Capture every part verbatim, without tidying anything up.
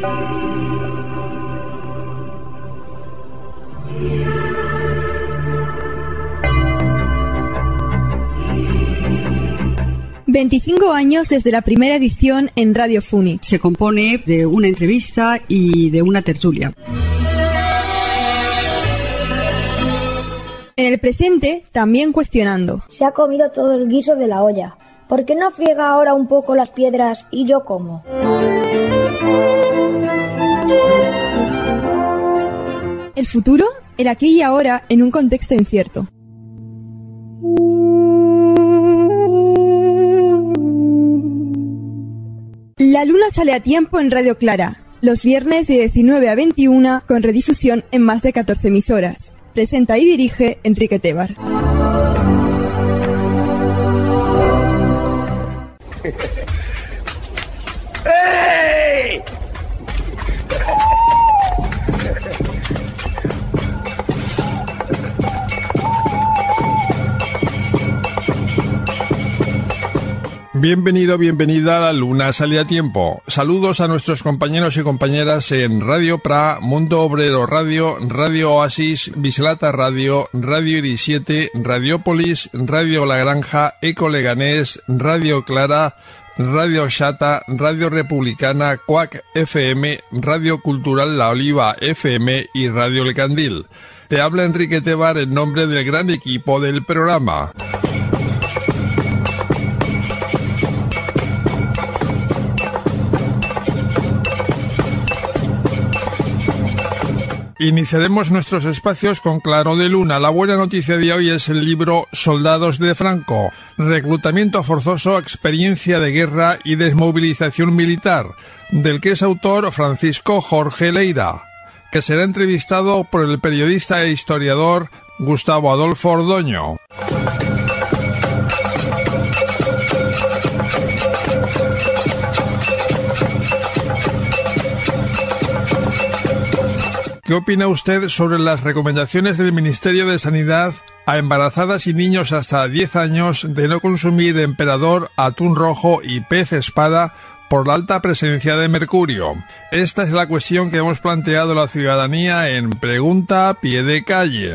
veinticinco años desde la primera edición en Radio Funi. Se compone de una entrevista y de una tertulia. En el presente, también cuestionando. Se ha comido todo el guiso de la olla. ¿Por qué no friega ahora un poco las piedras y yo como? El futuro, el aquí y ahora, en un contexto incierto. La luna sale a tiempo en Radio Clara, los viernes de diecinueve a veintiuna, con redifusión en más de catorce emisoras. Presenta y dirige Enrique Tebar. ¡Hey! Bienvenido, bienvenida a La Luna Sale a Tiempo. Saludos a nuestros compañeros y compañeras en Radio Pra, Mundo Obrero Radio, Radio Oasis, Bislata Radio, Radio Iris siete, Radiopolis, Radio La Granja, Eco Leganés, Radio Clara, Radio Xata, Radio Republicana, Cuac F M, Radio Cultural La Oliva F M y Radio El Candil. Te habla Enrique Tebar en nombre del gran equipo del programa. Iniciaremos nuestros espacios con Claro de Luna. La buena noticia de hoy es el libro Soldados de Franco, reclutamiento forzoso, experiencia de guerra y desmovilización militar, del que es autor Francisco Jorge Leira, que será entrevistado por el periodista e historiador Gustavo Adolfo Ordoño. ¿Qué opina usted sobre las recomendaciones del Ministerio de Sanidad a embarazadas y niños hasta diez años de no consumir emperador, atún rojo y pez espada por la alta presencia de mercurio? Esta es la cuestión que hemos planteado a la ciudadanía en Pregunta a Pie de Calle.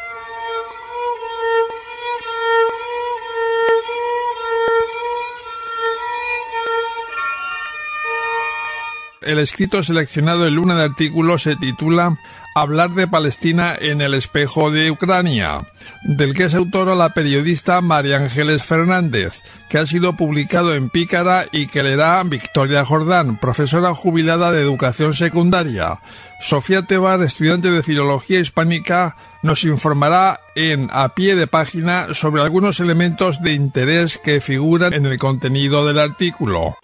El escrito seleccionado en Luna de Artículos se titula Hablar de Palestina en el espejo de Ucrania, del que es autora la periodista María Ángeles Fernández, que ha sido publicado en Pícara y que leerá Victoria Jordán, profesora jubilada de educación secundaria. Sofía Tebar, estudiante de Filología Hispánica, nos informará en A Pie de Página sobre algunos elementos de interés que figuran en el contenido del artículo.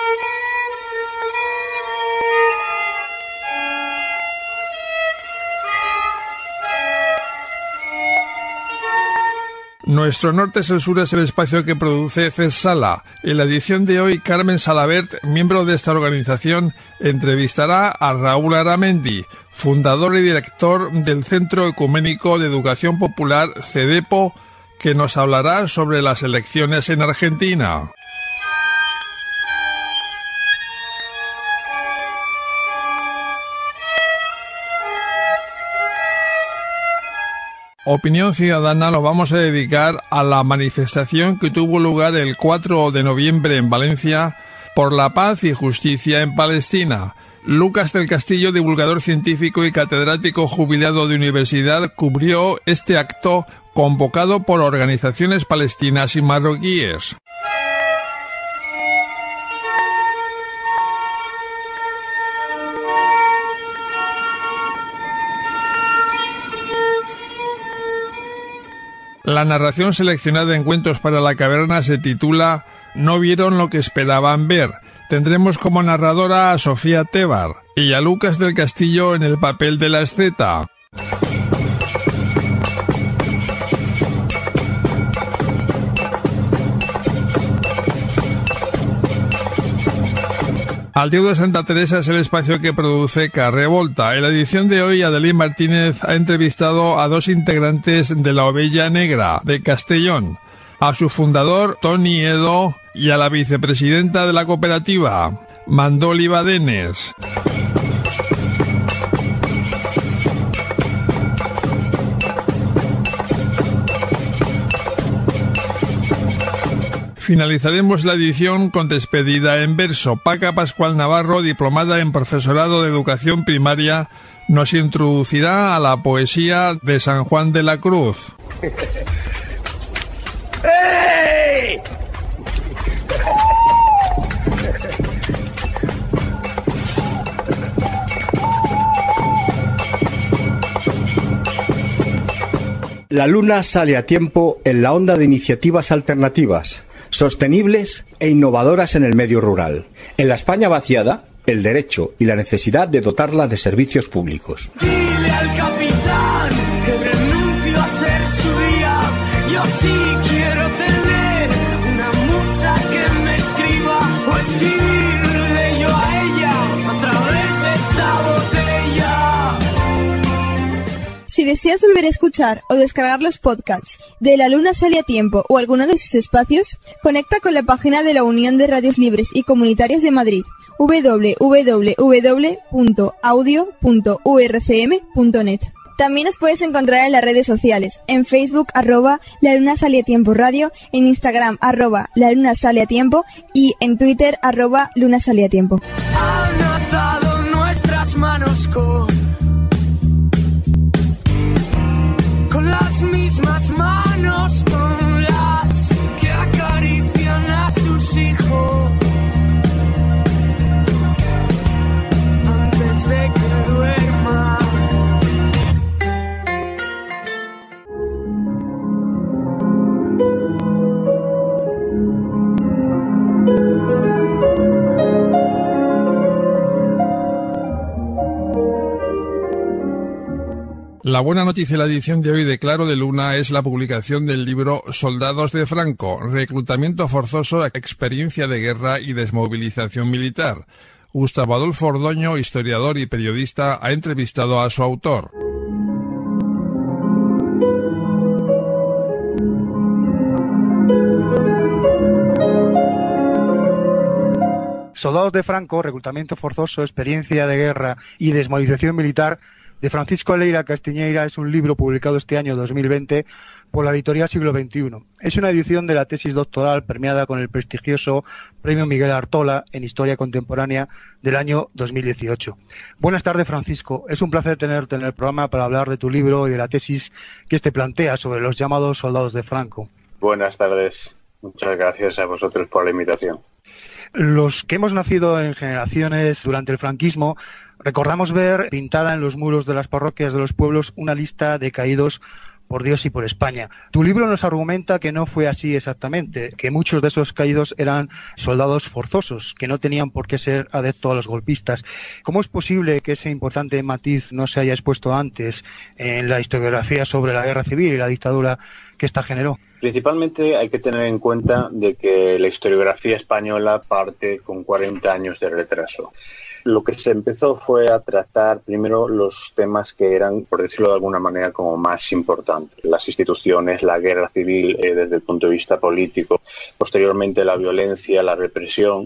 Nuestro norte es el sur es el espacio que produce CES Sala. En la edición de hoy, Carmen Salabert, miembro de esta organización, entrevistará a Raúl Aramendi, fundador y director del Centro Ecuménico de Educación Popular CEDEPO, que nos hablará sobre las elecciones en Argentina. Opinión Ciudadana lo vamos a dedicar a la manifestación que tuvo lugar el cuatro de noviembre en Valencia por la paz y justicia en Palestina. Lucas del Castillo, divulgador científico y catedrático jubilado de universidad, cubrió este acto convocado por organizaciones palestinas y marroquíes. La narración seleccionada en Cuentos para la Caverna se titula No vieron lo que esperaban ver. Tendremos como narradora a Sofía Tebar y a Lucas del Castillo en el papel de la asceta. Aldeo de Santa Teresa es el espacio que produce Carrevolta. En la edición de hoy, Adelín Martínez ha entrevistado a dos integrantes de la Ovella Negra, de Castellón, a su fundador, Toni Edo, y a la vicepresidenta de la cooperativa, Mandoli Badenes. Finalizaremos la edición con despedida en verso. Paca Pascual Navarro, diplomada en Profesorado de Educación Primaria, nos introducirá a la poesía de San Juan de la Cruz. ¡Hey! La luna sale a tiempo en la onda de iniciativas alternativas, sostenibles e innovadoras en el medio rural. En la España vaciada, el derecho y la necesidad de dotarla de servicios públicos. Dile al capitán que renuncio a ser su día. Yo sí quiero tener una musa que me escriba o escribirle yo a ella a través de esta botella. Si deseas volver a escuchar o descargar los podcasts de La Luna Sale a Tiempo o alguno de sus espacios, conecta con la página de la Unión de Radios Libres y Comunitarias de Madrid, doble u doble u doble u doble u punto audio punto u r c m punto net. También nos puedes encontrar en las redes sociales, en Facebook, arroba La Luna Sale a Tiempo Radio, en Instagram, arroba La Luna Sale a Tiempo y en Twitter, arroba Luna Sale a Tiempo. Han atado nuestras manos con, con las mismas manos con las que acarician a sus hijos. De que duerma. La buena noticia de la edición de hoy de Claro de Luna es la publicación del libro Soldados de Franco, reclutamiento forzoso, experiencia de guerra y desmovilización militar. Gustavo Adolfo Ordoño, historiador y periodista, ha entrevistado a su autor. Soldados de Franco, reclutamiento forzoso, experiencia de guerra y desmovilización militar, de Francisco Leira Castiñeira, es un libro publicado este año dos mil veinte por la editorial Siglo veintiuno. Es una edición de la tesis doctoral premiada con el prestigioso Premio Miguel Artola en Historia Contemporánea del año dos mil dieciocho. Buenas tardes, Francisco. Es un placer tenerte en el programa para hablar de tu libro y de la tesis que este plantea sobre los llamados soldados de Franco. Buenas tardes. Muchas gracias a vosotros por la invitación. Los que hemos nacido en generaciones durante el franquismo recordamos ver pintada en los muros de las parroquias de los pueblos una lista de caídos por Dios y por España. Tu libro nos argumenta que no fue así exactamente, que muchos de esos caídos eran soldados forzosos, que no tenían por qué ser adeptos a los golpistas. ¿Cómo es posible que ese importante matiz no se haya expuesto antes en la historiografía sobre la guerra civil y la dictadura que ésta generó? Principalmente hay que tener en cuenta de que la historiografía española parte con cuarenta años de retraso. Lo que se empezó fue a tratar primero los temas que eran, por decirlo de alguna manera, como más importantes. Las instituciones, la guerra civil eh, desde el punto de vista político, posteriormente la violencia, la represión,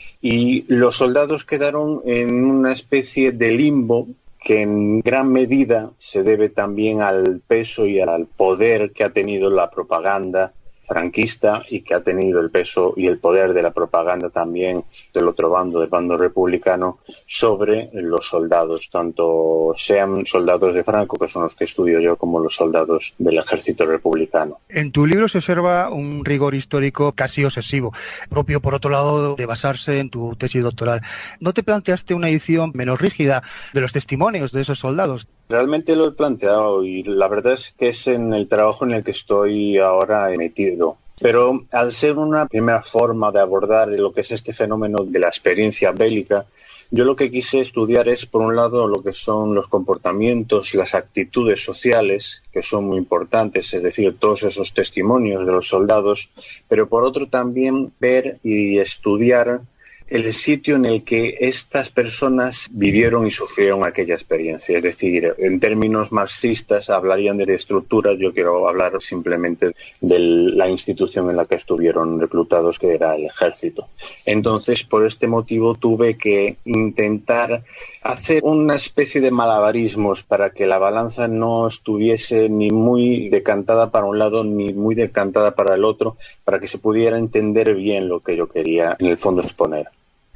y los soldados quedaron en una especie de limbo que en gran medida se debe también al peso y al poder que ha tenido la propaganda franquista y que ha tenido el peso y el poder de la propaganda también del otro bando, del bando republicano, sobre los soldados, tanto sean soldados de Franco, que son los que estudio yo, como los soldados del ejército republicano. En tu libro se observa un rigor histórico casi obsesivo, propio, por otro lado, de basarse en tu tesis doctoral. ¿No te planteaste una edición menos rígida de los testimonios de esos soldados? Realmente lo he planteado y la verdad es que es en el trabajo en el que estoy ahora metido. Pero al ser una primera forma de abordar lo que es este fenómeno de la experiencia bélica, yo lo que quise estudiar es, por un lado, lo que son los comportamientos, las actitudes sociales, que son muy importantes, es decir, todos esos testimonios de los soldados, pero por otro también ver y estudiar el sitio en el que estas personas vivieron y sufrieron aquella experiencia. Es decir, en términos marxistas hablarían de estructuras, yo quiero hablar simplemente de la institución en la que estuvieron reclutados, que era el ejército. Entonces, por este motivo tuve que intentar hacer una especie de malabarismos para que la balanza no estuviese ni muy decantada para un lado ni muy decantada para el otro, para que se pudiera entender bien lo que yo quería en el fondo exponer.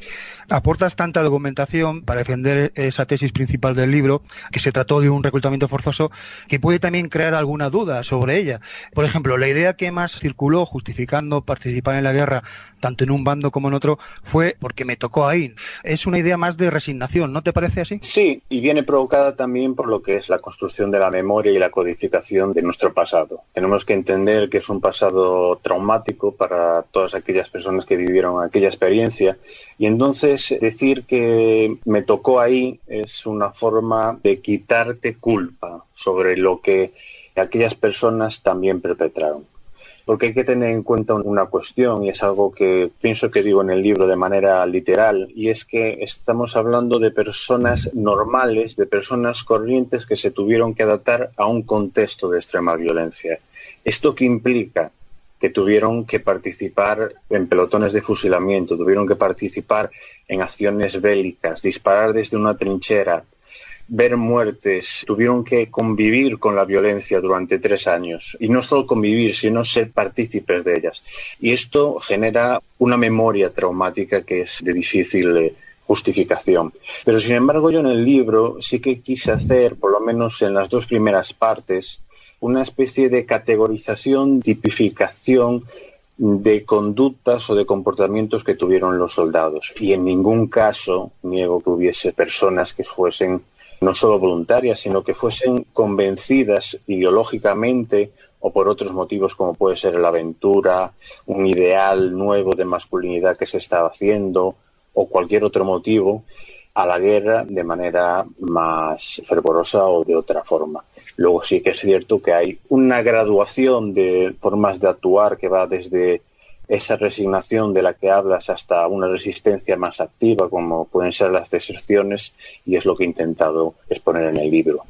Aportas tanta documentación para defender esa tesis principal del libro, que se trató de un reclutamiento forzoso, que puede también crear alguna duda sobre ella. Por ejemplo, la idea que más circuló justificando participar en la guerra, tanto en un bando como en otro, fue porque me tocó ahí. Es una idea más de resignación, ¿no te parece así? Sí, y viene provocada también por lo que es la construcción de la memoria y la codificación de nuestro pasado. Tenemos que entender que es un pasado traumático para todas aquellas personas que vivieron aquella experiencia, y entonces decir que me tocó ahí es una forma de quitarte culpa sobre lo que aquellas personas también perpetraron. Porque hay que tener en cuenta una cuestión, y es algo que pienso que digo en el libro de manera literal, y es que estamos hablando de personas normales, de personas corrientes que se tuvieron que adaptar a un contexto de extrema violencia. ¿Esto qué implica? Que tuvieron que participar en pelotones de fusilamiento, tuvieron que participar en acciones bélicas, disparar desde una trinchera, ver muertes, tuvieron que convivir con la violencia durante tres años. Y no solo convivir, sino ser partícipes de ellas. Y esto genera una memoria traumática que es de difícil justificación. Pero sin embargo yo en el libro sí que quise hacer, por lo menos en las dos primeras partes, una especie de categorización, tipificación de conductas o de comportamientos que tuvieron los soldados. Y en ningún caso niego que hubiese personas que fuesen no solo voluntarias, sino que fuesen convencidas ideológicamente o por otros motivos como puede ser la aventura, un ideal nuevo de masculinidad que se estaba haciendo o cualquier otro motivo, a la guerra de manera más fervorosa o de otra forma. Luego sí que es cierto que hay una graduación de formas de actuar que va desde esa resignación de la que hablas hasta una resistencia más activa, como pueden ser las deserciones, y es lo que he intentado exponer en el libro.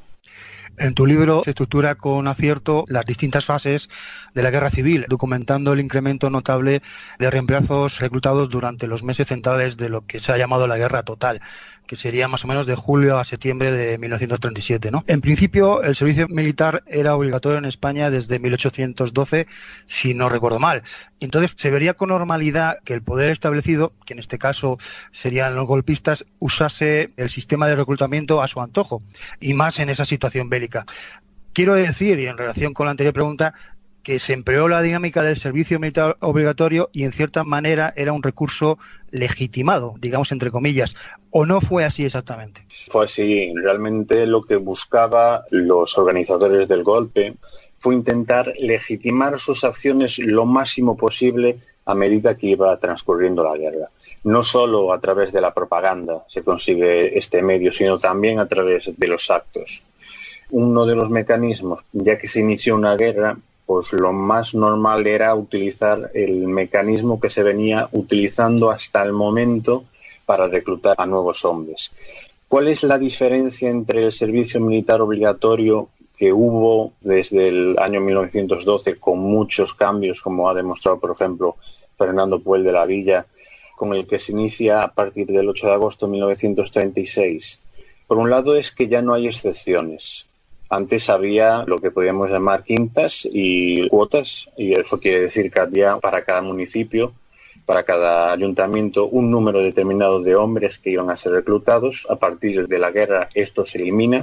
En tu libro se estructura con acierto las distintas fases de la guerra civil, documentando el incremento notable de reemplazos reclutados durante los meses centrales de lo que se ha llamado la guerra total, que sería más o menos de julio a septiembre de mil novecientos treinta y siete, ¿no? En principio, el servicio militar era obligatorio en España desde mil ochocientos doce, si no recuerdo mal. Entonces, se vería con normalidad que el poder establecido, que en este caso serían los golpistas, usase el sistema de reclutamiento a su antojo, y más en esa situación bélica. Quiero decir, y en relación con la anterior pregunta, que se empleó la dinámica del servicio militar obligatorio y en cierta manera era un recurso legitimado, digamos entre comillas, ¿o no fue así exactamente? Fue así. Realmente lo que buscaba los organizadores del golpe fue intentar legitimar sus acciones lo máximo posible a medida que iba transcurriendo la guerra. No solo a través de la propaganda se consigue este medio, sino también a través de los actos. Uno de los mecanismos, ya que se inició una guerra, pues lo más normal era utilizar el mecanismo que se venía utilizando hasta el momento para reclutar a nuevos hombres. ¿Cuál es la diferencia entre el servicio militar obligatorio que hubo desde el año mil novecientos doce, con muchos cambios, como ha demostrado, por ejemplo, Fernando Puel de la Villa, con el que se inicia a partir del ocho de agosto de mil novecientos treinta y seis? Por un lado es que ya no hay excepciones. Antes había lo que podríamos llamar quintas y cuotas, y eso quiere decir que había para cada municipio, para cada ayuntamiento, un número determinado de hombres que iban a ser reclutados. A partir de la guerra esto se elimina,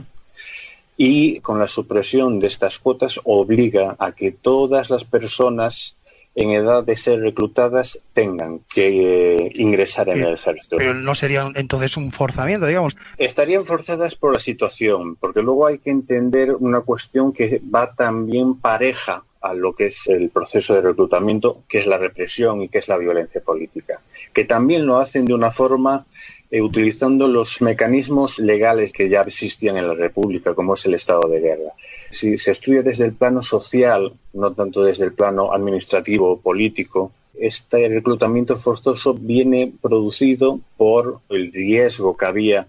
y con la supresión de estas cuotas obliga a que todas las personas en edad de ser reclutadas tengan que eh, ingresar en sí, el ejército. Pero no sería entonces un forzamiento, digamos. Estarían forzadas por la situación, porque luego hay que entender una cuestión que va también pareja a lo que es el proceso de reclutamiento, que es la represión y que es la violencia política, que también lo hacen de una forma eh, utilizando los mecanismos legales que ya existían en la República, como es el estado de guerra. Si se estudia desde el plano social, no tanto desde el plano administrativo o político, Este reclutamiento forzoso viene producido por el riesgo que había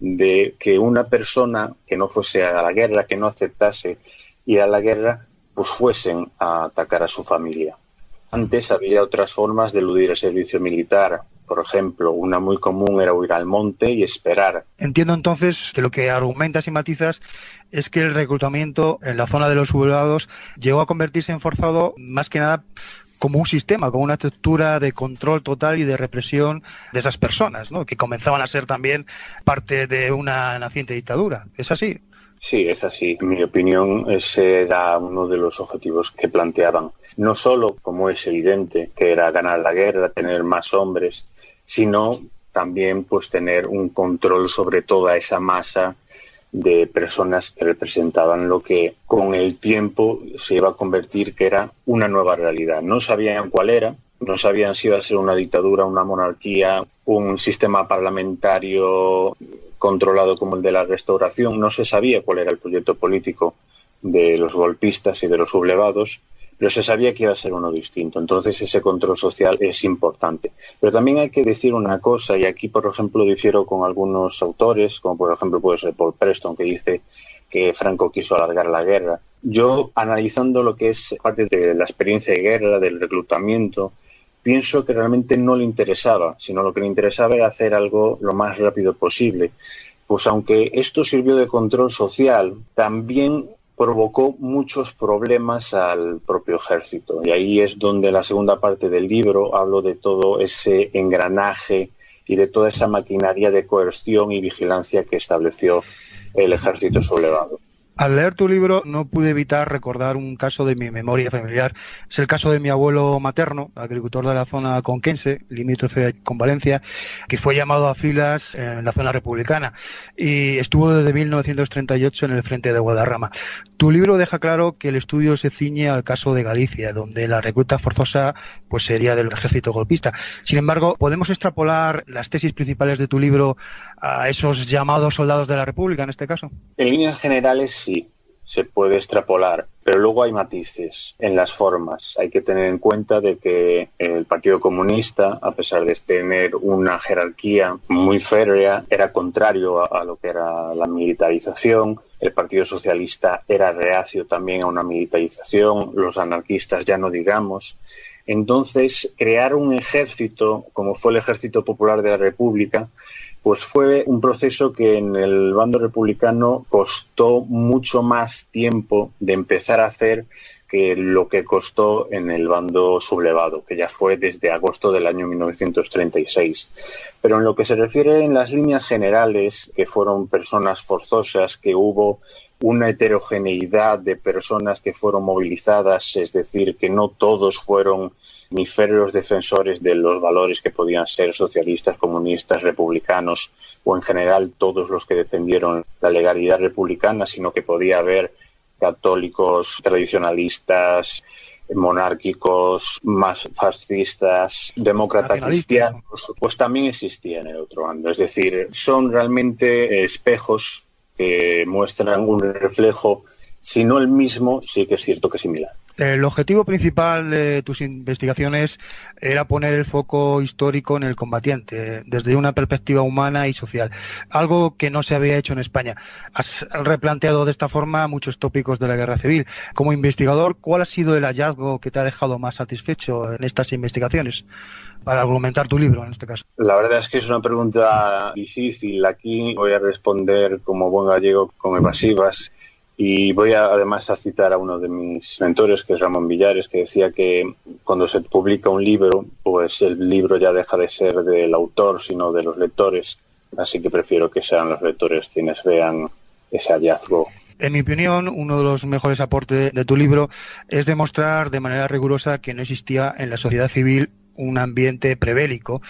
de que una persona que no fuese a la guerra, que no aceptase ir a la guerra, pues fuesen a atacar a su familia. Antes había otras formas de eludir el servicio militar. Por ejemplo, una muy común era huir al monte y esperar. Entiendo entonces que lo que argumentas y matizas es que el reclutamiento en la zona de los sublevados llegó a convertirse en forzado más que nada como un sistema, como una estructura de control total y de represión de esas personas, ¿no?, que comenzaban a ser también parte de una naciente dictadura. ¿Es así? Sí, es así. En mi opinión, ese era uno de los objetivos que planteaban. No solo, como es evidente, que era ganar la guerra, tener más hombres, sino también pues tener un control sobre toda esa masa de personas que representaban lo que con el tiempo se iba a convertir que era una nueva realidad. No sabían cuál era, no sabían si iba a ser una dictadura, una monarquía, un sistema parlamentario controlado como el de la Restauración. No se sabía cuál era el proyecto político de los golpistas y de los sublevados, pero se sabía que iba a ser uno distinto. Entonces ese control social es importante. Pero también hay que decir una cosa, y aquí por ejemplo difiero con algunos autores, como por ejemplo puede ser Paul Preston, que dice que Franco quiso alargar la guerra. Yo, analizando lo que es parte de la experiencia de guerra, del reclutamiento, pienso que realmente no le interesaba, sino lo que le interesaba era hacer algo lo más rápido posible. Pues aunque esto sirvió de control social, también provocó muchos problemas al propio ejército. Y ahí es donde la segunda parte del libro hablo de todo ese engranaje y de toda esa maquinaria de coerción y vigilancia que estableció el ejército sublevado. Al leer tu libro no pude evitar recordar un caso de mi memoria familiar. Es el caso de mi abuelo materno, agricultor de la zona conquense, limítrofe con Valencia, que fue llamado a filas en la zona republicana y estuvo desde mil novecientos treinta y ocho en el frente de Guadarrama. Tu libro deja claro que el estudio se ciñe al caso de Galicia, donde la recluta forzosa pues sería del ejército golpista. Sin embargo, ¿podemos extrapolar las tesis principales de tu libro a esos llamados soldados de la República en este caso? En líneas generales, sí, se puede extrapolar, pero luego hay matices en las formas. Hay que tener en cuenta de que el Partido Comunista, a pesar de tener una jerarquía muy férrea, era contrario a, a lo que era la militarización. El Partido Socialista era reacio también a una militarización, los anarquistas ya no digamos. Entonces, crear un ejército, como fue el Ejército Popular de la República, pues fue un proceso que en el bando republicano costó mucho más tiempo de empezar a hacer que lo que costó en el bando sublevado, que ya fue desde agosto del año mil novecientos treinta y seis. Pero en lo que se refiere en las líneas generales, que fueron personas forzosas, que hubo una heterogeneidad de personas que fueron movilizadas, es decir, que no todos fueron ni férreos defensores de los valores que podían ser socialistas, comunistas, republicanos o en general todos los que defendieron la legalidad republicana, sino que podía haber católicos tradicionalistas, monárquicos, más fascistas, demócratas cristianos, pues también existía en el otro bando. Es decir, son realmente espejos que muestran un reflejo, si no el mismo, sí que es cierto que similar. El objetivo principal de tus investigaciones era poner el foco histórico en el combatiente, desde una perspectiva humana y social, algo que no se había hecho en España. Has replanteado de esta forma muchos tópicos de la guerra civil. Como investigador, ¿cuál ha sido el hallazgo que te ha dejado más satisfecho en estas investigaciones? Para argumentar tu libro, en este caso. La verdad es que es una pregunta difícil. Aquí voy a responder como buen gallego con evasivas. Y voy a, además a citar a uno de mis mentores, que es Ramón Villares, que decía que cuando se publica un libro, pues el libro ya deja de ser del autor, sino de los lectores. Así que prefiero que sean los lectores quienes vean ese hallazgo. En mi opinión, uno de los mejores aportes de tu libro es demostrar de manera rigurosa que no existía en la sociedad civil un ambiente prebélico,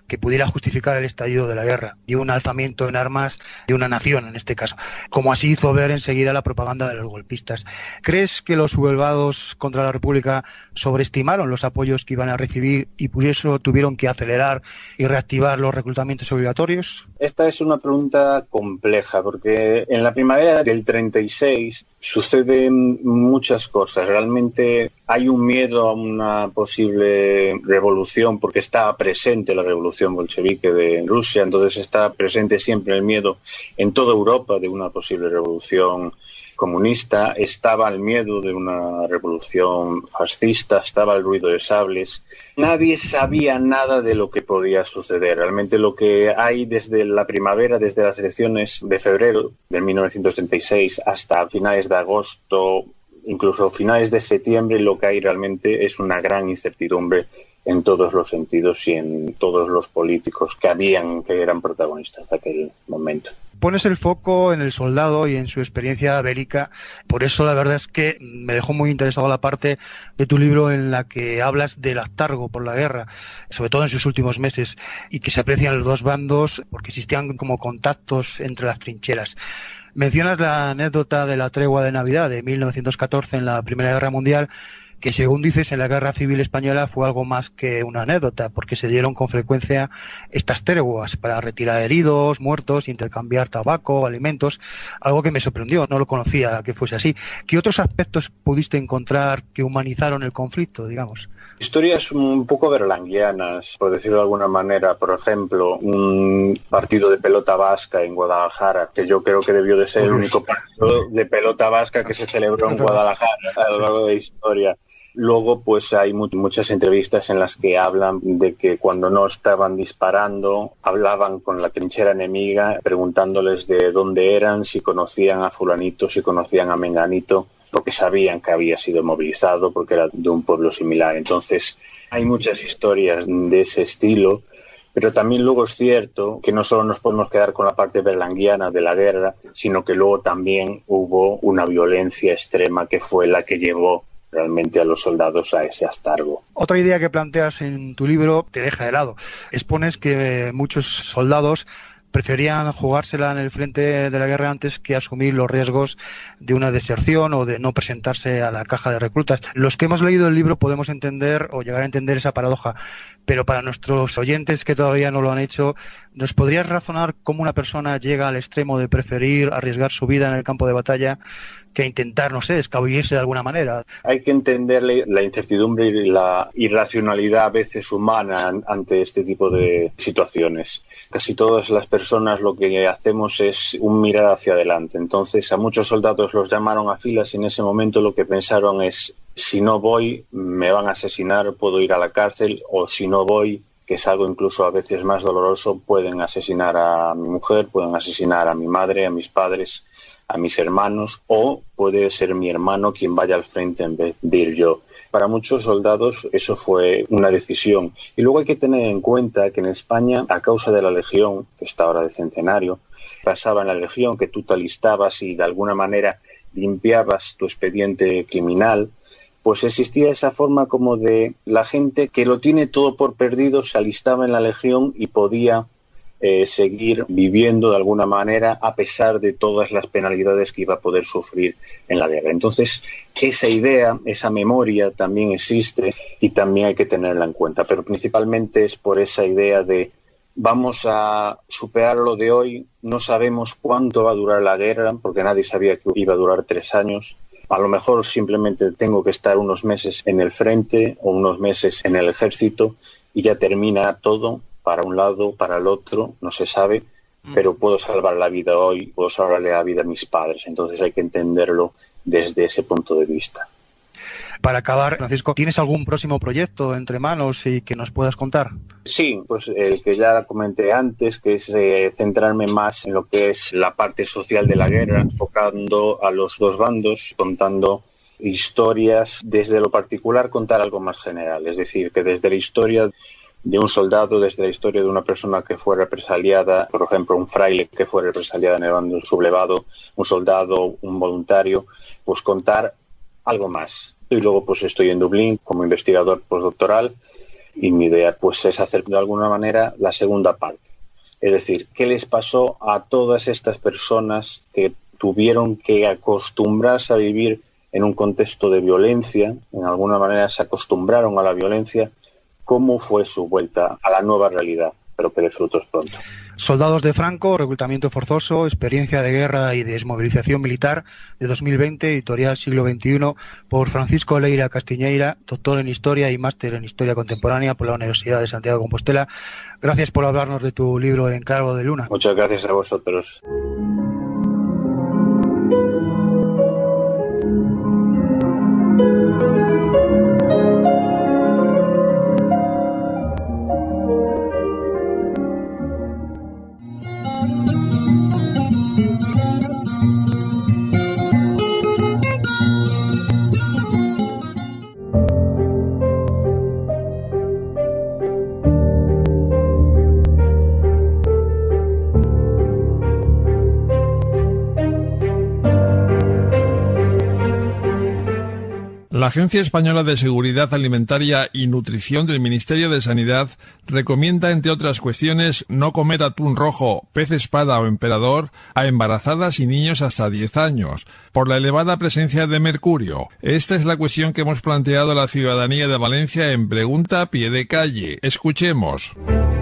que pudiera justificar el estallido de la guerra y un alzamiento en armas de una nación, en este caso, como así hizo ver enseguida la propaganda de los golpistas. ¿Crees que los sublevados contra la República sobreestimaron los apoyos que iban a recibir y por eso tuvieron que acelerar y reactivar los reclutamientos obligatorios? Esta es una pregunta compleja porque en la primavera del treinta y seis suceden muchas cosas. Realmente hay un miedo a una posible revolución porque está presente la revolución bolchevique de Rusia, entonces está presente siempre el miedo en toda Europa de una posible revolución comunista, estaba el miedo de una revolución fascista, estaba el ruido de sables. Nadie sabía nada de lo que podía suceder. Realmente lo que hay desde la primavera, desde las elecciones de febrero de mil novecientos treinta y seis hasta finales de agosto, incluso finales de septiembre, lo que hay realmente es una gran incertidumbre en todos los sentidos y en todos los políticos que habían, que eran protagonistas de aquel momento. Pones el foco en el soldado y en su experiencia bélica, por eso la verdad es que me dejó muy interesado la parte de tu libro en la que hablas del hartazgo por la guerra, sobre todo en sus últimos meses, y que se aprecian los dos bandos porque existían como contactos entre las trincheras. Mencionas la anécdota de la tregua de Navidad de mil novecientos catorce en la Primera Guerra Mundial, que según dices en la Guerra Civil Española fue algo más que una anécdota, porque se dieron con frecuencia estas treguas para retirar heridos, muertos, intercambiar tabaco, alimentos, algo que me sorprendió, no lo conocía que fuese así. ¿Qué otros aspectos pudiste encontrar que humanizaron el conflicto, digamos? Historias un poco berlanguianas, por decirlo de alguna manera. Por ejemplo, un partido de pelota vasca en Guadalajara, que yo creo que debió de ser el único partido de pelota vasca que se celebró en Guadalajara a lo largo de la historia. Luego, pues hay mu- muchas entrevistas en las que hablan de que cuando no estaban disparando, hablaban con la trinchera enemiga, preguntándoles de dónde eran, si conocían a fulanito, si conocían a menganito, porque sabían que había sido movilizado, porque era de un pueblo similar. Entonces, hay muchas historias de ese estilo, pero también luego es cierto que no solo nos podemos quedar con la parte berlanguiana de la guerra, sino que luego también hubo una violencia extrema que fue la que llevó realmente a los soldados a ese hartazgo. Otra idea que planteas en tu libro te deja helado. Expones que muchos soldados preferían jugársela en el frente de la guerra antes que asumir los riesgos de una deserción o de no presentarse a la caja de reclutas. Los que hemos leído el libro podemos entender o llegar a entender esa paradoja, pero para nuestros oyentes que todavía no lo han hecho, ¿nos podrías razonar cómo una persona llega al extremo de preferir arriesgar su vida en el campo de batalla que intentar, no sé, escabullirse de alguna manera? Hay que entenderle la incertidumbre y la irracionalidad a veces humana ante este tipo de situaciones. Casi todas las personas lo que hacemos es un mirar hacia adelante. Entonces a muchos soldados los llamaron a filas y en ese momento lo que pensaron es: si no voy me van a asesinar, puedo ir a la cárcel, o si no voy, que es algo incluso a veces más doloroso, pueden asesinar a mi mujer, pueden asesinar a mi madre, a mis padres, a mis hermanos, o puede ser mi hermano quien vaya al frente en vez de ir yo. Para muchos soldados eso fue una decisión. Y luego hay que tener en cuenta que en España, a causa de la Legión, que está ahora de centenario, pasaba en la Legión que tú te alistabas y de alguna manera limpiabas tu expediente criminal, pues existía esa forma como de la gente que lo tiene todo por perdido, se alistaba en la Legión y podía Eh, seguir viviendo de alguna manera a pesar de todas las penalidades que iba a poder sufrir en la guerra. Entonces, esa idea, esa memoria también existe y también hay que tenerla en cuenta, pero principalmente es por esa idea de vamos a superar lo de hoy, no sabemos cuánto va a durar la guerra, porque nadie sabía que iba a durar tres años. A lo mejor simplemente tengo que estar unos meses en el frente o unos meses en el ejército y ya termina todo. Para un lado, para el otro, no se sabe, pero puedo salvar la vida hoy, puedo salvarle la vida a mis padres. Entonces hay que entenderlo desde ese punto de vista. Para acabar, Francisco, ¿tienes algún próximo proyecto entre manos y que nos puedas contar? Sí, pues el que ya comenté antes, que es eh, centrarme más en lo que es la parte social de la guerra, enfocando a los dos bandos, contando historias desde lo particular, contar algo más general. Es decir, que desde la historia de un soldado, desde la historia de una persona que fue represaliada, por ejemplo, un fraile que fue represaliado en el bando sublevado, un soldado, un voluntario, pues contar algo más. Y luego pues estoy en Dublín como investigador postdoctoral Y mi idea pues es hacer de alguna manera la segunda parte. Es decir, ¿qué les pasó a todas estas personas que tuvieron que acostumbrarse a vivir en un contexto de violencia? En alguna manera se acostumbraron a la violencia. ¿Cómo fue su vuelta a la nueva realidad? Pero que dé frutos pronto. Soldados de Franco, reclutamiento forzoso, experiencia de guerra y desmovilización militar, de dos mil veinte, editorial Siglo veintiuno, por Francisco Leira Castiñeira, doctor en Historia y máster en Historia Contemporánea por la Universidad de Santiago de Compostela. Gracias por hablarnos de tu libro Encargo de Luna. Muchas gracias a vosotros. La Agencia Española de Seguridad Alimentaria y Nutrición del Ministerio de Sanidad recomienda, entre otras cuestiones, no comer atún rojo, pez espada o emperador a embarazadas y niños hasta diez años, por la elevada presencia de mercurio. Esta es la cuestión que hemos planteado a la ciudadanía de Valencia en Pregunta a Pie de Calle. Escuchemos.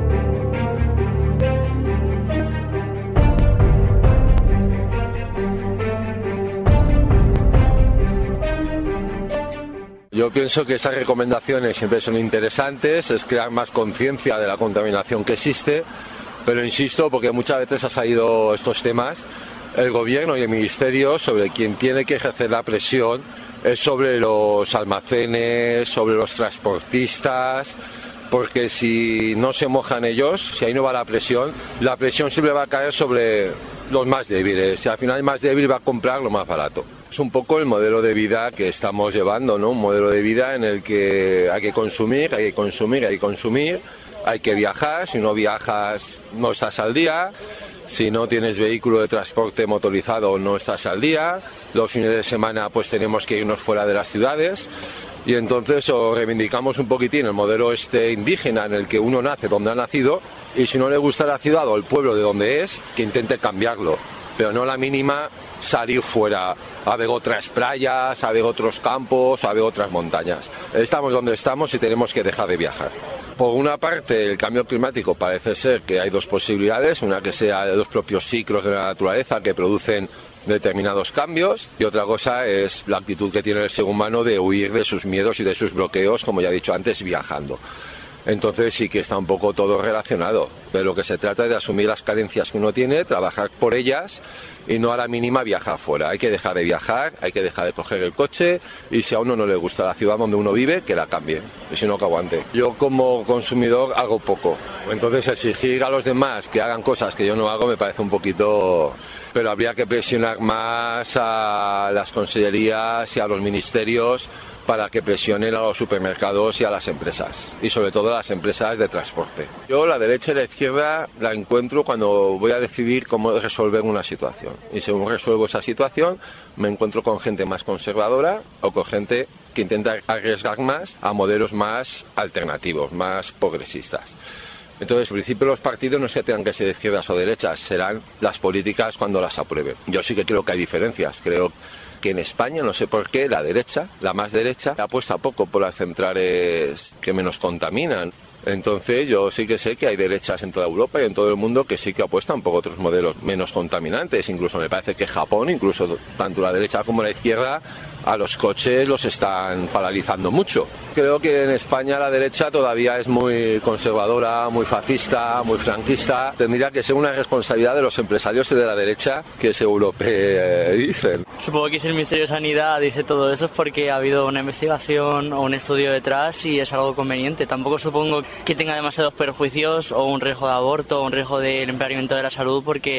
Yo pienso que esas recomendaciones siempre son interesantes, es crear más conciencia de la contaminación que existe, pero insisto, porque muchas veces ha salido estos temas, el gobierno y el ministerio sobre quien tiene que ejercer la presión es sobre los almacenes, sobre los transportistas, porque si no se mojan ellos, si ahí no va la presión, la presión siempre va a caer sobre los más débiles, y al final el más débil va a comprar lo más barato. Es un poco el modelo de vida que estamos llevando, ¿no? Un modelo de vida en el que hay que consumir, hay que consumir, hay que consumir, hay que viajar, si no viajas no estás al día, si no tienes vehículo de transporte motorizado no estás al día, los fines de semana pues tenemos que irnos fuera de las ciudades y entonces o reivindicamos un poquitín el modelo este indígena en el que uno nace donde ha nacido y si no le gusta la ciudad o el pueblo de donde es, que intente cambiarlo, pero no a la mínima salir fuera, a ver otras playas, a ver otros campos, a ver otras montañas. Estamos donde estamos y tenemos que dejar de viajar. Por una parte, el cambio climático parece ser que hay dos posibilidades, una que sea de los propios ciclos de la naturaleza que producen determinados cambios y otra cosa es la actitud que tiene el ser humano de huir de sus miedos y de sus bloqueos, como ya he dicho antes, viajando. Entonces sí que está un poco todo relacionado. De lo que se trata es de asumir las carencias que uno tiene, trabajar por ellas y no a la mínima viajar fuera. Hay que dejar de viajar, hay que dejar de coger el coche y si a uno no le gusta la ciudad donde uno vive, que la cambie. Y si no, que aguante. Yo como consumidor hago poco. Entonces exigir a los demás que hagan cosas que yo no hago me parece un poquito... Pero habría que presionar más a las consellerías y a los ministerios para que presionen a los supermercados y a las empresas, y sobre todo a las empresas de transporte. Yo la derecha y la izquierda la encuentro cuando voy a decidir cómo resolver una situación. Y según resuelvo esa situación, me encuentro con gente más conservadora o con gente que intenta arriesgar más a modelos más alternativos, más progresistas. Entonces, en principio, los partidos no es que tengan que ser de izquierdas o derechas, serán las políticas cuando las aprueben. Yo sí que creo que hay diferencias, creo que en España, no sé por qué, la derecha, la más derecha, apuesta poco por las centrales que menos contaminan. Entonces yo sí que sé que hay derechas en toda Europa y en todo el mundo que sí que apuestan por otros modelos menos contaminantes. Incluso me parece que Japón, incluso tanto la derecha como la izquierda, a los coches los están paralizando mucho. Creo que en España la derecha todavía es muy conservadora, muy fascista, muy franquista. Tendría que ser una responsabilidad de los empresarios de la derecha que seguro que dicen. Supongo que si el Ministerio de Sanidad dice todo eso es porque ha habido una investigación o un estudio detrás y es algo conveniente. Tampoco supongo que tenga demasiados perjuicios o un riesgo de aborto o un riesgo del empeoramiento de la salud porque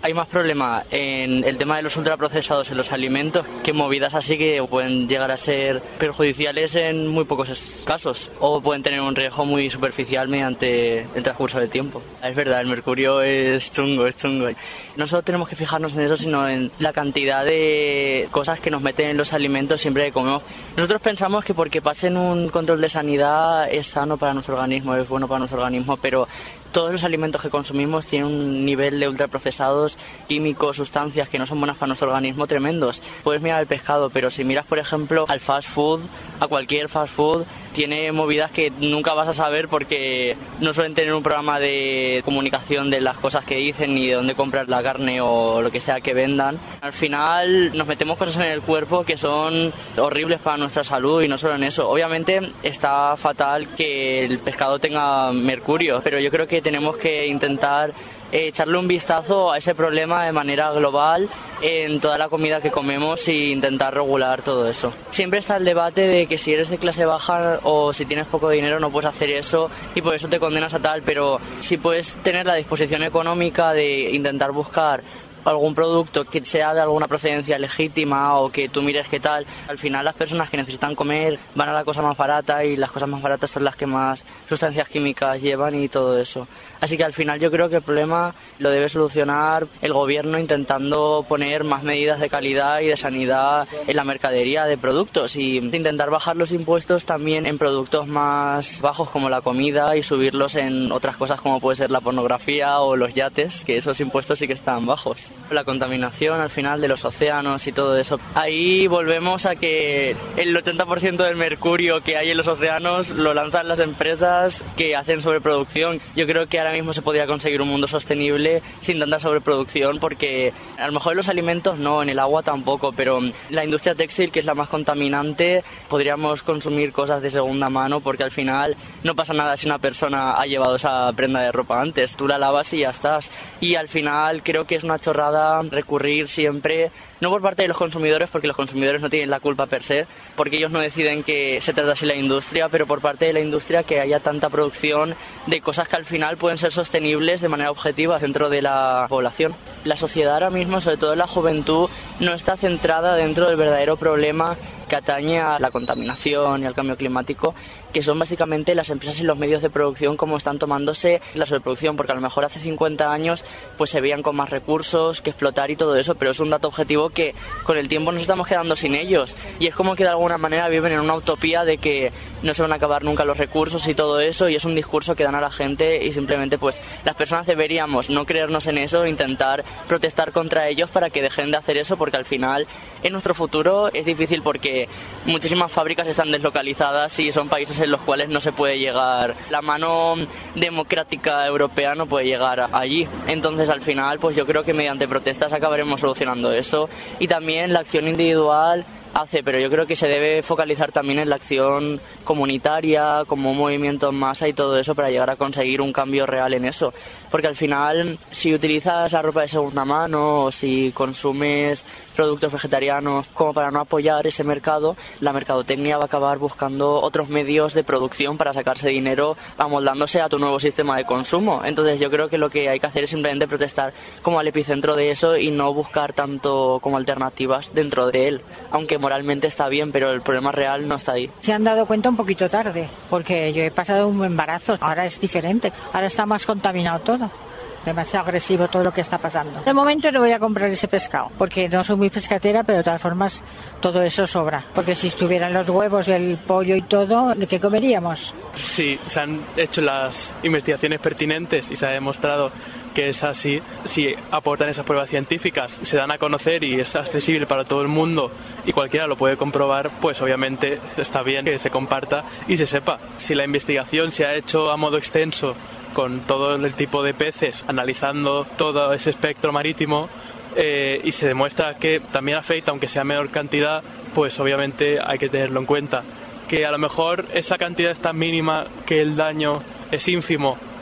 Hay más problema en el tema de los ultraprocesados en los alimentos que movidas así que pueden llegar a ser perjudiciales en muy pocos casos o pueden tener un riesgo muy superficial mediante el transcurso del tiempo. Es verdad, el mercurio es chungo, es chungo. No solo tenemos que fijarnos en eso, sino en la cantidad de cosas que nos meten en los alimentos siempre que comemos. Nosotros pensamos que porque pasen un control de sanidad es sano para nuestro organismo, es bueno para nuestro organismo, pero todos los alimentos que consumimos tienen un nivel de ultraprocesados, químicos, sustancias que no son buenas para nuestro organismo tremendos. Puedes mirar el pescado, pero si miras, por ejemplo, al fast food, a cualquier fast food, tiene movidas que nunca vas a saber porque no suelen tener un programa de comunicación de las cosas que dicen ni de dónde comprar la carne o lo que sea que vendan. Al final nos metemos cosas en el cuerpo que son horribles para nuestra salud y no solo en eso. Obviamente está fatal que el pescado tenga mercurio, pero yo creo que tenemos que intentar eh, echarle un vistazo a ese problema de manera global en toda la comida que comemos e intentar regular todo eso. Siempre está el debate de que si eres de clase baja o si tienes poco dinero no puedes hacer eso y por eso te condenas a tal, pero si puedes tener la disposición económica de intentar buscar algún producto que sea de alguna procedencia legítima o que tú mires qué tal, al final las personas que necesitan comer van a la cosa más barata y las cosas más baratas son las que más sustancias químicas llevan y todo eso. Así que al final yo creo que el problema lo debe solucionar el gobierno intentando poner más medidas de calidad y de sanidad en la mercadería de productos y intentar bajar los impuestos también en productos más bajos como la comida y subirlos en otras cosas como puede ser la pornografía o los yates, que esos impuestos sí que están bajos. La contaminación al final de los océanos y todo eso. Ahí volvemos a que el ochenta por ciento del mercurio que hay en los océanos lo lanzan las empresas que hacen sobreproducción. Yo creo que ahora mismo se podría conseguir un mundo sostenible sin tanta sobreproducción porque a lo mejor en los alimentos no, en el agua tampoco, pero la industria textil, que es la más contaminante, podríamos consumir cosas de segunda mano porque al final no pasa nada si una persona ha llevado esa prenda de ropa antes. Tú la lavas y ya estás. Y al final creo que es una chorrada recurrir siempre, no por parte de los consumidores, porque los consumidores no tienen la culpa per se, porque ellos no deciden que se trata así la industria, pero por parte de la industria que haya tanta producción de cosas que al final pueden ser sostenibles de manera objetiva dentro de la población. La sociedad ahora mismo, sobre todo la juventud, no está centrada dentro del verdadero problema que atañe a la contaminación y al cambio climático, que son básicamente las empresas y los medios de producción como están tomándose la sobreproducción, porque a lo mejor hace cincuenta años pues se veían con más recursos que explotar y todo eso, pero es un dato objetivo que con el tiempo nos estamos quedando sin ellos y es como que de alguna manera viven en una utopía de que no se van a acabar nunca los recursos y todo eso, y es un discurso que dan a la gente y simplemente pues las personas deberíamos no creernos en eso e intentar protestar contra ellos para que dejen de hacer eso, porque al final en nuestro futuro es difícil porque muchísimas fábricas están deslocalizadas y son países en los cuales no se puede llegar, la mano democrática europea no puede llegar allí. Entonces al final pues yo creo que mediante protestas acabaremos solucionando eso, y también la acción individual hace, pero yo creo que se debe focalizar también en la acción comunitaria, como un movimiento en masa y todo eso para llegar a conseguir un cambio real en eso, porque al final si utilizas la ropa de segunda mano o si consumes productos vegetarianos como para no apoyar ese mercado, la mercadotecnia va a acabar buscando otros medios de producción para sacarse dinero amoldándose a tu nuevo sistema de consumo. Entonces yo creo que lo que hay que hacer es simplemente protestar como al epicentro de eso y no buscar tanto como alternativas dentro de él, aunque moralmente está bien, pero el problema real no está ahí. Se han dado cuenta un poquito tarde, porque yo he pasado un embarazo, ahora es diferente, ahora está más contaminado todo. Demasiado agresivo todo lo que está pasando. De momento no voy a comprar ese pescado, porque no soy muy pescatera, pero de todas formas todo eso sobra. Porque si estuvieran los huevos, el pollo y todo, ¿qué comeríamos? Sí, se han hecho las investigaciones pertinentes y se ha demostrado que es así. Si aportan esas pruebas científicas, se dan a conocer y es accesible para todo el mundo y cualquiera lo puede comprobar, pues obviamente está bien que se comparta y se sepa. Si la investigación se ha hecho a modo extenso con todo el tipo de peces, analizando todo ese espectro marítimo, eh, y se demuestra que también afecta, aunque sea menor cantidad, pues obviamente hay que tenerlo en cuenta. Que a lo mejor esa cantidad es tan mínima que el daño es ínfimo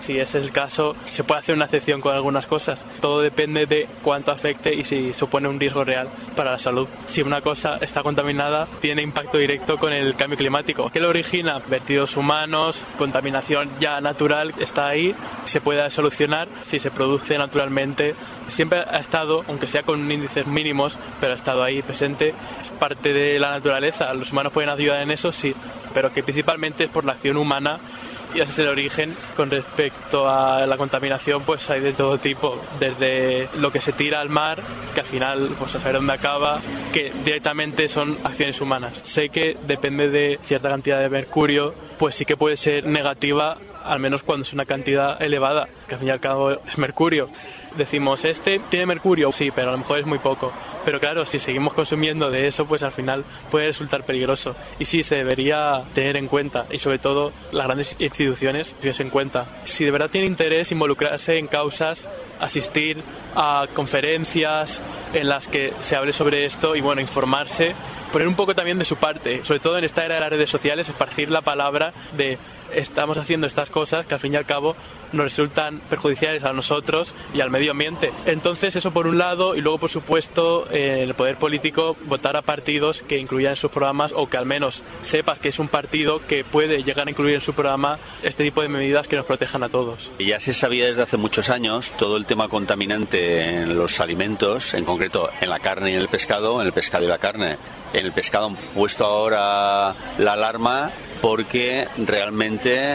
Si ese es el caso, se puede hacer una excepción con algunas cosas. Todo depende de cuánto afecte y si supone un riesgo real para la salud. Si una cosa está contaminada, tiene impacto directo con el cambio climático. ¿Qué lo origina? Vertidos humanos, contaminación ya natural está ahí. Se puede solucionar si se produce naturalmente. Siempre ha estado, aunque sea con índices mínimos, pero ha estado ahí presente. Es parte de la naturaleza. Los humanos pueden ayudar en eso, sí, pero que principalmente es por la acción humana. Y ese es el origen. Con respecto a la contaminación, pues hay de todo tipo, desde lo que se tira al mar, que al final pues a saber dónde acaba, que directamente son acciones humanas. Sé que depende de cierta cantidad de mercurio, pues sí que puede ser negativa, al menos cuando es una cantidad elevada, que al fin y al cabo es mercurio. Decimos, este tiene mercurio, sí, pero a lo mejor es muy poco. Pero claro, si seguimos consumiendo de eso, pues al final puede resultar peligroso. Y sí, se debería tener en cuenta, y sobre todo las grandes instituciones tenerse en cuenta. Si de verdad tiene interés involucrarse en causas, asistir a conferencias en las que se hable sobre esto y bueno, informarse, poner un poco también de su parte, sobre todo en esta era de las redes sociales, esparcir la palabra de estamos haciendo estas cosas que al fin y al cabo nos resultan perjudiciales a nosotros y al medio ambiente. Entonces eso por un lado, y luego por supuesto eh, el poder político votar a partidos que incluyan en sus programas, o que al menos sepas que es un partido que puede llegar a incluir en su programa este tipo de medidas que nos protejan a todos. Ya se sabía desde hace muchos años todo el tema contaminante en los alimentos, en concreto en la carne y en el pescado, en el pescado y la carne. En el pescado han puesto ahora la alarma porque realmente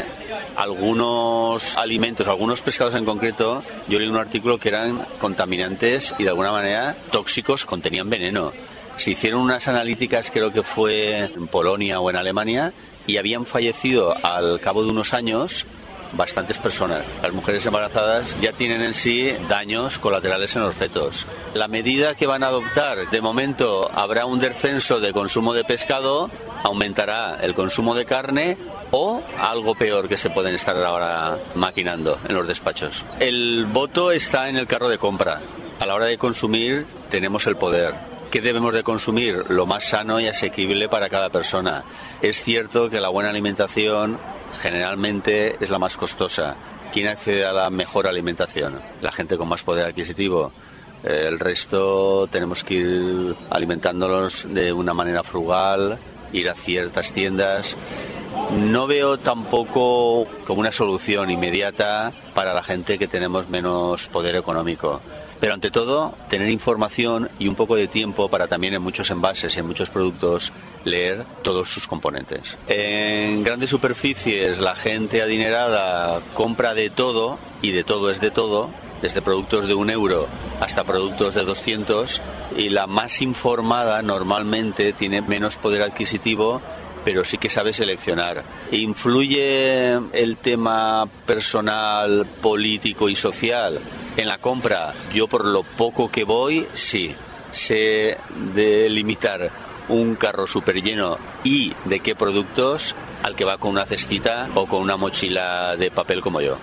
algunos alimentos, algunos pescados en concreto, yo leí un artículo que eran contaminantes y de alguna manera tóxicos, contenían veneno. Se hicieron unas analíticas, creo que fue en Polonia o en Alemania, y habían fallecido al cabo de unos años bastantes personas. Las mujeres embarazadas ya tienen en sí daños colaterales en los fetos. La medida que van a adoptar, de momento habrá un descenso de consumo de pescado, aumentará el consumo de carne o algo peor que se pueden estar ahora maquinando en los despachos. El voto está en el carro de compra. A la hora de consumir tenemos el poder. ¿Qué debemos de consumir? Lo más sano y asequible para cada persona. Es cierto que la buena alimentación generalmente es la más costosa. ¿Quién accede a la mejor alimentación? La gente con más poder adquisitivo. El resto tenemos que ir alimentándolos de una manera frugal, ir a ciertas tiendas. No veo tampoco como una solución inmediata para la gente que tenemos menos poder económico. Pero ante todo, tener información y un poco de tiempo para también en muchos envases y en muchos productos leer todos sus componentes. En grandes superficies la gente adinerada compra de todo, y de todo es de todo, desde productos de un euro hasta productos de doscientos, y la más informada normalmente tiene menos poder adquisitivo, pero sí que sabe seleccionar. ¿Influye el tema personal, político y social en la compra? Yo, por lo poco que voy, sí. Sé delimitar un carro súper lleno y de qué productos al que va con una cestita o con una mochila de papel como yo.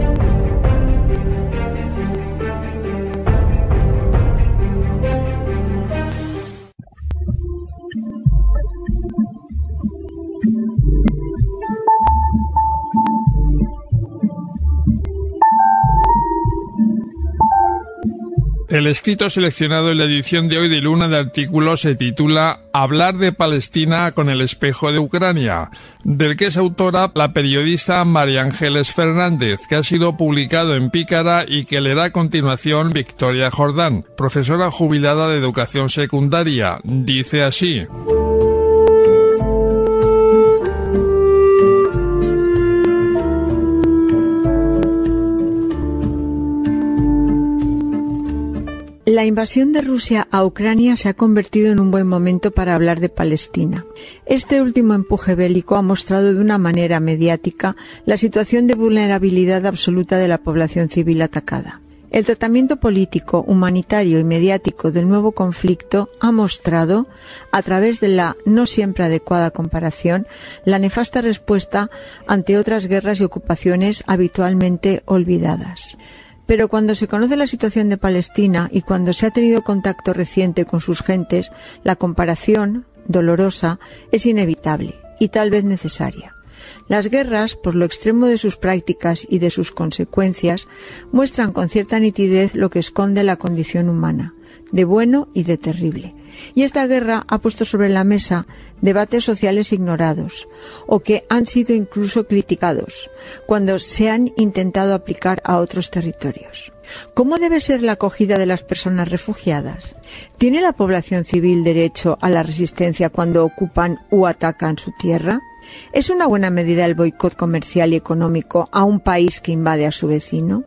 El escrito seleccionado en la edición de hoy de Luna de Artículos se titula Hablar de Palestina con el espejo de Ucrania, del que es autora la periodista María Ángeles Fernández, que ha sido publicado en Pícara y que leerá a continuación Victoria Jordán, profesora jubilada de educación secundaria. Dice así: La invasión de Rusia a Ucrania se ha convertido en un buen momento para hablar de Palestina. Este último empuje bélico ha mostrado de una manera mediática la situación de vulnerabilidad absoluta de la población civil atacada. El tratamiento político, humanitario y mediático del nuevo conflicto ha mostrado, a través de la no siempre adecuada comparación, la nefasta respuesta ante otras guerras y ocupaciones habitualmente olvidadas. Pero cuando se conoce la situación de Palestina y cuando se ha tenido contacto reciente con sus gentes, la comparación, dolorosa, es inevitable y tal vez necesaria. Las guerras, por lo extremo de sus prácticas y de sus consecuencias, muestran con cierta nitidez lo que esconde la condición humana, de bueno y de terrible. Y esta guerra ha puesto sobre la mesa debates sociales ignorados, o que han sido incluso criticados, cuando se han intentado aplicar a otros territorios. ¿Cómo debe ser la acogida de las personas refugiadas? ¿Tiene la población civil derecho a la resistencia cuando ocupan u atacan su tierra? ¿Es una buena medida el boicot comercial y económico a un país que invade a su vecino?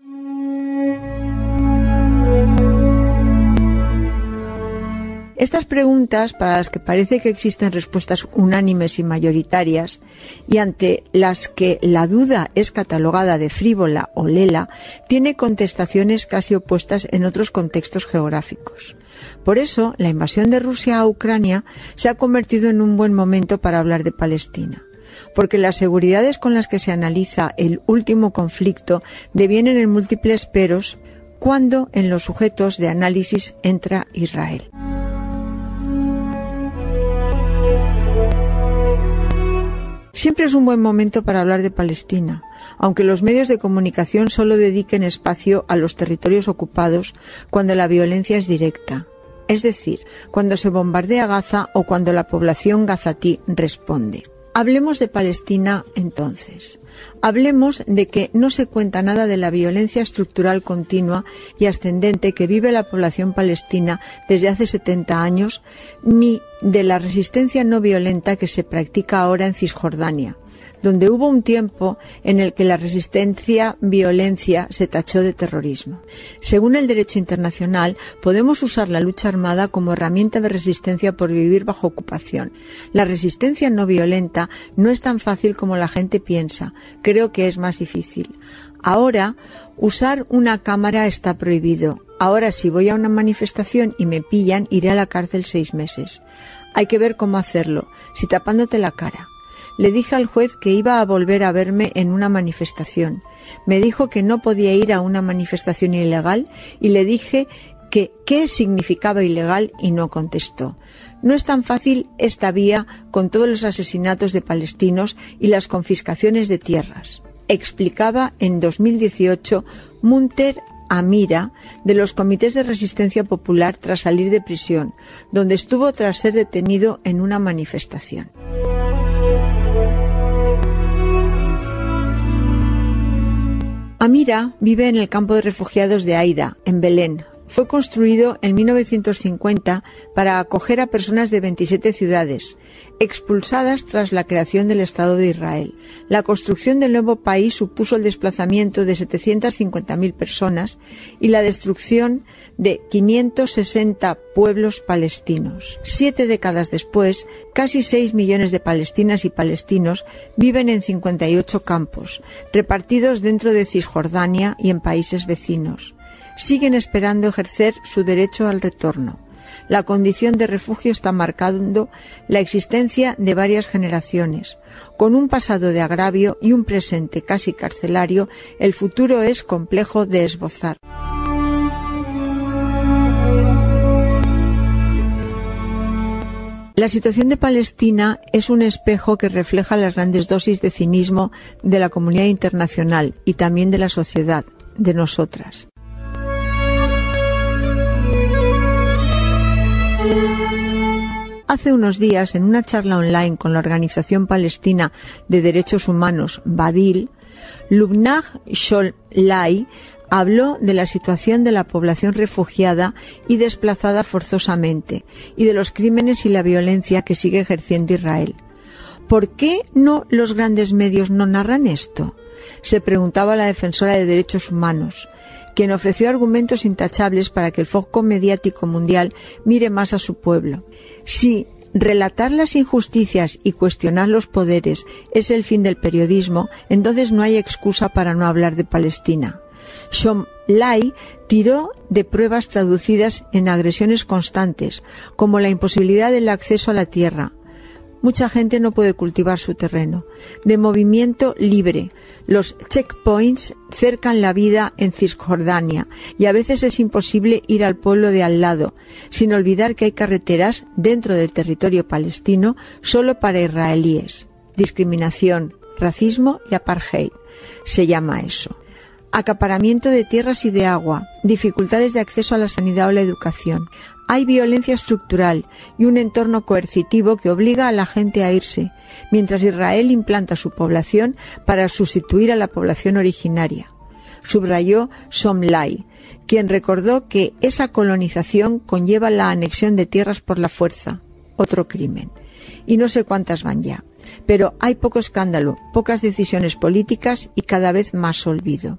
Estas preguntas, para las que parece que existen respuestas unánimes y mayoritarias, y ante las que la duda es catalogada de frívola o lela, tiene contestaciones casi opuestas en otros contextos geográficos. Por eso, la invasión de Rusia a Ucrania se ha convertido en un buen momento para hablar de Palestina, porque las seguridades con las que se analiza el último conflicto devienen en múltiples peros cuando en los sujetos de análisis entra Israel. Siempre es un buen momento para hablar de Palestina, aunque los medios de comunicación solo dediquen espacio a los territorios ocupados cuando la violencia es directa, es decir, cuando se bombardea Gaza o cuando la población gazatí responde. Hablemos de Palestina entonces. Hablemos de que no se cuenta nada de la violencia estructural continua y ascendente que vive la población palestina desde hace setenta años, ni de la resistencia no violenta que se practica ahora en Cisjordania, donde hubo un tiempo en el que la resistencia violencia se tachó de terrorismo. Según el derecho internacional, podemos usar la lucha armada como herramienta de resistencia por vivir bajo ocupación. La resistencia no violenta no es tan fácil como la gente piensa, creo que es más difícil. Ahora, usar una cámara está prohibido. Ahora, si voy a una manifestación y me pillan, iré a la cárcel seis meses. Hay que ver cómo hacerlo, si tapándote la cara. Le dije al juez que iba a volver a verme en una manifestación. Me dijo que no podía ir a una manifestación ilegal y le dije que qué significaba ilegal y no contestó. No es tan fácil esta vía con todos los asesinatos de palestinos y las confiscaciones de tierras, explicaba en dos mil dieciocho Munter Amira, de los comités de resistencia popular tras salir de prisión, donde estuvo tras ser detenido en una manifestación. Amira vive en el campo de refugiados de Aida, en Belén. Fue construido en mil novecientos cincuenta para acoger a personas de veintisiete ciudades, expulsadas tras la creación del Estado de Israel. La construcción del nuevo país supuso el desplazamiento de setecientas cincuenta mil personas y la destrucción de quinientos sesenta pueblos palestinos. Siete décadas después, casi seis millones de palestinas y palestinos viven en cincuenta y ocho campos, repartidos dentro de Cisjordania y en países vecinos. Siguen esperando ejercer su derecho al retorno. La condición de refugio está marcando la existencia de varias generaciones. Con un pasado de agravio y un presente casi carcelario, el futuro es complejo de esbozar. La situación de Palestina es un espejo que refleja las grandes dosis de cinismo de la comunidad internacional y también de la sociedad, de nosotras. Hace unos días, en una charla online con la Organización Palestina de Derechos Humanos, Badil, Lubnah Sholai habló de la situación de la población refugiada y desplazada forzosamente y de los crímenes y la violencia que sigue ejerciendo Israel. ¿Por qué no los grandes medios no narran esto?, se preguntaba la defensora de derechos humanos, quien ofreció argumentos intachables para que el foco mediático mundial mire más a su pueblo. Si relatar las injusticias y cuestionar los poderes es el fin del periodismo, entonces no hay excusa para no hablar de Palestina. Sholai tiró de pruebas traducidas en agresiones constantes, como la imposibilidad del acceso a la tierra. Mucha gente no puede cultivar su terreno. De movimiento libre. Los checkpoints cercan la vida en Cisjordania y a veces es imposible ir al pueblo de al lado, sin olvidar que hay carreteras dentro del territorio palestino solo para israelíes. Discriminación, racismo y apartheid. Se llama eso. Acaparamiento de tierras y de agua, dificultades de acceso a la sanidad o la educación. Hay violencia estructural y un entorno coercitivo que obliga a la gente a irse, mientras Israel implanta su población para sustituir a la población originaria. Subrayó Somlai, quien recordó que esa colonización conlleva la anexión de tierras por la fuerza, otro crimen. Y no sé cuántas van ya, pero hay poco escándalo, pocas decisiones políticas y cada vez más olvido.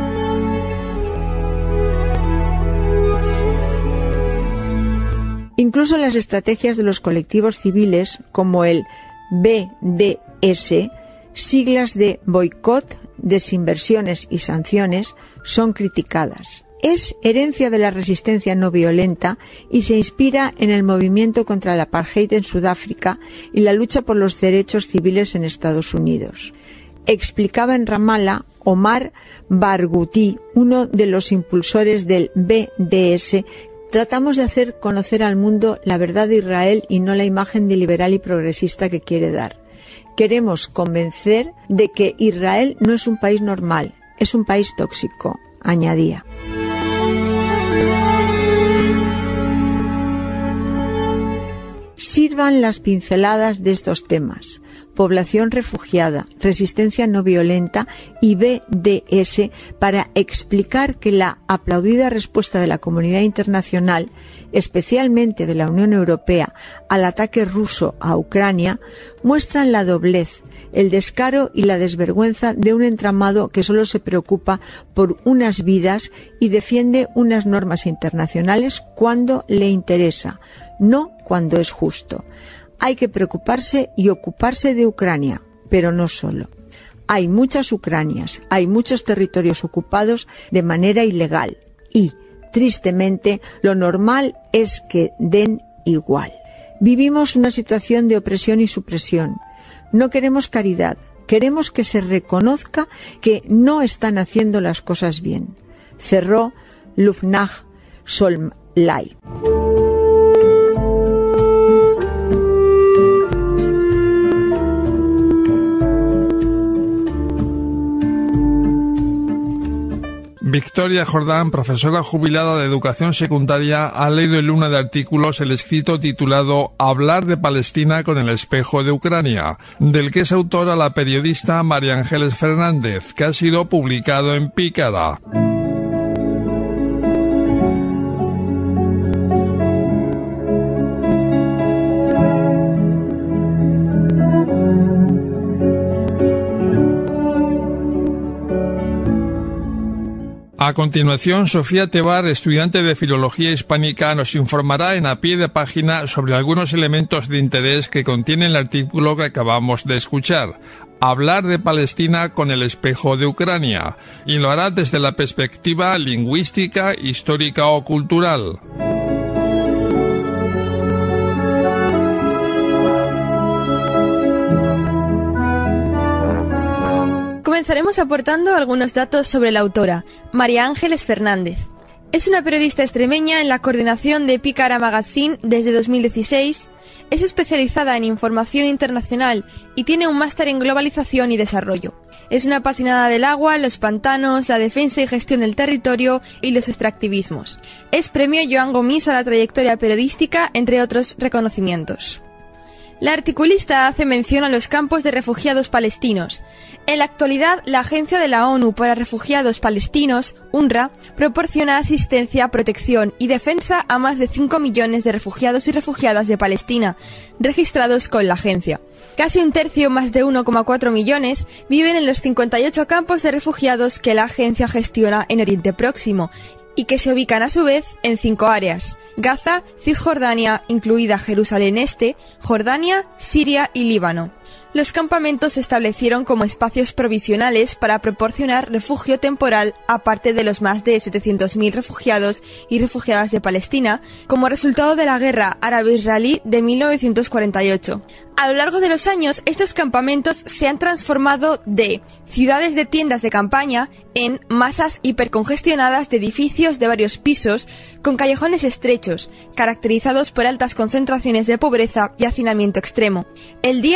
Incluso las estrategias de los colectivos civiles, como el B D S, siglas de boicot, desinversiones y sanciones, son criticadas. Es herencia de la resistencia no violenta y se inspira en el movimiento contra el apartheid en Sudáfrica y la lucha por los derechos civiles en Estados Unidos. Explicaba en Ramallah Omar Barghouti, uno de los impulsores del B D S. Tratamos de hacer conocer al mundo la verdad de Israel y no la imagen de liberal y progresista que quiere dar. Queremos convencer de que Israel no es un país normal, es un país tóxico, añadía. Sirvan las pinceladas de estos temas: población refugiada, resistencia no violenta y B D S para explicar que la aplaudida respuesta de la comunidad internacional, especialmente de la Unión Europea, al ataque ruso a Ucrania, muestran la doblez, el descaro y la desvergüenza de un entramado que solo se preocupa por unas vidas y defiende unas normas internacionales cuando le interesa, no cuando es justo. Hay que preocuparse y ocuparse de Ucrania, pero no solo. Hay muchas Ucranias, hay muchos territorios ocupados de manera ilegal y, tristemente, lo normal es que den igual. Vivimos una situación de opresión y supresión. No queremos caridad, queremos que se reconozca que no están haciendo las cosas bien. Cerró Lubnaj Somlai. Victoria Jordán, profesora jubilada de educación secundaria, ha leído en una de artículos el escrito titulado Hablar de Palestina con el espejo de Ucrania, del que es autora la periodista María Ángeles Fernández, que ha sido publicado en Pícara. A continuación, Sofía Tebar, estudiante de Filología Hispánica, nos informará en a pie de página sobre algunos elementos de interés que contiene el artículo que acabamos de escuchar, Hablar de Palestina con el espejo de Ucrania, y lo hará desde la perspectiva lingüística, histórica o cultural. Comenzaremos aportando algunos datos sobre la autora, María Ángeles Fernández. Es una periodista extremeña en la coordinación de Pícara Magazine desde dos mil dieciséis, es especializada en información internacional y tiene un máster en globalización y desarrollo. Es una apasionada del agua, los pantanos, la defensa y gestión del territorio y los extractivismos. Es premio Joan Gomis a la trayectoria periodística, entre otros reconocimientos. La articulista hace mención a los campos de refugiados palestinos. En la actualidad, la Agencia de la ONU para Refugiados Palestinos, UNRWA, proporciona asistencia, protección y defensa a más de cinco millones de refugiados y refugiadas de Palestina, registrados con la agencia. Casi un tercio, más de uno coma cuatro millones, viven en los cincuenta y ocho campos de refugiados que la agencia gestiona en Oriente Próximo, y que se ubican a su vez en cinco áreas: Gaza, Cisjordania, incluida Jerusalén Este, Jordania, Siria y Líbano. Los campamentos se establecieron como espacios provisionales para proporcionar refugio temporal a parte de los más de setecientos mil refugiados y refugiadas de Palestina, como resultado de la guerra árabe-israelí de mil novecientos cuarenta y ocho. A lo largo de los años, estos campamentos se han transformado de ciudades de tiendas de campaña en masas hipercongestionadas de edificios de varios pisos con callejones estrechos, caracterizados por altas concentraciones de pobreza y hacinamiento extremo. El día a día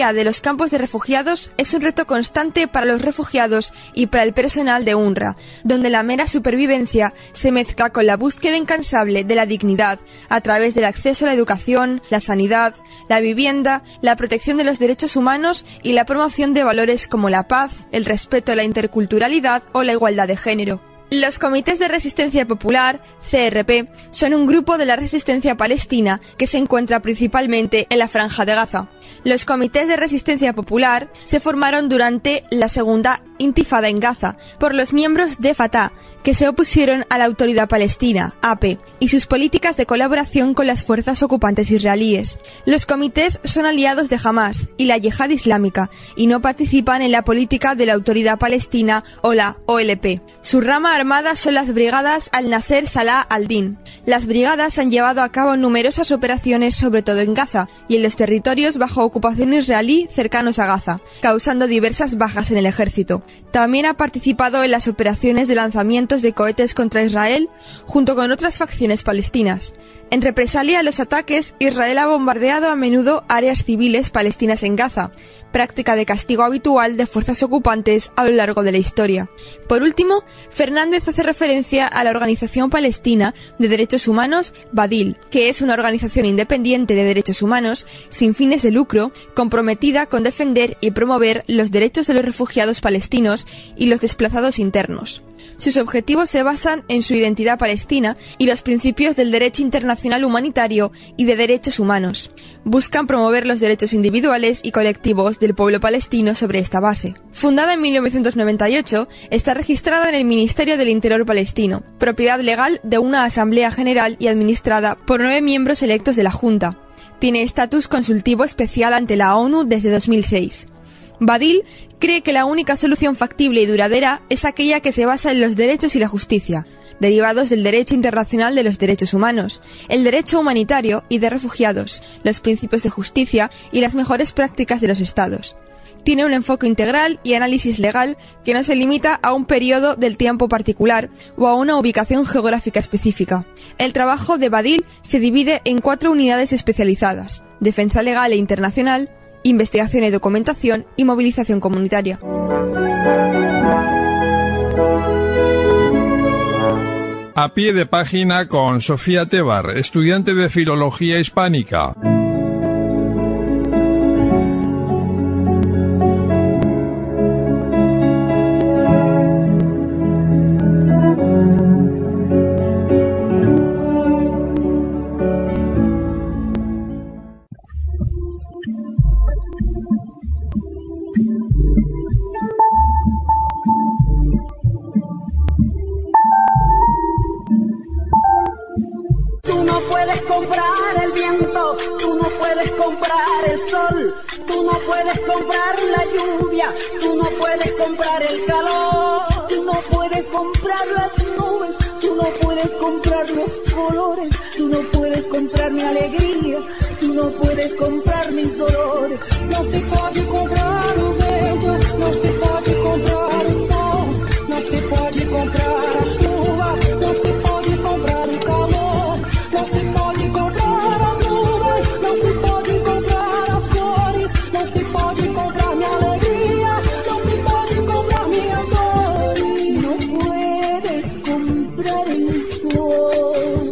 idea de los campos de refugiados es un reto constante para los refugiados y para el personal de UNRWA, donde la mera supervivencia se mezcla con la búsqueda incansable de la dignidad a través del acceso a la educación, la sanidad, la vivienda, la protección de los derechos humanos y la promoción de valores como la paz, el respeto a la interculturalidad o la igualdad de género. Los Comités de Resistencia Popular, C R P, son un grupo de la resistencia palestina que se encuentra principalmente en la Franja de Gaza. Los Comités de Resistencia Popular se formaron durante la Segunda Intifada en Gaza por los miembros de Fatah, que se opusieron a la Autoridad Palestina, A P, y sus políticas de colaboración con las fuerzas ocupantes israelíes. Los comités son aliados de Hamás y la Yihad Islámica y no participan en la política de la Autoridad Palestina o la O L P. Su rama armada son las brigadas Al-Nasser Salah al-Din. Las brigadas han llevado a cabo numerosas operaciones, sobre todo en Gaza y en los territorios bajo ocupación israelí cercanos a Gaza, causando diversas bajas en el ejército. También ha participado en las operaciones de lanzamientos de cohetes contra Israel, junto con otras facciones palestinas. En represalia a los ataques, Israel ha bombardeado a menudo áreas civiles palestinas en Gaza, práctica de castigo habitual de fuerzas ocupantes a lo largo de la historia. Por último, Fernández hace referencia a la Organización Palestina de Derechos Humanos, Badil, que es una organización independiente de derechos humanos, sin fines de lucro, comprometida con defender y promover los derechos de los refugiados palestinos y los desplazados internos. Sus objetivos se basan en su identidad palestina y los principios del derecho internacional humanitario y de derechos humanos. Buscan promover los derechos individuales y colectivos del pueblo palestino sobre esta base. Fundada en mil novecientos noventa y ocho, está registrada en el Ministerio del Interior palestino, propiedad legal de una Asamblea General y administrada por nueve miembros electos de la Junta. Tiene estatus consultivo especial ante la ONU desde dos mil seis. Badil cree que la única solución factible y duradera es aquella que se basa en los derechos y la justicia, derivados del derecho internacional de los derechos humanos, el derecho humanitario y de refugiados, los principios de justicia y las mejores prácticas de los estados. Tiene un enfoque integral y análisis legal que no se limita a un periodo del tiempo particular o a una ubicación geográfica específica. El trabajo de Badil se divide en cuatro unidades especializadas: defensa legal e internacional, investigación y documentación y movilización comunitaria. A pie de página con Sofía Tebar, estudiante de Filología Hispánica. Comprar el viento, tú no puedes comprar el sol, tú no puedes comprar la lluvia, tú no puedes comprar el calor, tú no puedes comprar las nubes, tú no puedes comprar los colores, tú no puedes comprar mi alegría, tú no puedes comprar mis dolores. No se puede comprar lo bello, no se puede comprar el sol, no se puede comprar la chuva, no se puede comprar el calor, no se puede comprar las nubes, no se puede comprar las flores, no se puede comprar mi alegría, no se puede comprar mi amor, no puedes comprar el sol.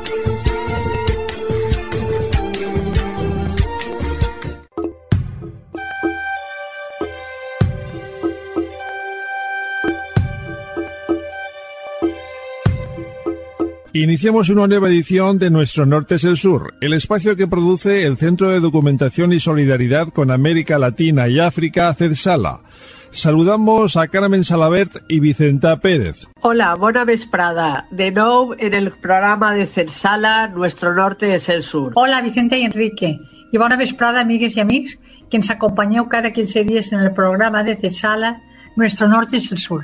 Iniciamos una nueva edición de Nuestro Norte es el Sur, el espacio que produce el Centro de Documentación y Solidaridad con América Latina y África, CERSALA. Saludamos a Carmen Salabert y Vicenta Pérez. Hola, bona vesprada. De nou en el programa de CERSALA, Nuestro Norte es el Sur. Hola, Vicenta i Enrique. I bona vesprada, amigues i amics, que ens acompanyeu cada quinze dies en el programa de CERSALA, Nuestro Norte es el Sur.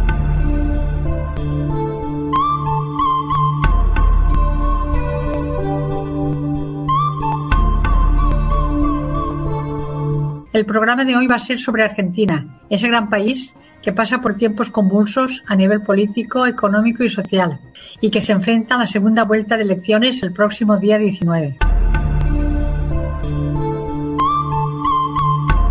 El programa de hoy va a ser sobre Argentina, ese gran país que pasa por tiempos convulsos a nivel político, económico y social, y que se enfrenta a la segunda vuelta de elecciones el próximo día diecinueve.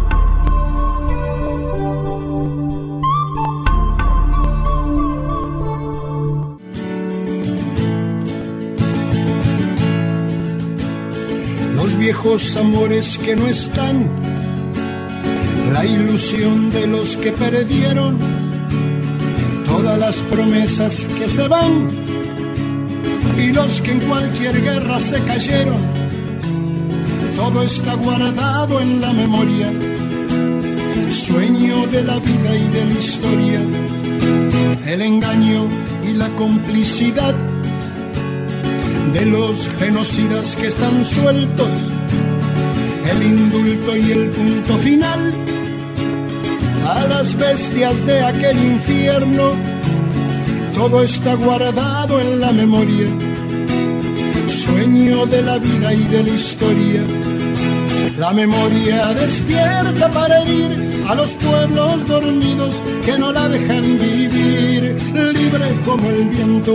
viejos amores que no están, la ilusión de los que perdieron, todas las promesas que se van y los que en cualquier guerra se cayeron. Todo está guardado en la memoria, sueño de la vida y de la historia, el engaño y la complicidad de los genocidas que están sueltos, el indulto y el punto final a las bestias de aquel infierno. Todo está guardado en la memoria, sueño de la vida y de la historia. La memoria despierta para herir a los pueblos dormidos que no la dejan vivir, libre como el viento.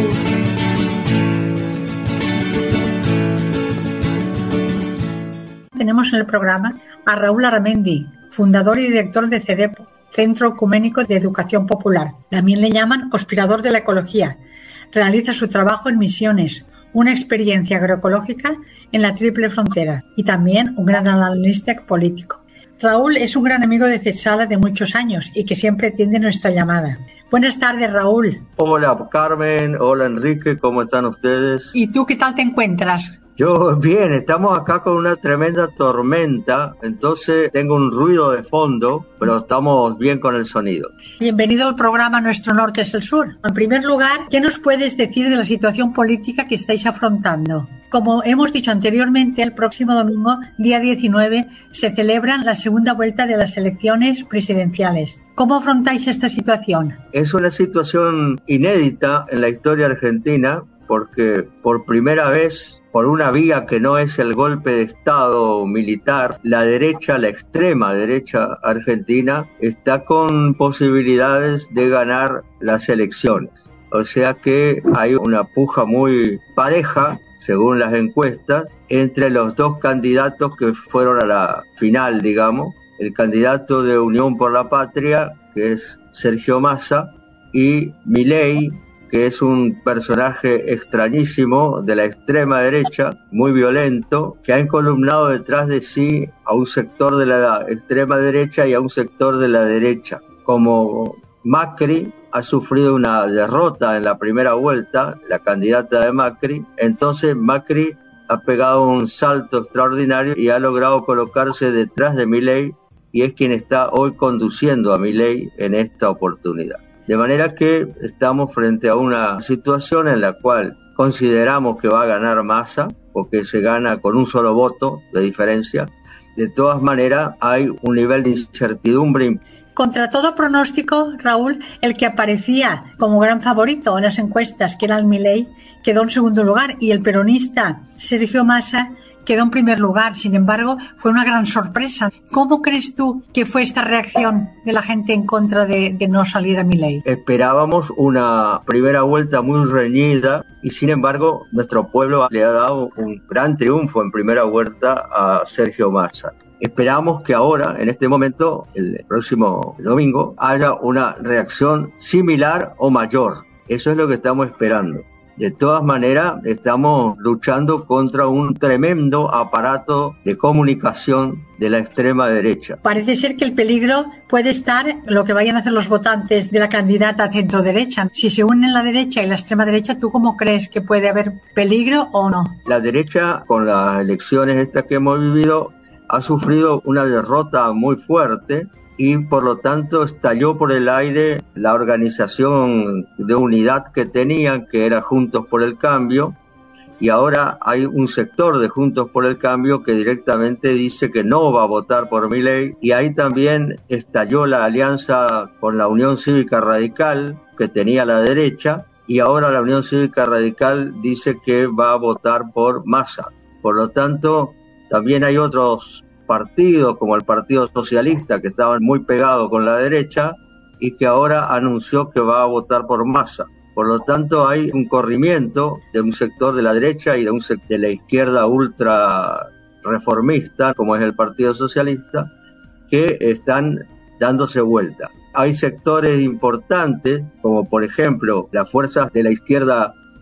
Tenemos en el programa a Raúl Aramendi, fundador y director de CEDEPO, Centro Ecuménico de Educación Popular. También le llaman conspirador de la ecología. Realiza su trabajo en Misiones, una experiencia agroecológica en la Triple Frontera, y también un gran analista político. Raúl es un gran amigo de CESALA de muchos años y que siempre atiende nuestra llamada. Buenas tardes, Raúl. Hola, Carmen. Hola, Enrique. ¿Cómo están ustedes? ¿Y tú qué tal te encuentras? Yo bien, estamos acá con una tremenda tormenta, entonces tengo un ruido de fondo, pero estamos bien con el sonido. Bienvenido al programa Nuestro Norte es el Sur. En primer lugar, ¿qué nos puedes decir de la situación política que estáis afrontando? Como hemos dicho anteriormente, el próximo domingo, día diecinueve, se celebran la segunda vuelta de las elecciones presidenciales. ¿Cómo afrontáis esta situación? Es una situación inédita en la historia argentina, porque por primera vez, por una vía que no es el golpe de Estado militar, la derecha, la extrema derecha argentina, está con posibilidades de ganar las elecciones. O sea que hay una puja muy pareja, según las encuestas, entre los dos candidatos que fueron a la final, digamos. El candidato de Unión por la Patria, que es Sergio Massa, y Milei, que es un personaje extrañísimo de la extrema derecha, muy violento, que ha encolumnado detrás de sí a un sector de la extrema derecha y a un sector de la derecha. Como Macri ha sufrido una derrota en la primera vuelta, la candidata de Macri, entonces Macri ha pegado un salto extraordinario y ha logrado colocarse detrás de Milei, y es quien está hoy conduciendo a Milei en esta oportunidad. De manera que estamos frente a una situación en la cual consideramos que va a ganar Massa, porque se gana con un solo voto de diferencia. De todas maneras, hay un nivel de incertidumbre. Contra todo pronóstico, Raúl, el que aparecía como gran favorito en las encuestas, que era el Milei, quedó en segundo lugar, y el peronista Sergio Massa quedó en primer lugar. Sin embargo, fue una gran sorpresa. ¿Cómo crees tú que fue esta reacción de la gente en contra de, de no salir a Milei? Esperábamos una primera vuelta muy reñida y, sin embargo, nuestro pueblo le ha dado un gran triunfo en primera vuelta a Sergio Massa. Esperamos que ahora, en este momento, el próximo domingo, haya una reacción similar o mayor. Eso es lo que estamos esperando. De todas maneras, estamos luchando contra un tremendo aparato de comunicación de la extrema derecha. Parece ser que el peligro puede estar en lo que vayan a hacer los votantes de la candidata centro-derecha. Si se unen la derecha y la extrema derecha, ¿tú cómo crees que puede haber peligro o no? La derecha, con las elecciones estas que hemos vivido, ha sufrido una derrota muy fuerte, y por lo tanto estalló por el aire la organización de unidad que tenían, que era Juntos por el Cambio, y ahora hay un sector de Juntos por el Cambio que directamente dice que no va a votar por Milei, y ahí también estalló la alianza con la Unión Cívica Radical que tenía la derecha, y ahora la Unión Cívica Radical dice que va a votar por Massa. Por lo tanto, también hay otros partidos como el Partido Socialista que estaban muy pegados con la derecha y que ahora anunció que va a votar por Massa. Por lo tanto, hay un corrimiento de un sector de la derecha y de un sector de la izquierda ultra reformista, como es el Partido Socialista, que están dándose vuelta. Hay sectores importantes, como por ejemplo las fuerzas de la izquierda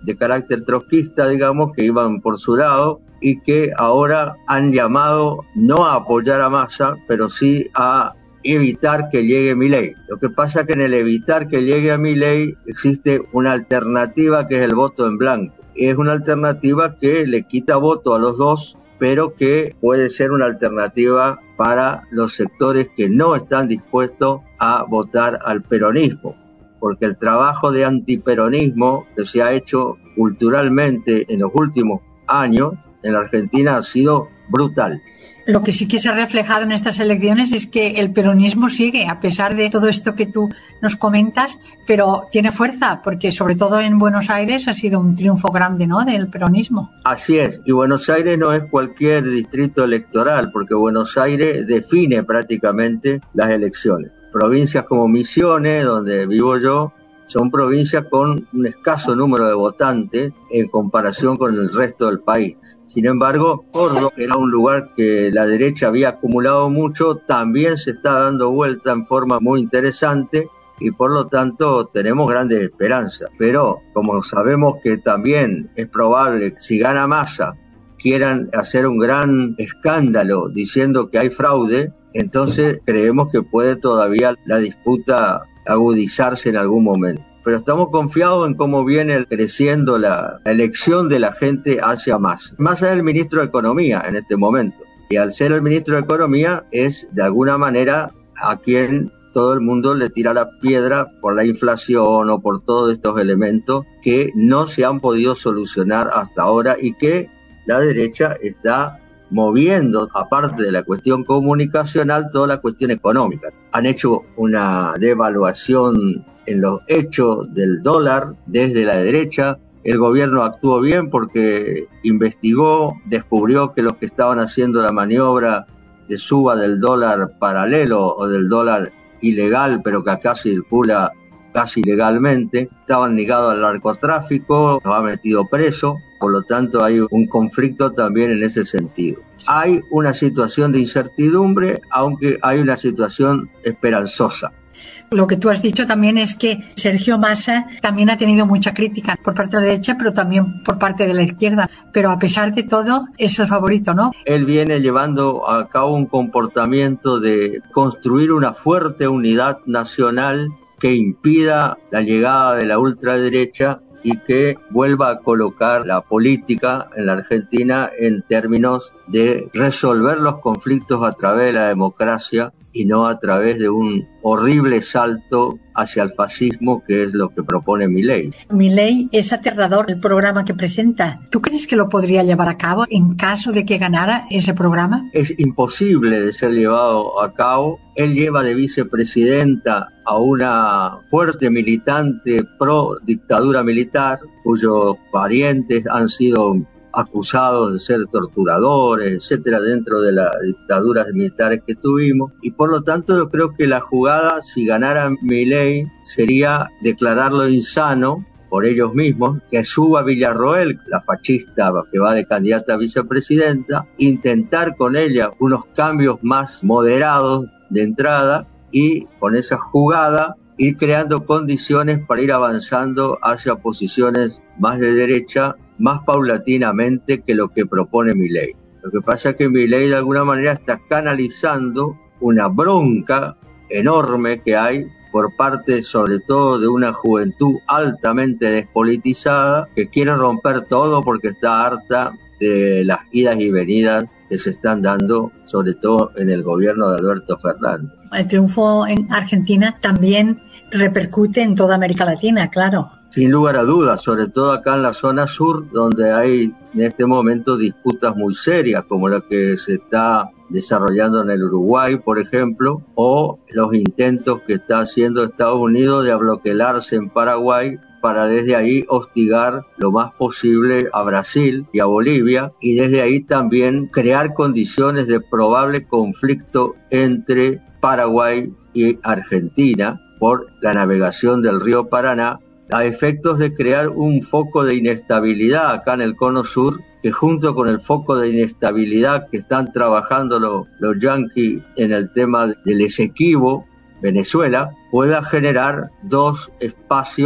de carácter trotskista, digamos, que iban por su lado y que ahora han llamado no a apoyar a Massa, pero sí a evitar que llegue Milei. Lo que pasa es que en el evitar que llegue a Milei existe una alternativa que es el voto en blanco. Es una alternativa que le quita voto a los dos, pero que puede ser una alternativa para los sectores que no están dispuestos a votar al peronismo, porque el trabajo de antiperonismo que se ha hecho culturalmente en los últimos años en la Argentina ha sido brutal. Lo que sí que se ha reflejado en estas elecciones es que el peronismo sigue, a pesar de todo esto que tú nos comentas, pero tiene fuerza, porque sobre todo en Buenos Aires ha sido un triunfo grande, ¿no?, del peronismo. Así es, y Buenos Aires no es cualquier distrito electoral, porque Buenos Aires define prácticamente las elecciones. Provincias como Misiones, donde vivo yo, son provincias con un escaso número de votantes en comparación con el resto del país. Sin embargo, Córdoba, que era un lugar que la derecha había acumulado mucho, también se está dando vuelta en forma muy interesante y por lo tanto tenemos grandes esperanzas. Pero como sabemos que también es probable que si gana Massa quieran hacer un gran escándalo diciendo que hay fraude, entonces creemos que puede todavía la disputa agudizarse en algún momento. Pero estamos confiados en cómo viene creciendo la elección de la gente hacia Massa. Massa es el ministro de Economía en este momento. Y al ser el ministro de Economía es de alguna manera a quien todo el mundo le tira la piedra por la inflación o por todos estos elementos que no se han podido solucionar hasta ahora y que la derecha está moviendo, aparte de la cuestión comunicacional, toda la cuestión económica. Han hecho una devaluación en los hechos del dólar desde la derecha. El gobierno actuó bien porque investigó, descubrió que los que estaban haciendo la maniobra de suba del dólar paralelo o del dólar ilegal, pero que acá circula casi legalmente, estaban ligados al narcotráfico, los ha metido preso, por lo tanto hay un conflicto también en ese sentido. Hay una situación de incertidumbre, aunque hay una situación esperanzosa. Lo que tú has dicho también es que Sergio Massa también ha tenido mucha crítica por parte de la derecha, pero también por parte de la izquierda. Pero a pesar de todo, es el favorito, ¿no? Él viene llevando a cabo un comportamiento de construir una fuerte unidad nacional que impida la llegada de la ultraderecha y que vuelva a colocar la política en la Argentina en términos de resolver los conflictos a través de la democracia y no a través de un horrible salto hacia el fascismo, que es lo que propone Milei. Milei es aterrador el programa que presenta. ¿Tú crees que lo podría llevar a cabo en caso de que ganara ese programa? Es imposible de ser llevado a cabo. Él lleva de vicepresidenta a una fuerte militante pro dictadura militar, cuyos parientes han sido acusados de ser torturadores, etcétera, dentro de las dictaduras militares que tuvimos, y por lo tanto yo creo que la jugada, si ganara Milei, sería declararlo insano por ellos mismos, que suba Villarroel, la fascista que va de candidata a vicepresidenta, intentar con ella unos cambios más moderados de entrada y con esa jugada ir creando condiciones para ir avanzando hacia posiciones más de derecha, más paulatinamente que lo que propone Milei. Lo que pasa es que Milei de alguna manera está canalizando una bronca enorme que hay por parte sobre todo de una juventud altamente despolitizada que quiere romper todo porque está harta de las idas y venidas que se están dando, sobre todo en el gobierno de Alberto Fernández. El triunfo en Argentina también repercute en toda América Latina, claro. Sin lugar a dudas, sobre todo acá en la zona sur, donde hay en este momento disputas muy serias, como la que se está desarrollando en el Uruguay, por ejemplo, o los intentos que está haciendo Estados Unidos de abloquelarse en Paraguay para desde ahí hostigar lo más posible a Brasil y a Bolivia, y desde ahí también crear condiciones de probable conflicto entre Paraguay y Argentina por la navegación del río Paraná, a efectos de crear un foco de inestabilidad acá en el cono sur, que junto con el foco de inestabilidad que están trabajando los, los yanquis en el tema del Esequibo, Venezuela, pueda generar dos espacios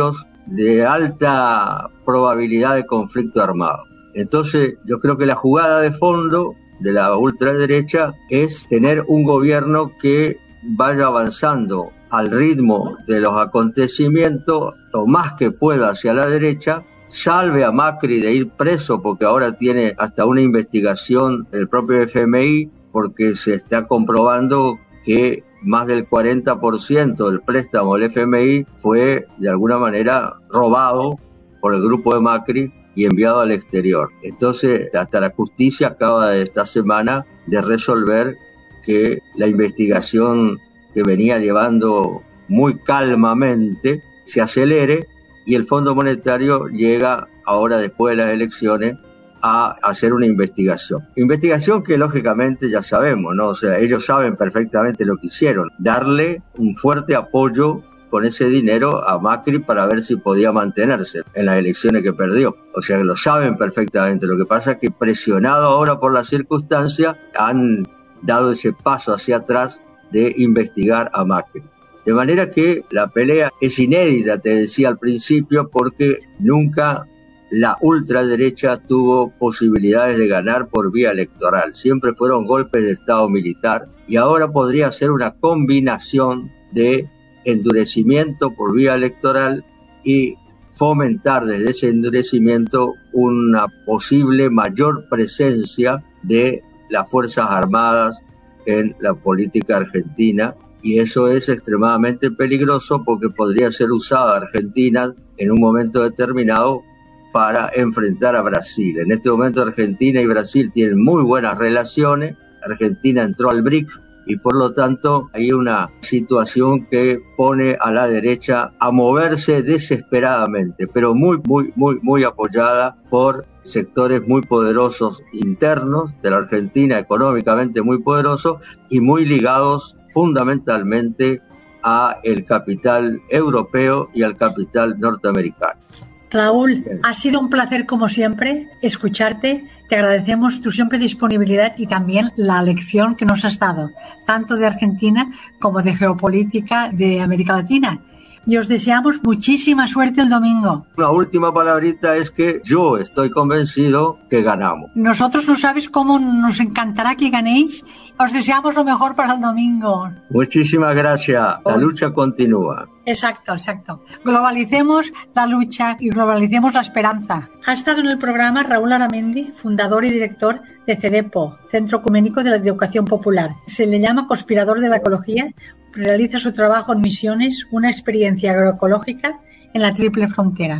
de alta probabilidad de conflicto armado. Entonces, yo creo que la jugada de fondo de la ultraderecha es tener un gobierno que vaya avanzando al ritmo de los acontecimientos lo más que pueda hacia la derecha, salve a Macri de ir preso, porque ahora tiene hasta una investigación del propio F M I, porque se está comprobando que más del cuarenta por ciento del préstamo del F M I fue de alguna manera robado por el grupo de Macri y enviado al exterior. Entonces, hasta la justicia acaba de esta semana de resolver que la investigación que venía llevando muy calmamente se acelere y el Fondo Monetario llega ahora, después de las elecciones, a hacer una investigación. Investigación que lógicamente ya sabemos, ¿no? O sea, ellos saben perfectamente lo que hicieron, darle un fuerte apoyo con ese dinero a Macri para ver si podía mantenerse en las elecciones que perdió. O sea, que lo saben perfectamente. Lo que pasa es que presionado ahora por las circunstancias han dado ese paso hacia atrás de investigar a Macri. De manera que la pelea es inédita, te decía al principio, porque nunca la ultraderecha tuvo posibilidades de ganar por vía electoral. Siempre fueron golpes de Estado militar y ahora podría ser una combinación de endurecimiento por vía electoral y fomentar desde ese endurecimiento una posible mayor presencia de las Fuerzas Armadas en la política argentina, y eso es extremadamente peligroso porque podría ser usada Argentina en un momento determinado para enfrentar a Brasil. En este momento Argentina y Brasil tienen muy buenas relaciones. Argentina entró al B R I C S y por lo tanto hay una situación que pone a la derecha a moverse desesperadamente, pero muy, muy, muy, muy apoyada por sectores muy poderosos internos de la Argentina, económicamente muy poderosos y muy ligados fundamentalmente a el capital europeo y al capital norteamericano. Raúl, ha sido un placer como siempre escucharte. Te agradecemos tu siempre disponibilidad y también la lección que nos has dado, tanto de Argentina como de geopolítica de América Latina. Y os deseamos muchísima suerte el domingo. La última palabrita es que yo estoy convencido que ganamos. Nosotros no sabes cómo nos encantará que ganéis. Os deseamos lo mejor para el domingo. Muchísimas gracias. La lucha continúa. Exacto, exacto. Globalicemos la lucha y globalicemos la esperanza. Ha estado en el programa Raúl Aramendi, fundador y director de CEDEPO, Centro Ecuménico de la Educación Popular. Se le llama conspirador de la ecología. Realiza su trabajo en Misiones, una experiencia agroecológica en la Triple Frontera.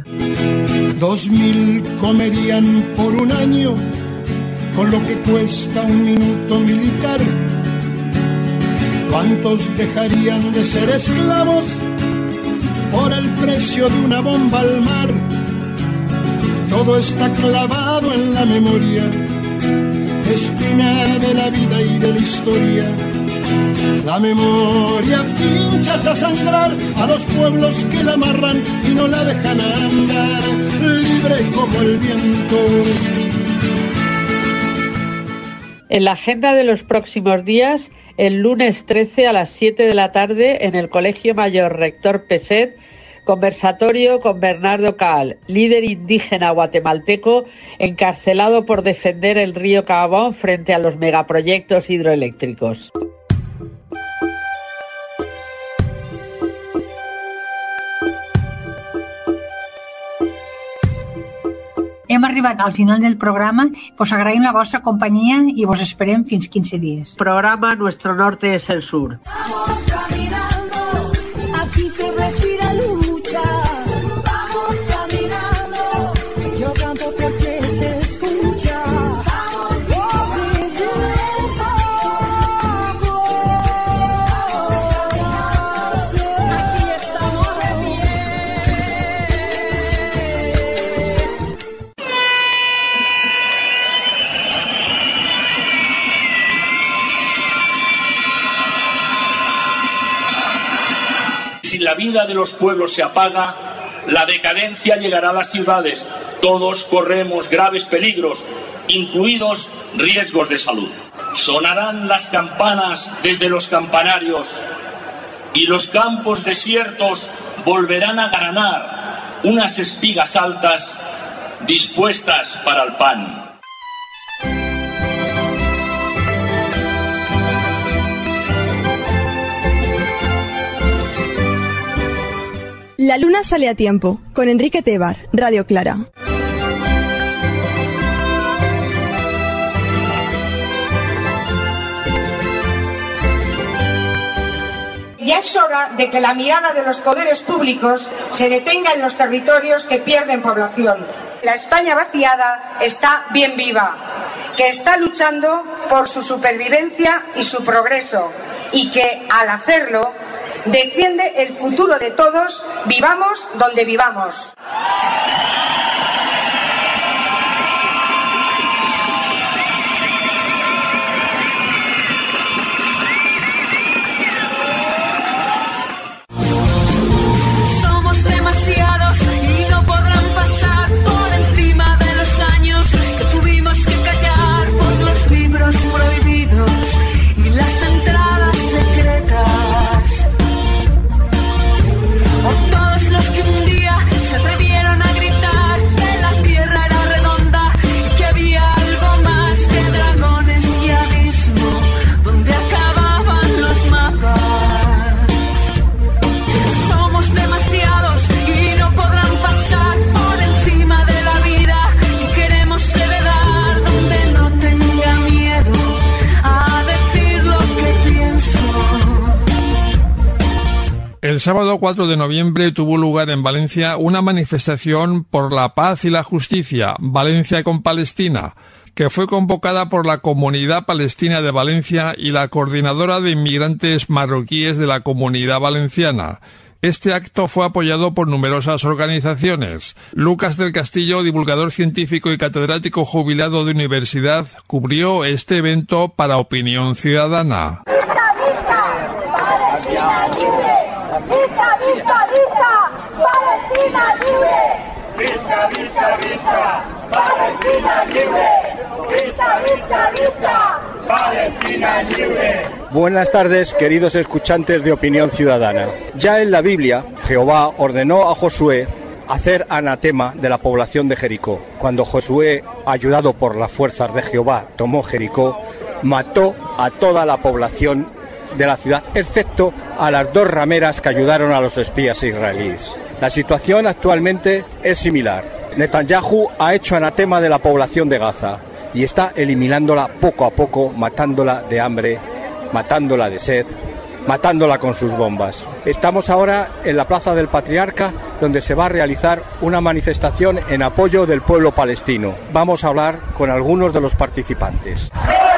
Dos mil comerían por un año con lo que cuesta un minuto militar. ¿Cuántos dejarían de ser esclavos por el precio de una bomba al mar? Todo está clavado en la memoria, espina de la vida y de la historia. La memoria pincha hasta sangrar a los pueblos que la amarran y no la dejan andar, libre como el viento. En la agenda de los próximos días, el lunes trece a las siete de la tarde en el Colegio Mayor Rector Peset, conversatorio con Bernardo Caal, líder indígena guatemalteco encarcelado por defender el río Cabón frente a los megaproyectos hidroeléctricos. Hem arribat al final del programa, vos agraïm la vostra companyia i vos esperem fins quince dies. Programa Nuestro Norte es el Sur. Vamos caminando, aquí se respira lucha. Vamos caminando, yo canto porque se escucha. Vamos, si yo les hago, aquí estamos de pie. Si la vida de los pueblos se apaga, la decadencia llegará a las ciudades. Todos corremos graves peligros, incluidos riesgos de salud. Sonarán las campanas desde los campanarios y los campos desiertos volverán a granar unas espigas altas dispuestas para el pan. La luna sale a tiempo, con Enrique Tebar, Radio Clara. Ya es hora de que la mirada de los poderes públicos se detenga en los territorios que pierden población. La España vaciada está bien viva, que está luchando por su supervivencia y su progreso, y que, al hacerlo, defiende el futuro de todos, vivamos donde vivamos. Somos demasiados y no podrán pasar por encima de los años que tuvimos que callar por los libros prohibidos y las entradas secretas. Por todos los que un día se atrevieron a gritar que la tierra era redonda y que había algo más que dragones y abismo donde acababan los mapas. Somos demasiados y no podrán pasar por encima de la vida que queremos heredar, donde no tenga miedo a decir lo que pienso. El sábado cuatro de noviembre tuvo lugar en Valencia una manifestación por la paz y la justicia, Valencia con Palestina, que fue convocada por la Comunidad Palestina de Valencia y la Coordinadora de Inmigrantes Marroquíes de la Comunidad Valenciana. Este acto fue apoyado por numerosas organizaciones. Lucas del Castillo, divulgador científico y catedrático jubilado de universidad, cubrió este evento para Opinión Ciudadana. ¡Vista, vista, vista! ¡Palestina libre! ¡Vista, vista, vista! ¡Palestina libre! ¡Vista, vista, vista! ¡Palestina libre! Buenas tardes, queridos escuchantes de Opinión Ciudadana. Ya en la Biblia, Jehová ordenó a Josué hacer anatema de la población de Jericó. Cuando Josué, ayudado por las fuerzas de Jehová, tomó Jericó, mató a toda la población de la ciudad, excepto a las dos rameras que ayudaron a los espías israelíes. La situación actualmente es similar. Netanyahu ha hecho anatema de la población de Gaza y está eliminándola poco a poco, matándola de hambre, matándola de sed, matándola con sus bombas. Estamos ahora en la Plaza del Patriarca, donde se va a realizar una manifestación en apoyo del pueblo palestino. Vamos a hablar con algunos de los participantes.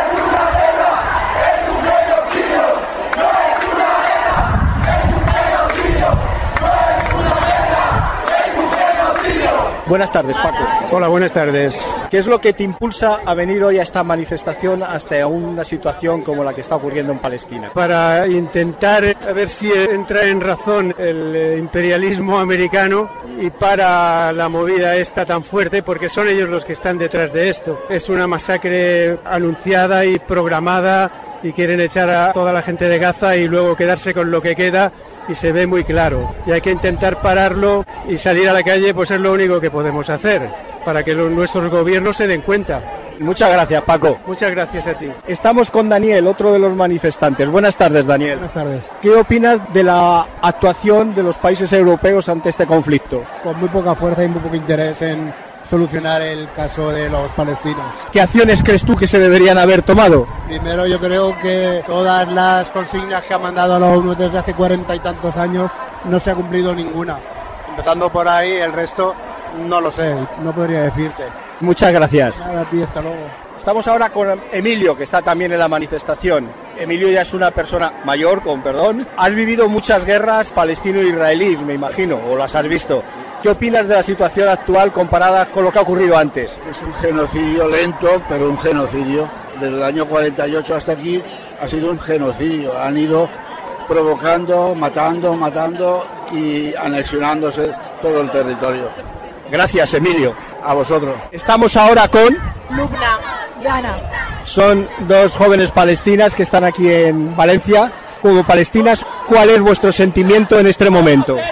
Buenas tardes, Paco. Hola, buenas tardes. ¿Qué es lo que te impulsa a venir hoy a esta manifestación hasta una situación como la que está ocurriendo en Palestina? Para intentar a ver si entra en razón el imperialismo americano y para la movida esta tan fuerte, porque son ellos los que están detrás de esto. Es una masacre anunciada y programada y quieren echar a toda la gente de Gaza y luego quedarse con lo que queda. Y se ve muy claro, y hay que intentar pararlo y salir a la calle, pues es lo único que podemos hacer, para que los, nuestros gobiernos se den cuenta. Muchas gracias, Paco. Muchas gracias a ti. Estamos con Daniel, otro de los manifestantes. Buenas tardes, Daniel. Buenas tardes. ¿Qué opinas de la actuación de los países europeos ante este conflicto? Con muy poca fuerza y muy poco interés en solucionar el caso de los palestinos. ¿Qué acciones crees tú que se deberían haber tomado? Primero, yo creo que todas las consignas que ha mandado la ONU desde hace cuarenta y tantos años no se ha cumplido ninguna. Empezando por ahí, el resto no lo sé, no podría decirte. Muchas gracias. Nada, a ti, hasta luego. Estamos ahora con Emilio, que está también en la manifestación. Emilio ya es una persona mayor, con perdón. Has vivido muchas guerras palestino-israelíes, me imagino, o las has visto. ¿Qué opinas de la situación actual comparada con lo que ha ocurrido antes? Es un genocidio lento, pero un genocidio. Desde el año cuarenta y ocho hasta aquí ha sido un genocidio. Han ido provocando, matando, matando y anexionándose todo el territorio. Gracias, Emilio. A vosotros. Estamos ahora con Lubna, Gana. Son dos jóvenes palestinas que están aquí en Valencia. Como palestinas, ¿cuál es vuestro sentimiento en este momento? Muchísima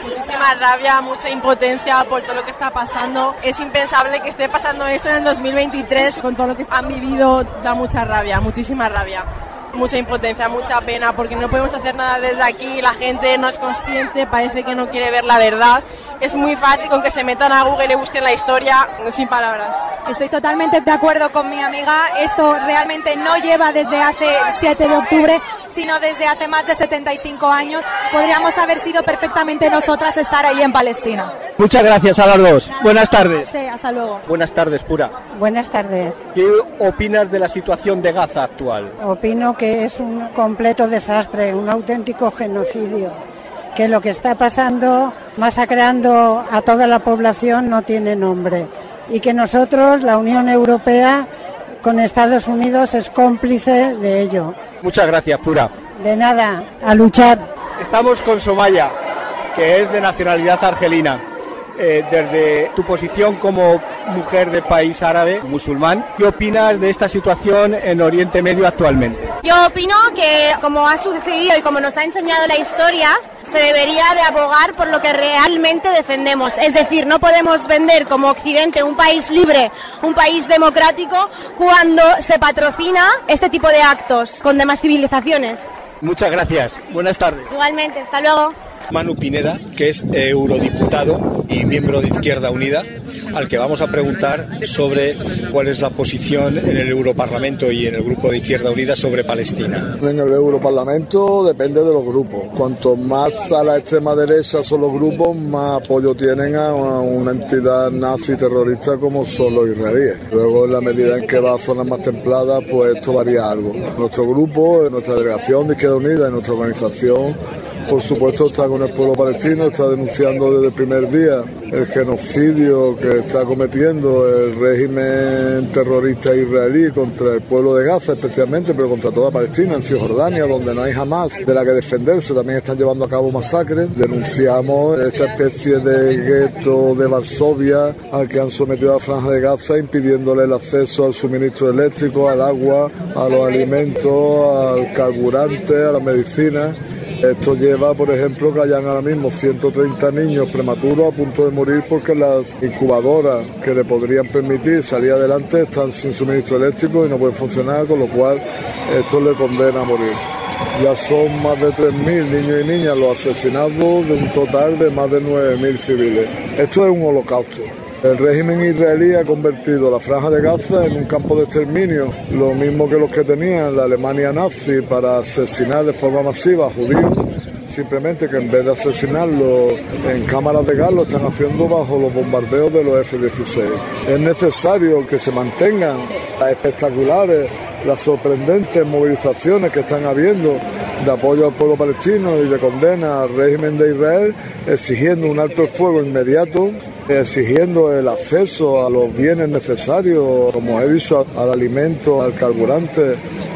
muchísima rabia, mucha impotencia por todo lo que está pasando. Es impensable que esté pasando esto en el dos mil veintitrés con todo lo que han vivido. Da mucha rabia, muchísima rabia. Mucha impotencia, mucha pena, porque no podemos hacer nada desde aquí, la gente no es consciente, parece que no quiere ver la verdad. Es muy fácil con que se metan a Google y busquen la historia, sin palabras. Estoy totalmente de acuerdo con mi amiga, esto realmente no lleva desde hace siete de octubre, sino desde hace más de setenta y cinco años. Podríamos haber sido perfectamente nosotras estar ahí en Palestina. Muchas gracias a las dos. Buenas tardes. Sí, hasta luego. Buenas tardes, Pura. Buenas tardes. ¿Qué opinas de la situación de Gaza actual? Opino que es un completo desastre, un auténtico genocidio. Que lo que está pasando, masacrando a toda la población, no tiene nombre. Y que nosotros, la Unión Europea, con Estados Unidos, es cómplice de ello. Muchas gracias, Pura. De nada, a luchar. Estamos con Somaya, que es de nacionalidad argelina. Eh, desde tu posición como mujer de país árabe, musulmán, ¿qué opinas de esta situación en Oriente Medio actualmente? Yo opino que, como ha sucedido y como nos ha enseñado la historia, se debería de abogar por lo que realmente defendemos. Es decir, no podemos vender como Occidente un país libre, un país democrático, cuando se patrocina este tipo de actos con demás civilizaciones. Muchas gracias. Buenas tardes. Igualmente, hasta luego. Manu Pineda, que es eurodiputado y miembro de Izquierda Unida, al que vamos a preguntar sobre cuál es la posición en el Europarlamento y en el grupo de Izquierda Unida sobre Palestina. En el Europarlamento depende de los grupos. Cuanto más a la extrema derecha son los grupos, más apoyo tienen a una entidad nazi terrorista como son los israelíes. Luego, en la medida en que va a zonas más templadas, pues esto varía algo. Nuestro grupo, nuestra delegación de Izquierda Unida y nuestra organización, por supuesto, está con el pueblo palestino, está denunciando desde el primer día el genocidio que está cometiendo el régimen terrorista israelí contra el pueblo de Gaza especialmente, pero contra toda Palestina, en Cisjordania, donde no hay jamás de la que defenderse. También están llevando a cabo masacres. Denunciamos esta especie de gueto de Varsovia al que han sometido a la Franja de Gaza, impidiéndole el acceso al suministro eléctrico, al agua, a los alimentos, al carburante, a la medicina. Esto lleva, por ejemplo, que hayan ahora mismo ciento treinta niños prematuros a punto de morir porque las incubadoras que le podrían permitir salir adelante están sin suministro eléctrico y no pueden funcionar, con lo cual esto le condena a morir. Ya son más de tres mil niños y niñas los asesinados de un total de más de nueve mil civiles. Esto es un holocausto. El régimen israelí ha convertido la Franja de Gaza en un campo de exterminio, lo mismo que los que tenían la Alemania nazi para asesinar de forma masiva a judíos, simplemente que en vez de asesinarlos en cámaras de gas lo están haciendo bajo los bombardeos de los F dieciséis. Es necesario que se mantengan las espectaculares, las sorprendentes movilizaciones que están habiendo de apoyo al pueblo palestino y de condena al régimen de Israel, exigiendo un alto el fuego inmediato, exigiendo el acceso a los bienes necesarios, como he dicho, al alimento, al carburante,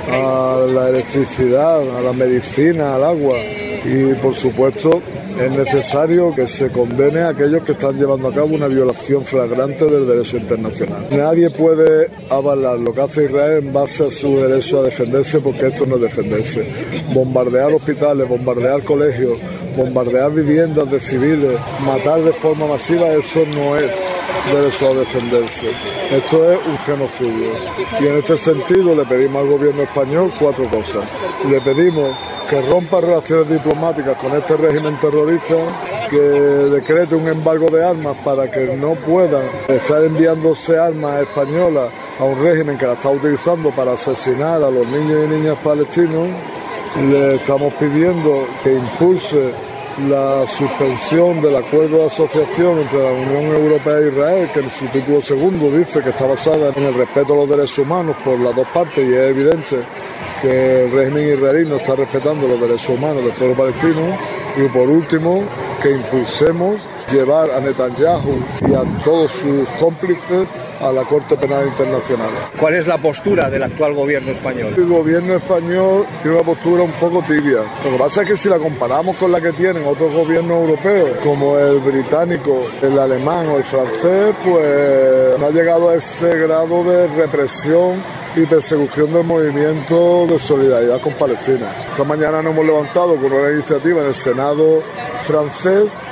a la electricidad, a la medicina, al agua. Y por supuesto es necesario que se condene a aquellos que están llevando a cabo una violación flagrante del derecho internacional. Nadie puede avalar lo que hace Israel en base a su derecho a defenderse, porque esto no es defenderse. Bombardear hospitales, bombardear colegios, bombardear viviendas de civiles, matar de forma masiva, eso no es derecho a defenderse. Esto es un genocidio. Y en este sentido le pedimos al gobierno español cuatro cosas. Le pedimos que rompa relaciones diplomáticas con este régimen terrorista, que decrete un embargo de armas para que no puedan estar enviándose armas españolas a un régimen que la está utilizando para asesinar a los niños y niñas palestinos. Le estamos pidiendo que impulse la suspensión del acuerdo de asociación entre la Unión Europea e Israel, que en su título segundo dice que está basada en el respeto a los derechos humanos por las dos partes, y es evidente que el régimen israelí no está respetando los derechos humanos del pueblo palestino. Y por último, que impulsemos llevar a Netanyahu y a todos sus cómplices a la Corte Penal Internacional. ¿Cuál es la postura del actual gobierno español? El gobierno español tiene una postura un poco tibia. Lo que pasa es que si la comparamos con la que tienen otros gobiernos europeos, como el británico, el alemán o el francés, pues no ha llegado a ese grado de represión y persecución del movimiento de solidaridad con Palestina. Esta mañana nos hemos levantado con una iniciativa en el Senado francés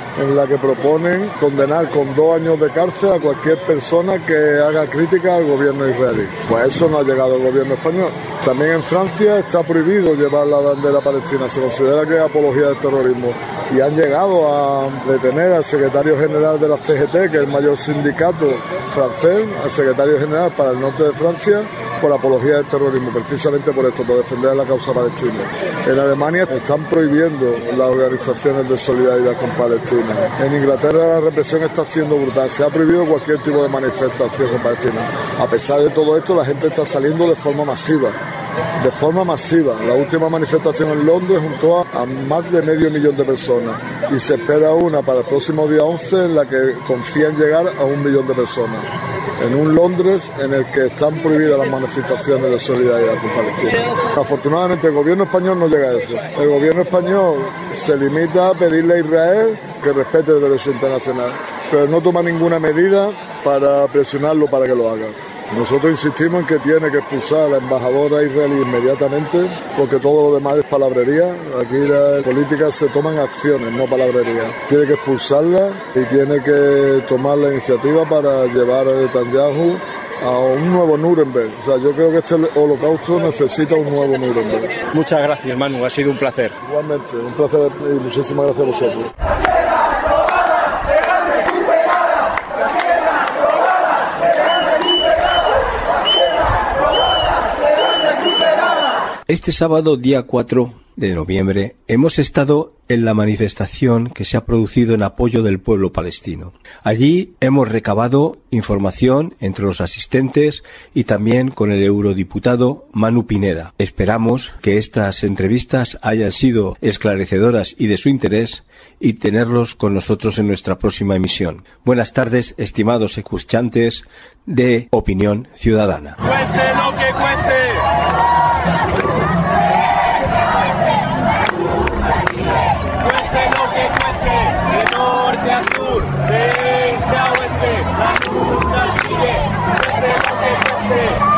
en la que proponen condenar con dos años de cárcel a cualquier persona que haga crítica al gobierno israelí. Pues eso no ha llegado al gobierno español. También en Francia está prohibido llevar la bandera palestina, se considera que es apología del terrorismo. Y han llegado a detener al secretario general de la C G T, que es el mayor sindicato francés, al secretario general para el norte de Francia, por apología del terrorismo, precisamente por esto, por defender la causa palestina. En Alemania están prohibiendo las organizaciones de solidaridad con Palestina. En Inglaterra la represión está siendo brutal, se ha prohibido cualquier tipo de manifestación con Palestina. A pesar de todo esto, la gente está saliendo de forma masiva. De forma masiva. La última manifestación en Londres juntó a más de medio millón de personas y se espera una para el próximo día once en la que confían llegar a un millón de personas. En un Londres en el que están prohibidas las manifestaciones de solidaridad con Palestina. Afortunadamente el gobierno español no llega a eso. El gobierno español se limita a pedirle a Israel que respete el derecho internacional, pero no toma ninguna medida para presionarlo para que lo haga. Nosotros insistimos en que tiene que expulsar a la embajadora israelí inmediatamente, porque todo lo demás es palabrería. Aquí las políticas se toman acciones, no palabrería. Tiene que expulsarla y tiene que tomar la iniciativa para llevar a Netanyahu a un nuevo Nuremberg. O sea, yo creo que este holocausto necesita un nuevo Nuremberg. Muchas gracias, Manu, ha sido un placer. Igualmente, un placer y muchísimas gracias a vosotros. Este sábado, día cuatro de noviembre, hemos estado en la manifestación que se ha producido en apoyo del pueblo palestino. Allí hemos recabado información entre los asistentes y también con el eurodiputado Manu Pineda. Esperamos que estas entrevistas hayan sido esclarecedoras y de su interés y tenerlos con nosotros en nuestra próxima emisión. Buenas tardes, estimados escuchantes de Opinión Ciudadana. Cueste lo que cueste. Cueste lo que cueste, de norte a sur, de este a oeste, la lucha sigue, cueste lo que cueste.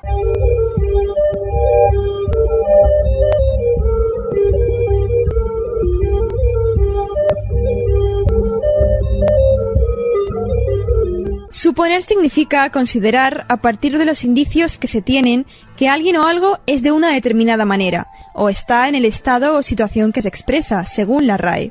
Suponer significa considerar, a partir de los indicios que se tienen, que alguien o algo es de una determinada manera, o está en el estado o situación que se expresa, según la R A E.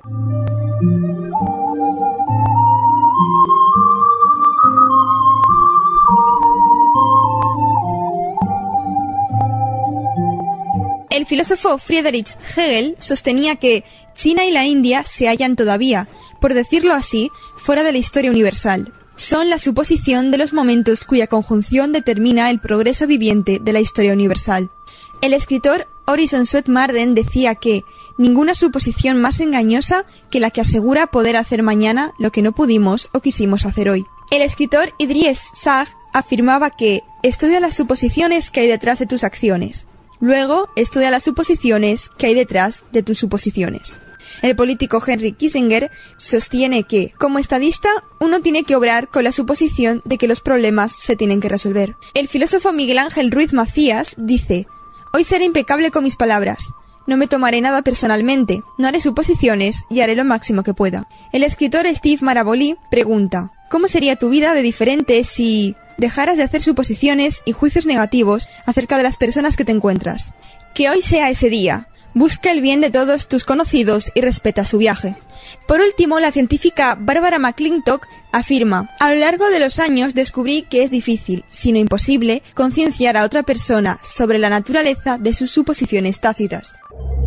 El filósofo Friedrich Hegel sostenía que China y la India se hallan todavía, por decirlo así, fuera de la historia universal. Son la suposición de los momentos cuya conjunción determina el progreso viviente de la historia universal. El escritor Orison Swett Marden decía que ninguna suposición más engañosa que la que asegura poder hacer mañana lo que no pudimos o quisimos hacer hoy. El escritor Idries Shah afirmaba que estudia las suposiciones que hay detrás de tus acciones. Luego, estudia las suposiciones que hay detrás de tus suposiciones. El político Henry Kissinger sostiene que, como estadista, uno tiene que obrar con la suposición de que los problemas se tienen que resolver. El filósofo Miguel Ángel Ruiz Macías dice: «Hoy seré impecable con mis palabras. No me tomaré nada personalmente, no haré suposiciones y haré lo máximo que pueda». El escritor Steve Maraboli pregunta: «¿Cómo sería tu vida de diferente si dejaras de hacer suposiciones y juicios negativos acerca de las personas que te encuentras? Que hoy sea ese día. Busca el bien de todos tus conocidos y respeta su viaje». Por último, la científica Barbara McClintock afirma: «A lo largo de los años descubrí que es difícil, sino imposible, concienciar a otra persona sobre la naturaleza de sus suposiciones tácitas».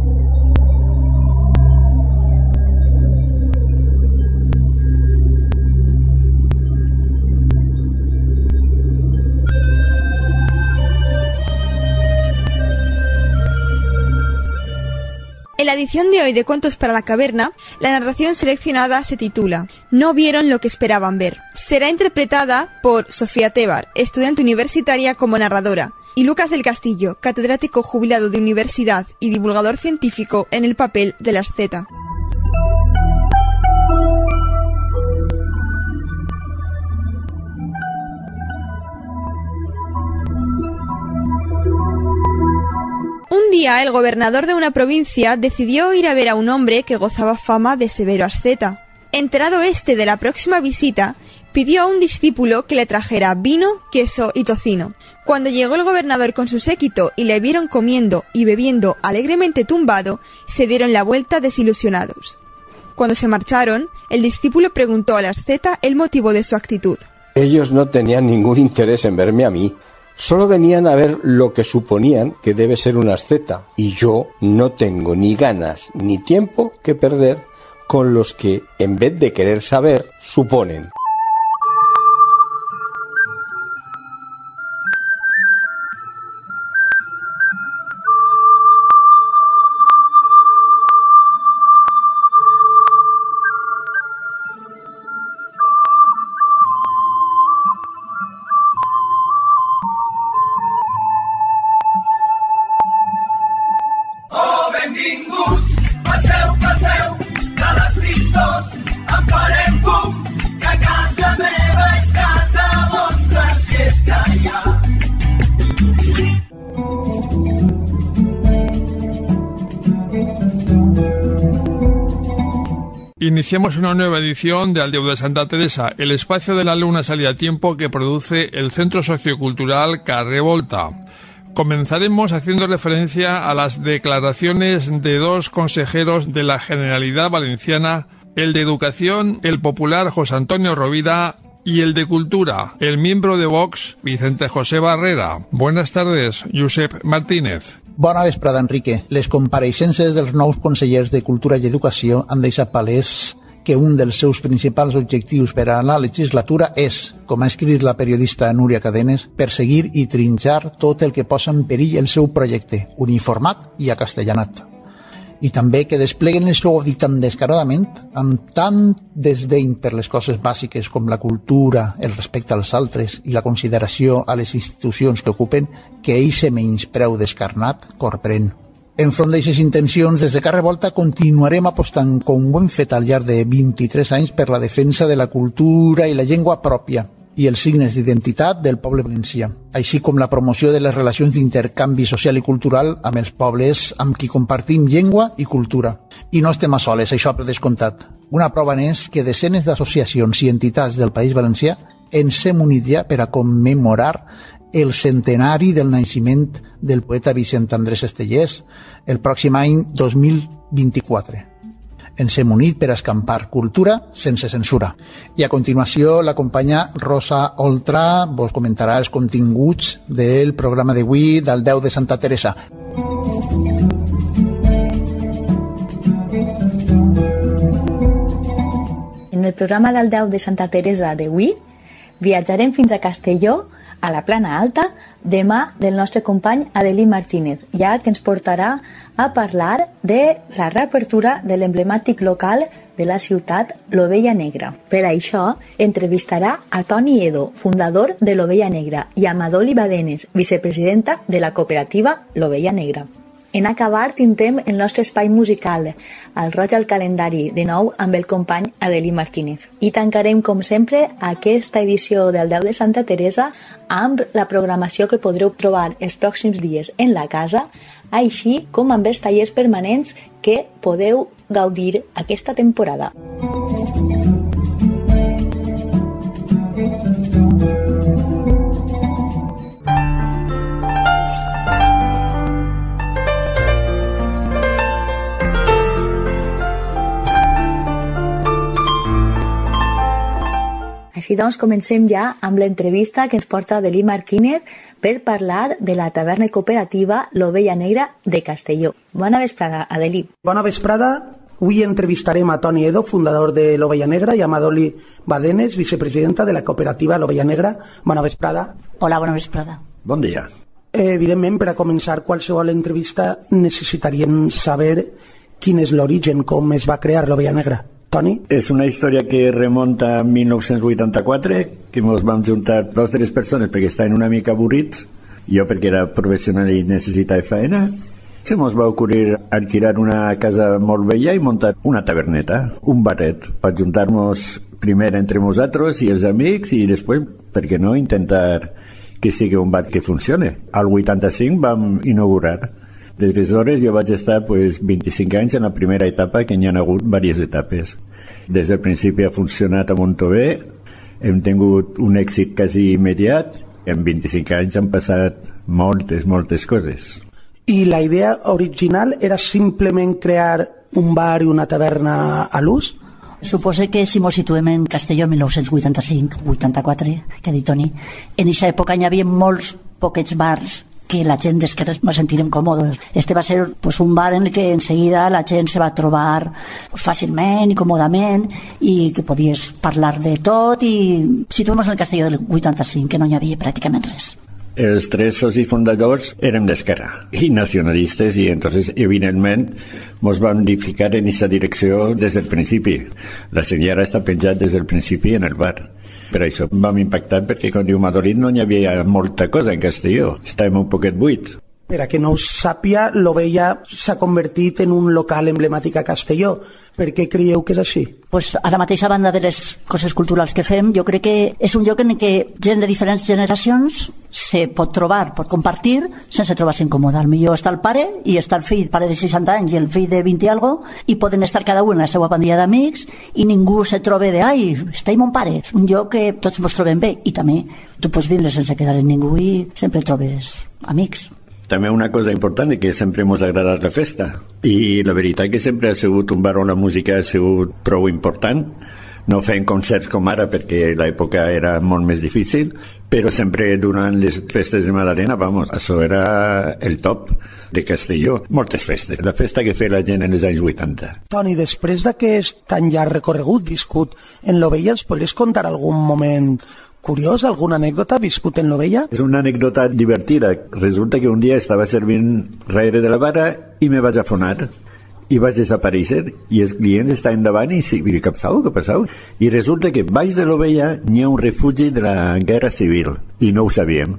En la edición de hoy de Cuentos para la Caverna, la narración seleccionada se titula «No vieron lo que esperaban ver». Será interpretada por Sofía Tebar, estudiante universitaria como narradora, y Lucas del Castillo, catedrático jubilado de universidad y divulgador científico en el papel de las Z. Un día, el gobernador de una provincia decidió ir a ver a un hombre que gozaba fama de severo asceta. Enterado este de la próxima visita, pidió a un discípulo que le trajera vino, queso y tocino. Cuando llegó el gobernador con su séquito y le vieron comiendo y bebiendo alegremente tumbado, se dieron la vuelta desilusionados. Cuando se marcharon, el discípulo preguntó al asceta el motivo de su actitud. Ellos no tenían ningún interés en verme a mí. Solo venían a ver lo que suponían que debe ser un asceta, y yo no tengo ni ganas ni tiempo que perder con los que, en vez de querer saber, suponen. Iniciamos una nueva edición de Aldeu de Santa Teresa, el espacio de la luna salida a tiempo que produce el Centro Sociocultural Carrer Volta. Comenzaremos haciendo referencia a las declaraciones de dos consejeros de la Generalidad Valenciana, el de Educación, el popular José Antonio Rovira, y el de Cultura, el miembro de Vox, Vicente José Barrera. Buenas tardes, Josep Martínez. Bona vesprada, Enrique. Les compareixences dels nous consellers de Cultura i Educació han deixat palès que un dels seus principals objectius per a la legislatura és, com ha escrit la periodista Núria Cadenes, perseguir i trinxar tot el que posa en perill el seu projecte, uniformat i acastellanat. I també que despleguen el seu audit tan descaradament, amb tant desdeny per les coses bàsiques com la cultura, el respecte als altres i la consideració a les institucions que ocupen, que eixe menyspreu descarnat corprèn. Enfront d'aixes intencions, des de Carrer Volta continuarem apostant, com ho hem fet al llarg de vint-i-tres anys, per la defensa de la cultura i la llengua pròpia i els signes d'identitat del poble valencià, així com la promoció de les relacions d'intercanvi social i cultural amb els pobles amb qui compartim llengua i cultura. I no estem a soles, això per descomptat. Una prova n'és que desenes d'associacions i entitats del País Valencià ens hem unit ja per a commemorar el centenari del naixement del poeta Vicent Andrés Estellés el pròxim any dos mil vint-i-quatre. Ens hem unit per a escampar cultura sense censura. I a continuació la companya Rosa Oltra vos comentarà els continguts del programa d'avui del Déu de Santa Teresa. En el programa del Déu de Santa Teresa d'avui viatjarem fins a Castelló, a la Plana Alta, demà del nostre company Adelí Martínez, ja que ens portarà a parlar de la reapertura de l'emblemàtic local de la ciutat, l'Ovella Negra. Per això, entrevistarà a Toni Edo, fundador de l'Ovella Negra, i a Madoli Badenes, vicepresidenta de la cooperativa l'Ovella Negra. En acabar tindrem el nostre espai musical, el Roig al Calendari, de nou amb el company Adelí Martínez. I tancarem, com sempre, aquesta edició del Déu de Santa Teresa amb la programació que podreu trobar els pròxims dies en la casa, així com amb els tallers permanents que podeu gaudir aquesta temporada. Així doncs, comencem ja amb l'entrevista que ens porta Adelí Martínez per parlar de la taverna cooperativa l'Ovella Negra de Castelló. Bona vesprada, Adelí. Bona vesprada. Avui entrevistarem a Toni Edo, fundador de l'Ovella Negra, i a Madoli Badenes, vicepresidenta de la cooperativa l'Ovella Negra. Bona vesprada. Hola, bona vesprada. Bon dia. Evidentment, per a començar qualsevol entrevista necessitaríem saber quin és l'origen, com es va crear l'Ovella Negra. Toni? És una història que remunta a mil nou-cents vuitanta-quatre, que ens vam juntar dos o tres persones perquè estaven una mica avorrits, jo perquè era professional i necessitava feina. Se ens va ocorrir alquilar una casa molt vella i muntar una taverneta, un baret, per juntar-nos primer entre nosaltres i els amics i després, per què no, intentar que sigui un bar que funcione. Al vuitanta-cinc vam inaugurar. Des d'aleshores jo vaig estar pues, vint-i-cinc anys en la primera etapa, que n'hi ha hagut diverses etapes. Des del principi ha funcionat molt bé, hem tingut un èxit quasi immediat, en vint-i-cinc anys han passat moltes, moltes coses. I la idea original era simplement crear un bar i una taverna a l'ús? Suposo que si ens situem en Castelló mil nou-cents vuitanta-cinc vuitanta-quatre, que ha dit Toni, en aquesta època hi havia molts poquets bars que la gent des que no sentirem còmodes. Este va ser pues, un bar en el que enseguida la gent se va trobar pues, fàcilment i còmodament i que podies parlar de tot i situem en el Castelló del vuitanta-cinc, que no hi havia pràcticament res. Els tres socis fundadors érem d'esquerra i nacionalistes i entonces evidentment ens vam ficar en aquesta direcció des del principi. La senyora està penjat des del principi en el bar. Per això vam impactar perquè quan diu Madrid no hi havia molta cosa en Castelló, estàvem un poquet buit. Per a que no ho sàpia, l'Ovella s'ha convertit en un local emblemàtic a Castelló. Per què creieu que és així? Pues a la mateixa banda de les coses culturals que fem, jo crec que és un lloc en què gent de diferents generacions se pot trobar, pot compartir sense trobar-se incòmode. Al millor està el pare i està el fill, pare de seixanta anys i el fill de vint i algo, i poden estar cada un en la seva pandilla d'amics i ningú se troba de ai, està hi mon pare. És un lloc que tots ens trobem bé i també tu pots vindre sense quedar en ningú i sempre trobes amics. També una cosa important és que sempre ens ha agradat la festa i la veritat que sempre ha sigut un bar on la música ha sigut prou important, no fent concerts com ara perquè l'època era molt més difícil, però sempre durant les festes de Madalena, vamos, això era el top de Castelló. Moltes festes, la festa que feia la gent en els anys vuitanta. Toni, després d'aquest tan llarg recorregut viscut en l'Ovella, ens podries contar algun moment curiós, alguna anècdota viscut en l'Ovella? És una anècdota divertida. Resulta que un dia estava servint darrere de la barra i me vaig afonar i vaig desaparèixer i els clients estaven davant i sí, què passau, què passau? I resulta que baix de l'Ovella n'hi ha un refugi de la guerra civil i no ho sabíem.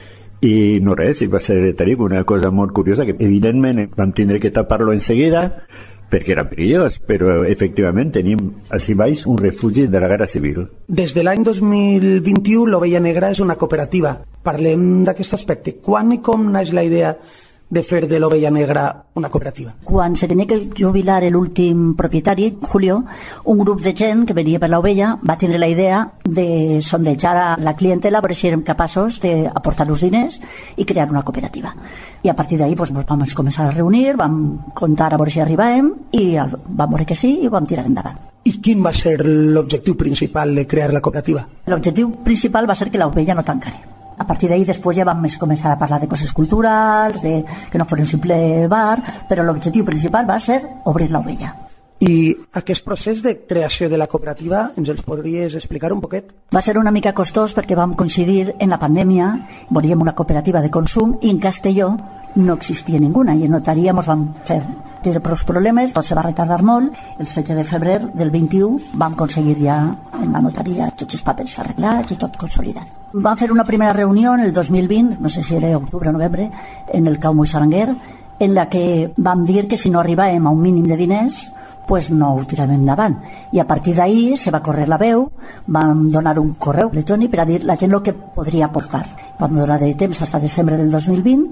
I no res, i va ser una cosa molt curiosa que evidentment vam tindre que tapar-lo en seguida perquè era perillós, però efectivament tenim així baix un refugi de la guerra civil. Des de l'any dos mil vint-i-u l'Ovella Negra és una cooperativa. Parlem d'aquest aspecte. Quan i com naix la idea de fer de l'Ovella Negra una cooperativa? Quan se tenia que jubilar l'últim propietari, Julio, un grup de gent que venia per l'Ovella va tindre la idea de sondejar a la clientela per si érem capaços d'aportar els diners i crear una cooperativa. I a partir d'ahí pues, vam començar a reunir, vam comptar a veure si arribàvem i vam veure que sí i ho vam tirar endavant. I quin va ser l'objectiu principal de crear la cooperativa? L'objectiu principal va ser que l'Ovella no tancari. A partir d'ahí després ja vam començar a parlar de coses culturals, de que no fos un simple bar, però l'objectiu principal va ser obrir l'Ovella. I aquest procés de creació de la cooperativa ens els podries explicar un poquet? Va ser una mica costós perquè vam coincidir en la pandèmia, volíem una cooperativa de consum i en Castelló no existia ninguna i en notaria ens vam fer tindre prou problemes, tot se va retardar molt. El setze de febrer del vint-i-u vam aconseguir ja en la notaria tots els papers arreglats i tot consolidat. Vam fer una primera reunió en el dos mil vint, no sé si era octubre o novembre, en el Cau Moix Saranguer, en la que vam dir que si no arribàvem a un mínim de diners pues no ho tiràvem endavant. I a partir d'ahir se va córrer la veu, vam donar un correu electrònic per a dir la gent el que podria aportar. Vam donar de temps fins a desembre del dos mil vint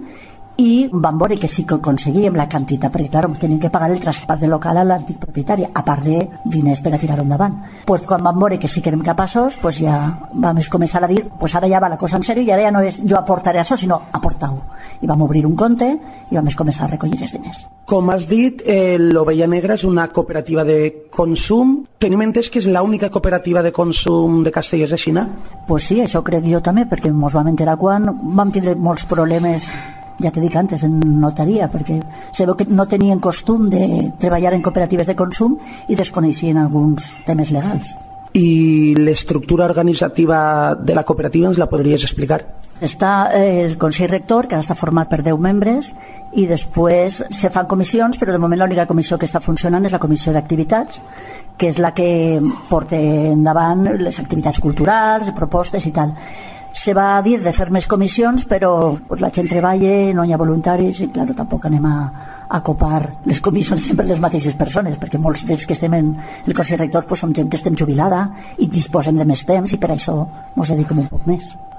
i vam veure que sí que aconseguíem la quantitat, perquè clar, teníem que pagar el traspàs de local a l'antic propietari, a part de diners per a tirar-ho endavant. Pues quan vam veure que sí que érem capaços, pues ja vam començar a dir, pues ara ja va la cosa en sèrio i ara ja no és jo aportaré això, sinó aportau. I vam obrir un compte i vam començar a recollir els diners. Com has dit, eh, l'Ovella Negra és una cooperativa de consum. Tenim entès que és l'única cooperativa de consum de Castelló, és així, no? Pues sí, això crec jo també, perquè ens vam enterar quan vam tindre molts problemes, ja t'he dit antes, en notaria, perquè se veu que no tenien costum de treballar en cooperatives de consum i desconeixien alguns temes legals. I l'estructura organitzativa de la cooperativa ens la podries explicar? Està el Consell Rector, que ara està format per deu membres, i després se fan comissions, però de moment l'única comissió que està funcionant és la comissió d'activitats, que és la que porta endavant les activitats culturals, propostes i tal. Se va dir de fer més comissions, però pues, la gent treballa, no hi ha voluntaris i clar, tampoc anem a, a copar les comissions sempre les mateixes persones, perquè molts dels que estem en el Consell Rector pues, som gent que estem jubilada i disposem de més temps i per això ens dediquem un poc més.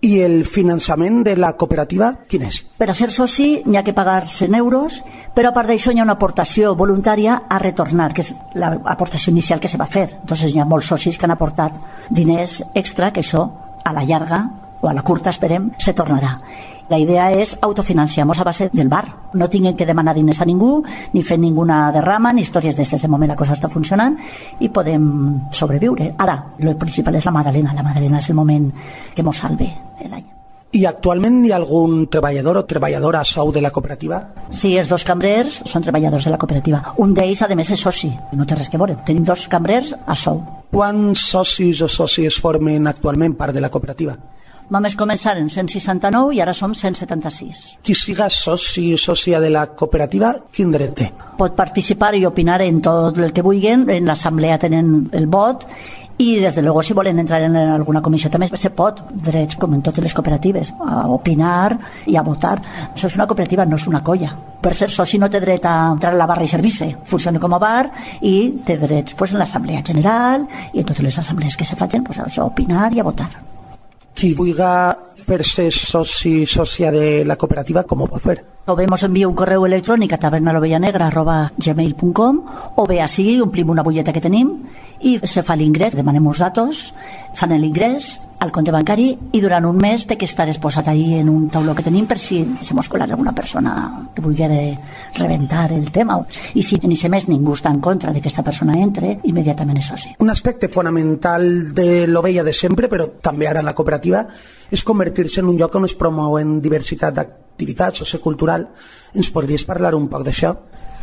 I el finançament de la cooperativa, quin és? Per a ser soci n'hi ha que pagar cent euros, però a part d'això hi ha una aportació voluntària a retornar, que és l'aportació inicial que se va fer. Entonces hi ha molts socis que han aportat diners extra, que això a la llarga, o a la curta, esperem, se tornarà. La idea és autofinanciar-nos a base del bar. No tinguem que demanar diners a ningú, ni fer ninguna derrama, ni històries d'estes. De moment la cosa està funcionant i podem sobreviure. Ara, el principal és la Madalena. La Madalena és el moment que mos salve l'any. I actualment hi ha algun treballador o treballadora a sou de la cooperativa? Sí, els dos cambrers són treballadors de la cooperativa. Un d'ells, a més, és soci. No té res que veure. Tenim dos cambrers a sou. Quants socis o socis formen actualment part de la cooperativa? Vam començar en cent seixanta-nou i ara som cent setanta-sis. Qui siga soci o sòcia de la cooperativa, quin dret té? Pot participar i opinar en tot el que vulguin, en l'assemblea tenen el vot i des de luego si volen entrar en alguna comissió també se pot, drets com en totes les cooperatives, a opinar i a votar. Això és una cooperativa, no és una colla. Per ser soci no té dret a entrar a la barra i servir-se, funciona com a bar i té drets pues, en l'assemblea general i en totes les assemblees que se facin, pues, això, opinar i a votar. Qui vulga per ser soci sòcia de la cooperativa, com ho pot fer? O bé ens envia un correu electrònic a tabernalovella arroba gmail punt com o bé així omplim una butlleta que tenim i se fa l'ingrés, demanem uns datos, fan l'ingrés al compte bancari i durant un mes té que estar exposat ahí en un tauló que tenim per si se mos colar alguna persona que vulgui reventar el tema i si en aquest mes ningú està en contra de que aquesta persona entre, immediatament és soci. Un aspecte fonamental de l'Ovella de sempre, però també ara en la cooperativa, és convertir-se en un lloc on es promouen diversitat d'activitats sociocultural. Ens podries parlar un poc d'això?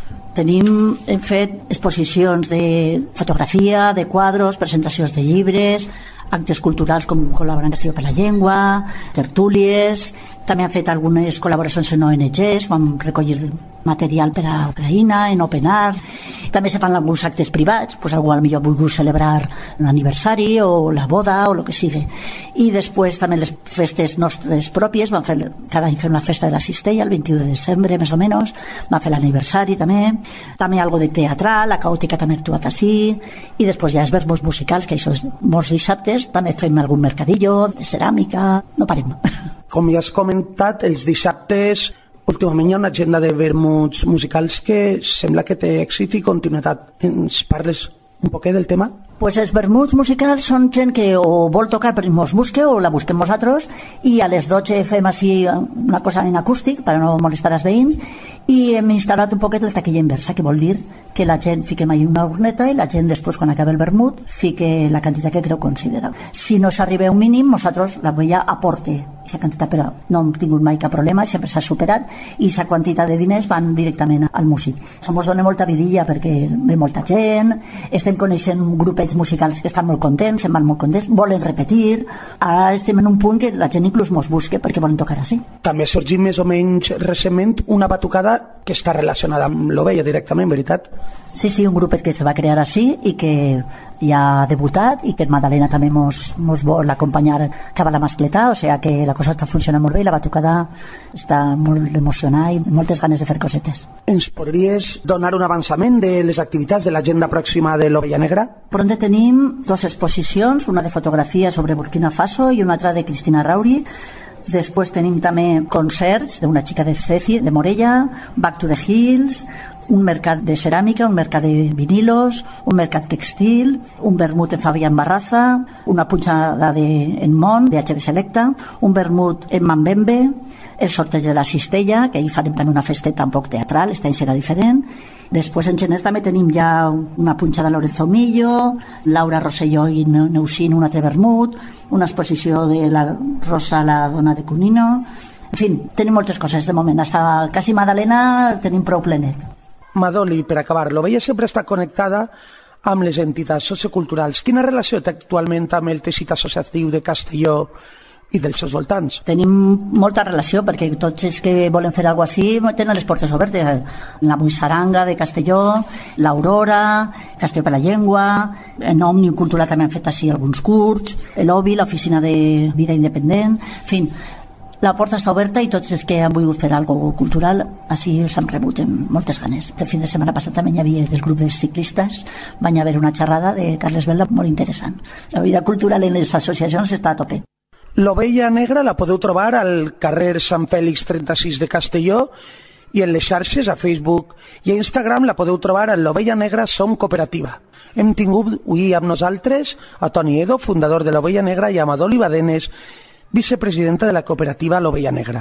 Tenim, hem fet exposicions de fotografia, de quadros, presentacions de llibres, actes culturals com col·laborar en Castelló per la Llengua, tertúlies, també han fet algunes col·laboracions en O N Ges, vam recollir material per a Ucraïna, en Open Art, també se fan alguns actes privats, pues algú potser vulgui celebrar un aniversari o la boda o el que sigui. I després també les festes nostres pròpies, vam fer, cada any fem la festa de la Cistella, el vint-i-u de desembre més o menys, vam fer l'aniversari també, també algo de teatral, la Caòtica també ha actuat així, i després ja els vermos musicals, que això és molts dissabtes, també fem algun mercadillo de ceràmica, no parem. Com ja has comentat, els dissabtes últimament hi ha una agenda de vermuts musicals que sembla que té èxit i continuïtat. Ens parles un poquet del tema? Pues els vermuts musicals són gent que o vol tocar però mos busque o la busquem nosaltres i a les dotze fem així una cosa en acústic per no molestar els veïns i hem instal·lat un poquet el taquilla inversa, que vol dir que la gent fiquem ahí una urneta i la gent després quan acaba el vermut fique la quantitat que creu considerar. Si no s'arriba a un mínim, nosaltres la veia aporte aquesta quantitat, però no hem tingut mai cap problema, sempre s'ha superat i aquesta quantitat de diners van directament al músic. Això ens dona molta vidilla perquè ve molta gent, estem coneixent grupets musicals que estan molt contents, se'n van molt contents, volen repetir, ara estem en un punt que la gent inclús mos busque perquè volen tocar així. També ha sorgit més o menys recentment una batucada que està relacionada amb l'Ovella directament, veritat? Sí, sí, un grupet que se va crear així i que ja ha debutat i que en Madalena també mos, mos vol acompanyar cap a la mascletà, o sigui que la cosa està funcionant molt bé i la batucada està molt emocionada i moltes ganes de fer cosetes. Ens podries donar un avançament de les activitats de l'agenda pròxima de l'Ovella Negra? Pronte tenim dues exposicions, una de fotografia sobre Burkina Faso i una altra de Cristina Rauri. Després tenim també concerts d'una xica de Ceci, de Morella, Back to the Hills, un mercat de ceràmica, un mercat de vinilos, un mercat textil, un vermut en Fabián Barraza, una punxada de, en Mont, de H D Selecta, un vermut en Mambembe, el sorteig de la Cistella, que ahir farem també una festeta un poc teatral, este any serà diferent. Després en gener també tenim ja una punxada de Lorenzo Millo, Laura Rosselló i Neusin, un altre vermut, una exposició de la Rosa, la dona de Cunino. En fi, tenim moltes coses de moment. Hasta quasi Madalena tenim prou plenet. Madoli, per acabar, l'Ovella sempre està connectada amb les entitats socioculturals. Quina relació té actualment amb el teixit associatiu de Castelló i dels seus voltants? Tenim molta relació perquè tots els que volen fer alguna cosa així tenen les portes obertes. La Muixaranga de Castelló, l'Aurora, Castelló per la Llengua, en Òmnium Cultural també han fet així alguns curts, l'Obi, l'Oficina de Vida Independent, en fi, la porta està oberta i tots els que han volgut fer alguna cosa cultural així els han rebut amb moltes ganes. El fin de setmana passat també hi havia del grup de ciclistes, van haver una xerrada de Carles Vela molt interessant. La vida cultural en les associacions està a tope. L'Ovella Negra la podeu trobar al carrer Sant Fèlix trenta-sis de Castelló i en les xarxes, a Facebook i a Instagram la podeu trobar a l'Ovella Negra Som Cooperativa. Hem tingut avui amb nosaltres a Toni Edo, fundador de l'Ovella Negra, i a Amador Libadenes, vicepresidenta de la cooperativa l'Ovella Negra.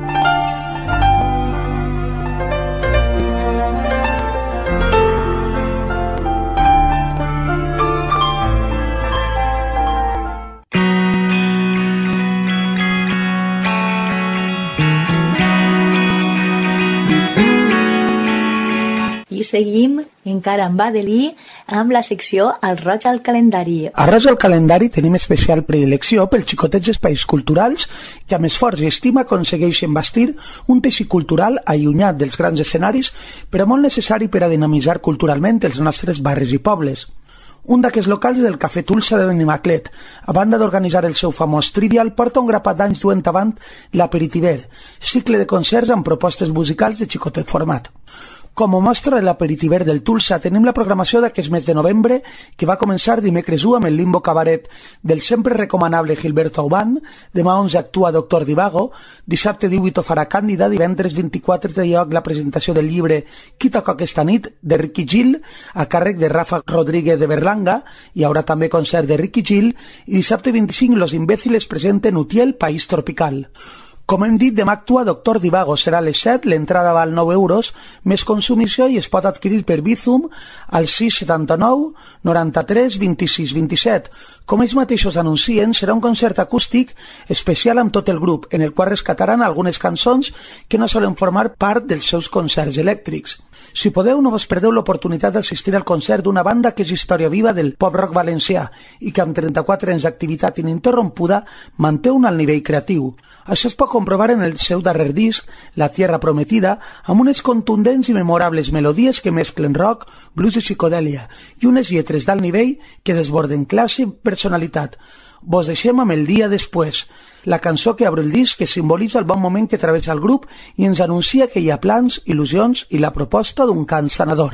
I seguim encara amb Adelí amb la secció Al roig al calendari. A roig al calendari tenim especial predilecció pels xicotets espais culturals que amb esforç i estima aconsegueixen bastir un teixit cultural allunyat dels grans escenaris, però molt necessari per a dinamitzar culturalment els nostres barris i pobles. Un d'aquests locals és el Cafè Tulsa de Benimaclet. A banda d'organitzar el seu famós Trivial, porta un grapat d'anys duent avant l'Aperitiver, cicle de concerts amb propostes musicals de xicotet format. Com a mostra de l'Aperitiver del Tulsa tenim la programació d'aquest mes de novembre, que va començar dimecres u amb el Limbo Cabaret del sempre recomanable Gilberto Aubán, demà onze actua Doctor Divago, dissabte divuit ho farà Càndida, divendres vint-i-quatre té lloc la presentació del llibre Qui toca aquesta nit, de Ricky Gil, a càrrec de Rafa Rodríguez de Berlanga, hi haurà també concert de Ricky Gil, i dissabte vint-i-cinc Los Imbéciles presenten Utiel, País Tropical. Com hem dit, demà actua Doctor Divago, serà a les set, l'entrada val nou euros, més consumició i es pot adquirir per Bizum al sis setanta-nou noranta-tres vint-i-sis vint-i-set. Com ells mateixos anuncien, serà un concert acústic especial amb tot el grup, en el qual rescataran algunes cançons que no solen formar part dels seus concerts elèctrics. Si podeu, no vos perdeu l'oportunitat d'assistir al concert d'una banda que és història viva del pop-rock valencià i que amb trenta-quatre anys d'activitat ininterrompuda manté un alt nivell creatiu. Això es pot comprovar en el seu darrer disc, La Tierra Prometida, amb unes contundents i memorables melodies que mesclen rock, blues i psicodèlia, i unes lletres d'alt nivell que desborden classe i personalitat. Vos deixem amb El dia després, la cançó que obre el disc, que simbolitza el bon moment que travessa el grup i ens anuncia que hi ha plans, il·lusions i la proposta d'un cant sanador.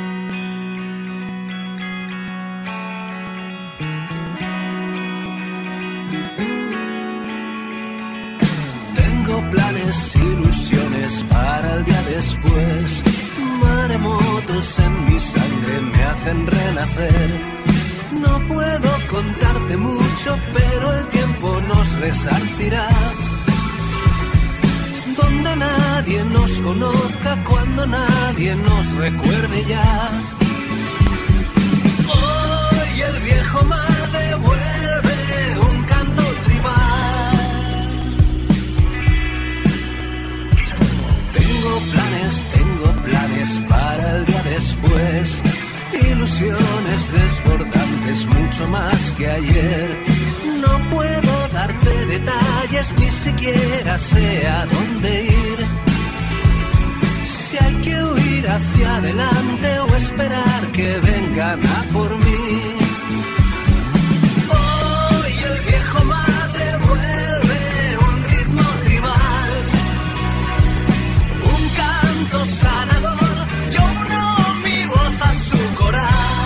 Tengo planes, ilusiones para el día después. Maremotos en mi sangre me hacen renacer. No puedo contarte mucho, pero el tiempo nos resarcirá. Donde nadie nos conozca, cuando nadie nos recuerde ya. Hoy el viejo mar devuelve un canto tribal. Tengo planes, tengo planes para el día después. Ilusiones desbordantes, mucho más que ayer. No puedo darte detalles, ni siquiera sé a dónde ir. Si hay que huir hacia adelante o esperar que vengan a por mí. Hoy el viejo mar devuelve un ritmo tribal, un canto sanador. Yo uno mi voz a su coral.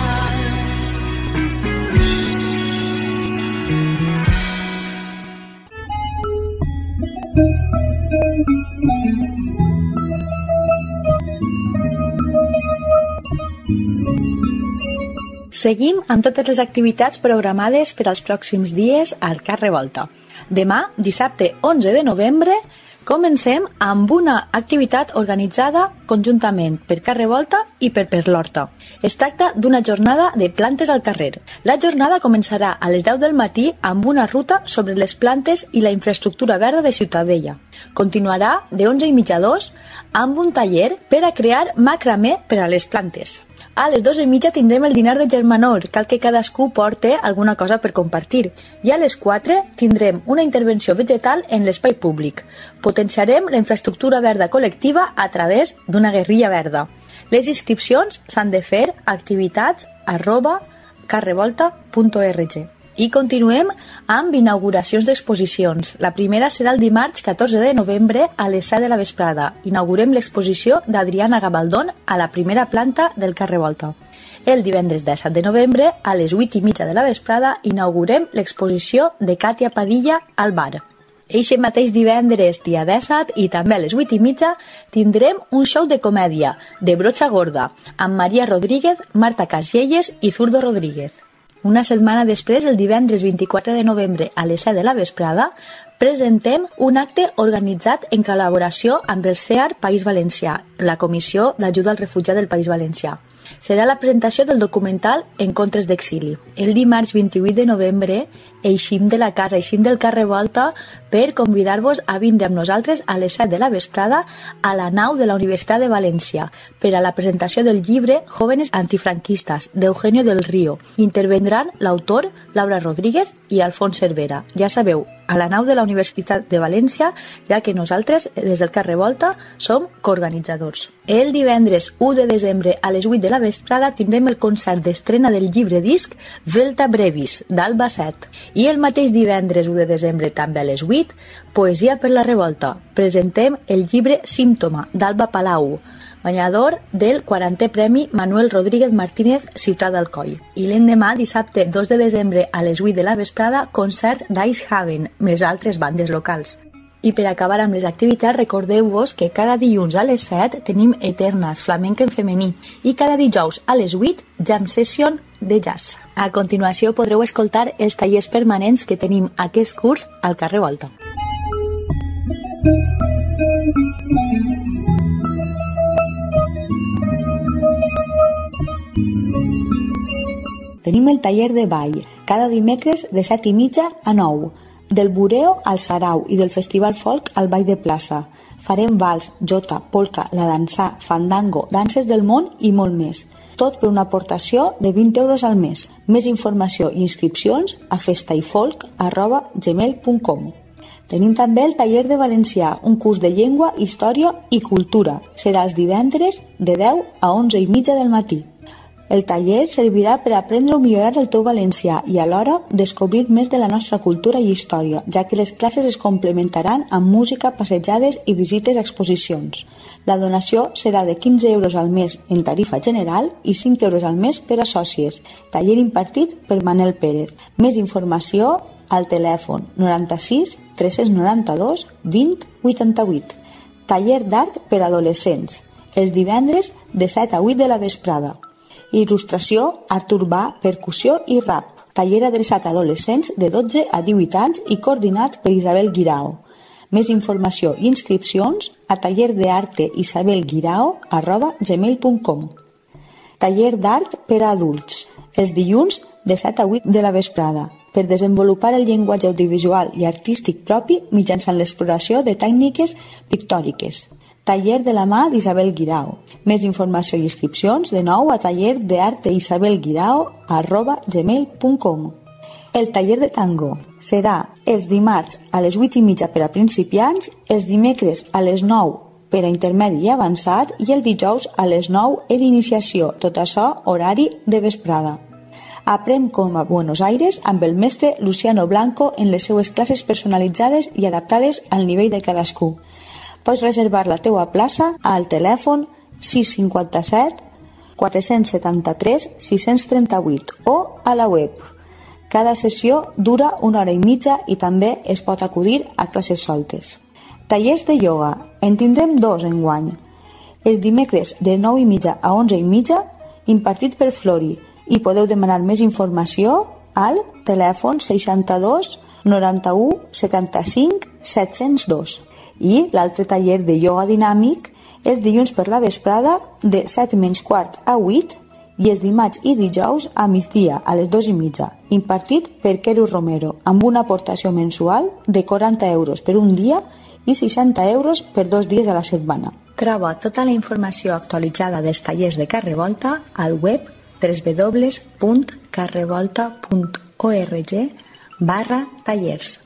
Seguim amb totes les activitats programades per als pròxims dies al Car Revolta. Demà, dissabte onze de novembre, comencem amb una activitat organitzada conjuntament per Car Revolta i per Per l'Horta. Es tracta d'una jornada de plantes al carrer. La jornada començarà a les deu del matí amb una ruta sobre les plantes i la infraestructura verda de Ciutadella. Continuarà de onze i mitja a dos amb un taller per a crear macramé per a les plantes. A les dues i mitja tindrem el dinar de germanor, cal que cadascú porte alguna cosa per compartir. I a les quatre tindrem una intervenció vegetal en l'espai públic. Potenciarem la infraestructura verda col·lectiva a través d'una guerrilla verda. Les inscripcions s'han de fer a activitats arroba carrevolta punt org. I continuem amb inauguracions d'exposicions. La primera serà el dimarts catorze de novembre a les set de la vesprada. Inaugurem l'exposició d'Adriana Gabaldón a la primera planta del Car Revolta. El divendres disset de novembre, a les vuit i mitja de la vesprada, inaugurem l'exposició de Katia Padilla al bar. Eixe mateix divendres, dia disset, i també a les vuit i mitja, tindrem un show de comèdia, de Brocha Gorda, amb Maria Rodríguez, Marta Casielles i Zurdo Rodríguez. Una setmana després, el divendres vint-i-quatre de novembre, a les set de la vesprada, presentem un acte organitzat en col·laboració amb el C E A R País Valencià, la Comissió d'Ajuda al Refugiat del País Valencià. Serà la presentació del documental Encontres d'Exili. El dimarts vint-i-vuit de novembre eixim de la casa, eixim del carrer Volta per convidar-vos a vindre amb nosaltres a les set de la vesprada a la nau de la Universitat de València per a la presentació del llibre Jóvenes Antifranquistas, d'Eugenio del Río. Intervendran l'autor Laura Rodríguez i Alfons Cervera. Ja sabeu, a la nau de la Universitat de València, ja que nosaltres, des del carrer Volta, som coorganitzadors. El divendres u de desembre a les vuit de la vesprada tindrem el concert d'estrena del llibre disc Velta Brevis, d'Alba Set. I el mateix divendres u de desembre, també a les vuit, Poesia per la Revolta. Presentem el llibre Símptoma, d'Alba Palau, guanyador del quarantè Premi Manuel Rodríguez Martínez Ciutat d'Alcoi. I l'endemà, dissabte dos de desembre a les vuit de la vesprada, concert d'Ice Haven, més altres bandes locals. I per acabar amb les activitats, recordeu-vos que cada dilluns a les set tenim Eternas, flamenc en femení, i cada dijous a les vuit, Jam Session de jazz. A continuació podreu escoltar els tallers permanents que tenim aquest curs al carrer Volta. Tenim el taller de ball, cada dimecres de set i mitja a nou, del bureo al sarau i del festival folk al ball de plaça. Farem vals, jota, polka, la dansà, fandango, danses del món i molt més. Tot per una aportació de vint euros al mes. Més informació i inscripcions a festaifolk arroba gmail punt com. Tenim també el taller de valencià, un curs de llengua, història i cultura. Serà els divendres de deu a onze i mitja del matí. El taller servirà per aprendre o millorar el teu valencià i alhora descobrir més de la nostra cultura i història, ja que les classes es complementaran amb música, passejades i visites a exposicions. La donació serà de quinze euros al mes en tarifa general i cinc euros al mes per a sòcies. Taller impartit per Manel Pérez. Més informació al telèfon noranta-sis tres noranta-dos vint vuitanta-vuit. Taller d'art per adolescents. Els divendres de set a vuit de la vesprada. Il·lustració, art urbà, percussió i rap. Taller adreçat a adolescents de dotze a divuit anys i coordinat per Isabel Guirao. Més informació i inscripcions a tallerdearteisabelguirao arroba gmail punt com. Taller d'art per a adults. Els dilluns de set a vuit de la vesprada per desenvolupar el llenguatge audiovisual i artístic propi mitjançant l'exploració de tècniques pictòriques. Taller de la mà d'Isabel Guirao. Més informació i inscripcions de nou a tallerdearteisabelguirao arroba gmail punt com. El taller de tango serà els dimarts a les vuit i mitja per a principiants, els dimecres a les nou per a intermedi i avançat i el dijous a les nou en iniciació, tot això horari de vesprada. Aprèn com a Buenos Aires amb el mestre Luciano Blanco en les seues classes personalitzades i adaptades al nivell de cadascú. Pots reservar la teua plaça al telèfon sis cinquanta-set quatre setanta-tres sis trenta-vuit o a la web. Cada sessió dura una hora i mitja i també es pot acudir a classes soltes. Tallers de ioga. En tindrem dos enguany. Els dimecres de nou i mitja a onze i mitja, impartit per Flori, i podeu demanar més informació al telèfon seixanta-dos noranta-u setanta-cinc set cents dos. I l'altre taller de ioga dinàmic els dilluns per la vesprada de set menys quart a vuit i els dimarts i dijous a migdia a les dos i mitja, impartit per Quero Romero, amb una aportació mensual de quaranta euros per un dia i seixanta euros per dos dies a la setmana. Troba tota la informació actualitzada dels tallers de Carrevolta al web w w w punt carrevolta punt org barra tallers.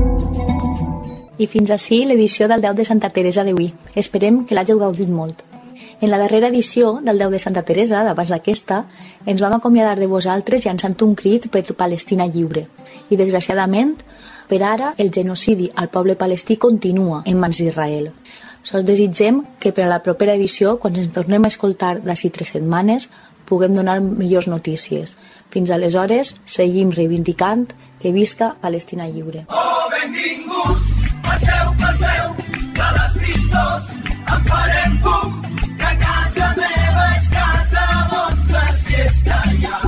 I fins ací l'edició del deu de Santa Teresa d'avui. Esperem que l'hàgiu gaudit molt. En la darrera edició del deu de Santa Teresa, d'abans d'aquesta, ens vam acomiadar de vosaltres llançant un crit per Palestina lliure. I, desgraciadament, per ara, el genocidi al poble palestí continua en mans d'Israel. Sols desitgem que per a la propera edició, quan ens tornem a escoltar d'ací tres setmanes, puguem donar millors notícies. Fins aleshores, seguim reivindicant que visca Palestina lliure. Oh, benvinguts, passeu, passeu, que les tristors en farem fum, que casa meva és casa vostra, si és que hi ha.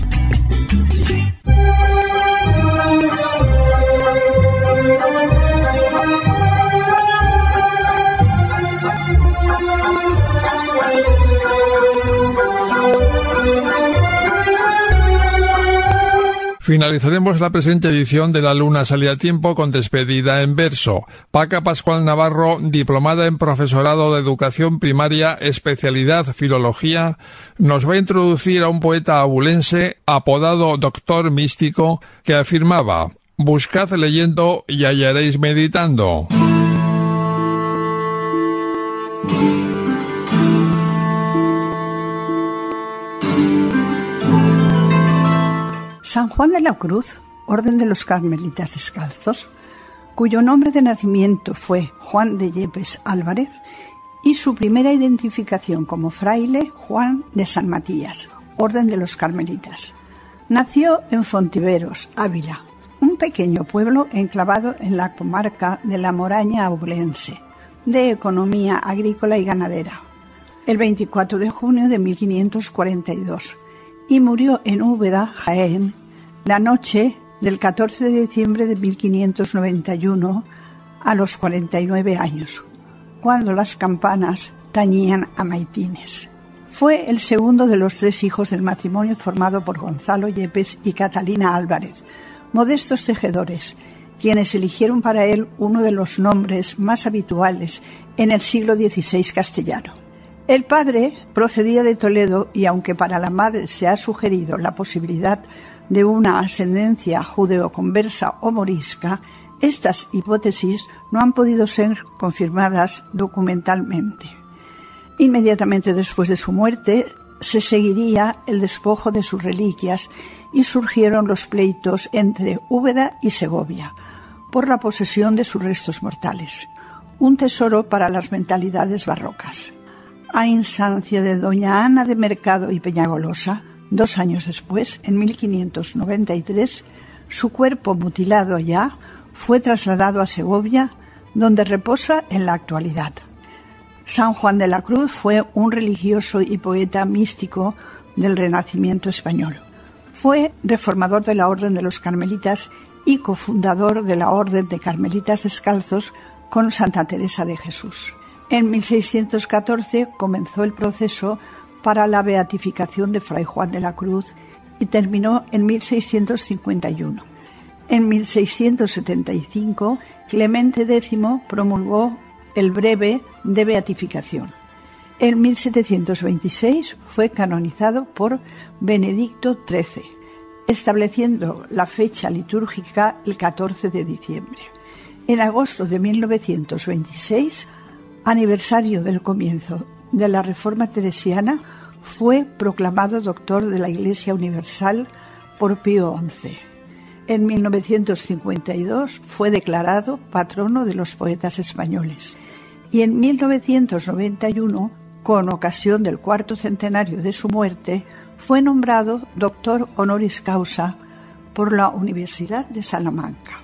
Finalizaremos la presente edición de La Luna Sale a Tiempo con despedida en verso. Paca Pascual Navarro, diplomada en Profesorado de Educación Primaria, especialidad Filología, nos va a introducir a un poeta abulense apodado Doctor Místico que afirmaba: buscad leyendo y hallaréis meditando. San Juan de la Cruz, Orden de los Carmelitas Descalzos, cuyo nombre de nacimiento fue Juan de Yepes Álvarez, y su primera identificación como fraile, Juan de San Matías, Orden de los Carmelitas. Nació en Fontiveros, Ávila, un pequeño pueblo enclavado en la comarca de la Moraña Abulense, de economía agrícola y ganadera, el veinticuatro de junio de mil quinientos cuarenta y dos, y murió en Úbeda, Jaén, la noche del catorce de diciembre de mil quinientos noventa y uno, a los cuarenta y nueve años, cuando las campanas tañían a maitines. Fue el segundo de los tres hijos del matrimonio formado por Gonzalo Yepes y Catalina Álvarez, modestos tejedores, quienes eligieron para él uno de los nombres más habituales en el siglo dieciséis castellano. El padre procedía de Toledo y, aunque para la madre se ha sugerido la posibilidad de una ascendencia judeoconversa o morisca, estas hipótesis no han podido ser confirmadas documentalmente. Inmediatamente después de su muerte, se seguiría el despojo de sus reliquias y surgieron los pleitos entre Úbeda y Segovia por la posesión de sus restos mortales, un tesoro para las mentalidades barrocas. A instancia de doña Ana de Mercado y Peñagolosa, dos años después, en mil quinientos noventa y tres, su cuerpo mutilado allá fue trasladado a Segovia, donde reposa en la actualidad. San Juan de la Cruz fue un religioso y poeta místico del Renacimiento español. Fue reformador de la Orden de los Carmelitas y cofundador de la Orden de Carmelitas Descalzos con Santa Teresa de Jesús. En mil seiscientos catorce comenzó el proceso para la beatificación de Fray Juan de la Cruz y terminó en mil seiscientos cincuenta y uno. En mil seiscientos setenta y cinco, Clemente décimo promulgó el breve de beatificación. En mil setecientos veintiséis fue canonizado por Benedicto trece, estableciendo la fecha litúrgica el catorce de diciembre. En agosto de mil novecientos veintiséis, aniversario del comienzo de la Reforma Teresiana, fue proclamado doctor de la Iglesia Universal por Pío once. En mil novecientos cincuenta y dos fue declarado patrono de los poetas españoles y en mil novecientos noventa y uno, con ocasión del cuarto centenario de su muerte, fue nombrado doctor honoris causa por la Universidad de Salamanca.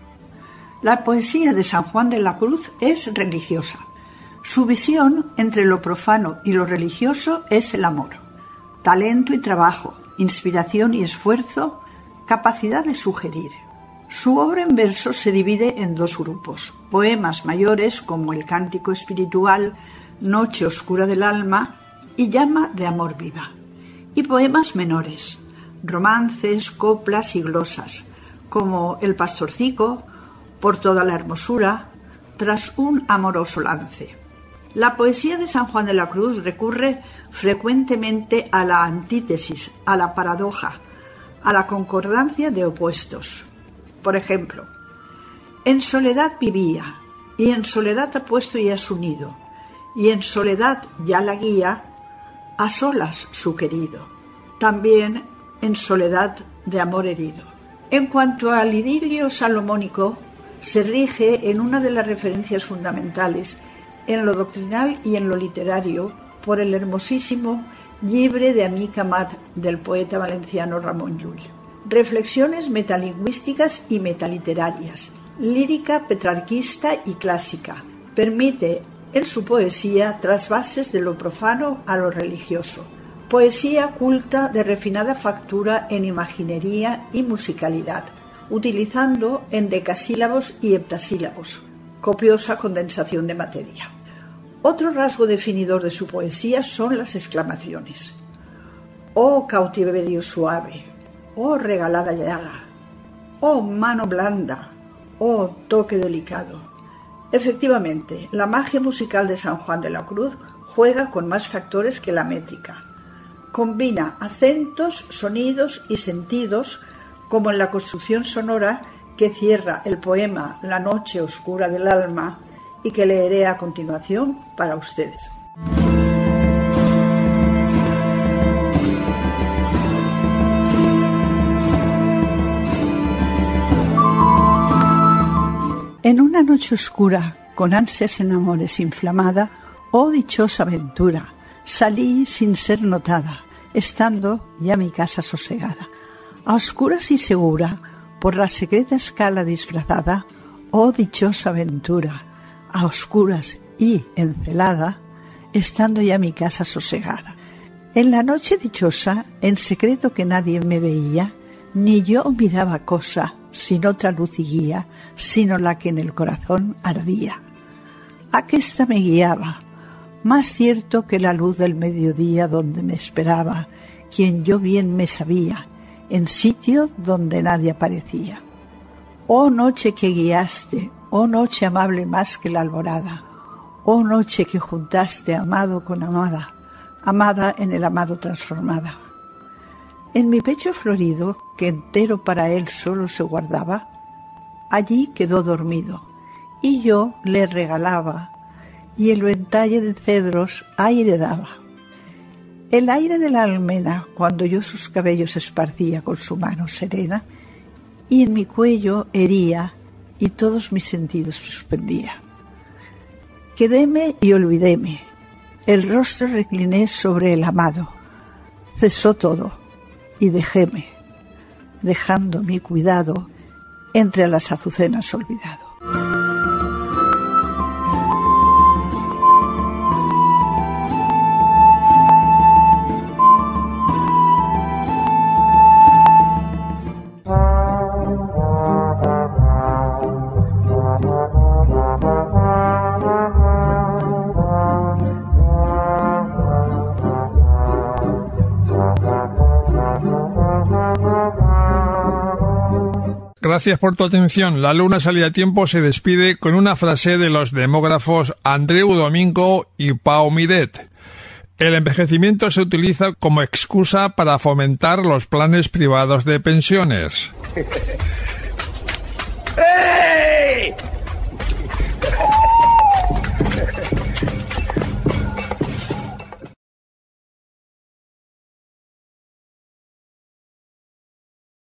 La poesía de San Juan de la Cruz es religiosa. Su visión entre lo profano y lo religioso es el amor. Talento y trabajo, inspiración y esfuerzo, capacidad de sugerir. Su obra en verso se divide en dos grupos: poemas mayores como el Cántico Espiritual, Noche Oscura del Alma y Llama de Amor Viva, y poemas menores, romances, coplas y glosas, como El Pastorcico, Por toda la hermosura, Tras un amoroso lance. La poesía de San Juan de la Cruz recurre frecuentemente a la antítesis, a la paradoja, a la concordancia de opuestos. Por ejemplo, en soledad vivía, y en soledad ha puesto y ha unido, y en soledad ya la guía, a solas su querido, también en soledad de amor herido. En cuanto al idilio salomónico, se rige en una de las referencias fundamentales, en lo doctrinal y en lo literario, por el hermosísimo Llibre de Amic Amat del poeta valenciano Ramón Llull. Reflexiones metalingüísticas y metaliterarias, lírica petrarquista y clásica. Permite en su poesía trasvases de lo profano a lo religioso. Poesía culta de refinada factura en imaginería y musicalidad, utilizando endecasílabos y heptasílabos. Copiosa condensación de materia. Otro rasgo definidor de su poesía son las exclamaciones. Oh cautiverio suave, oh regalada llaga, oh mano blanda, oh toque delicado. Efectivamente, la magia musical de San Juan de la Cruz juega con más factores que la métrica. Combina acentos, sonidos y sentidos, como en la construcción sonora que cierra el poema La noche oscura del alma y que leeré a continuación para ustedes. En una noche oscura, con ansias en amores inflamada, oh dichosa aventura, salí sin ser notada, estando ya mi casa sosegada. A oscuras y segura, por la secreta escala disfrazada, oh dichosa aventura, a oscuras y encelada, estando ya mi casa sosegada. En la noche dichosa, en secreto que nadie me veía, ni yo miraba cosa, sin otra luz y guía, sino la que en el corazón ardía. Aquesta me guiaba, más cierto que la luz del mediodía donde me esperaba, quien yo bien me sabía, en sitio donde nadie aparecía. Oh noche que guiaste, oh noche amable más que la alborada, oh noche que juntaste amado con amada, amada en el amado transformada. En mi pecho florido, que entero para él solo se guardaba, allí quedó dormido, y yo le regalaba, y el ventalle de cedros aire daba. El aire de la almena, cuando yo sus cabellos esparcía con su mano serena, y en mi cuello hería, y todos mis sentidos suspendía. Quedéme y olvidéme, el rostro recliné sobre el amado, cesó todo, y dejéme, dejando mi cuidado entre las azucenas olvidado. Gracias por tu atención. La luna salida a tiempo se despide con una frase de los demógrafos Andreu Domingo y Pau Miret. El envejecimiento se utiliza como excusa para fomentar los planes privados de pensiones. ¡Eh!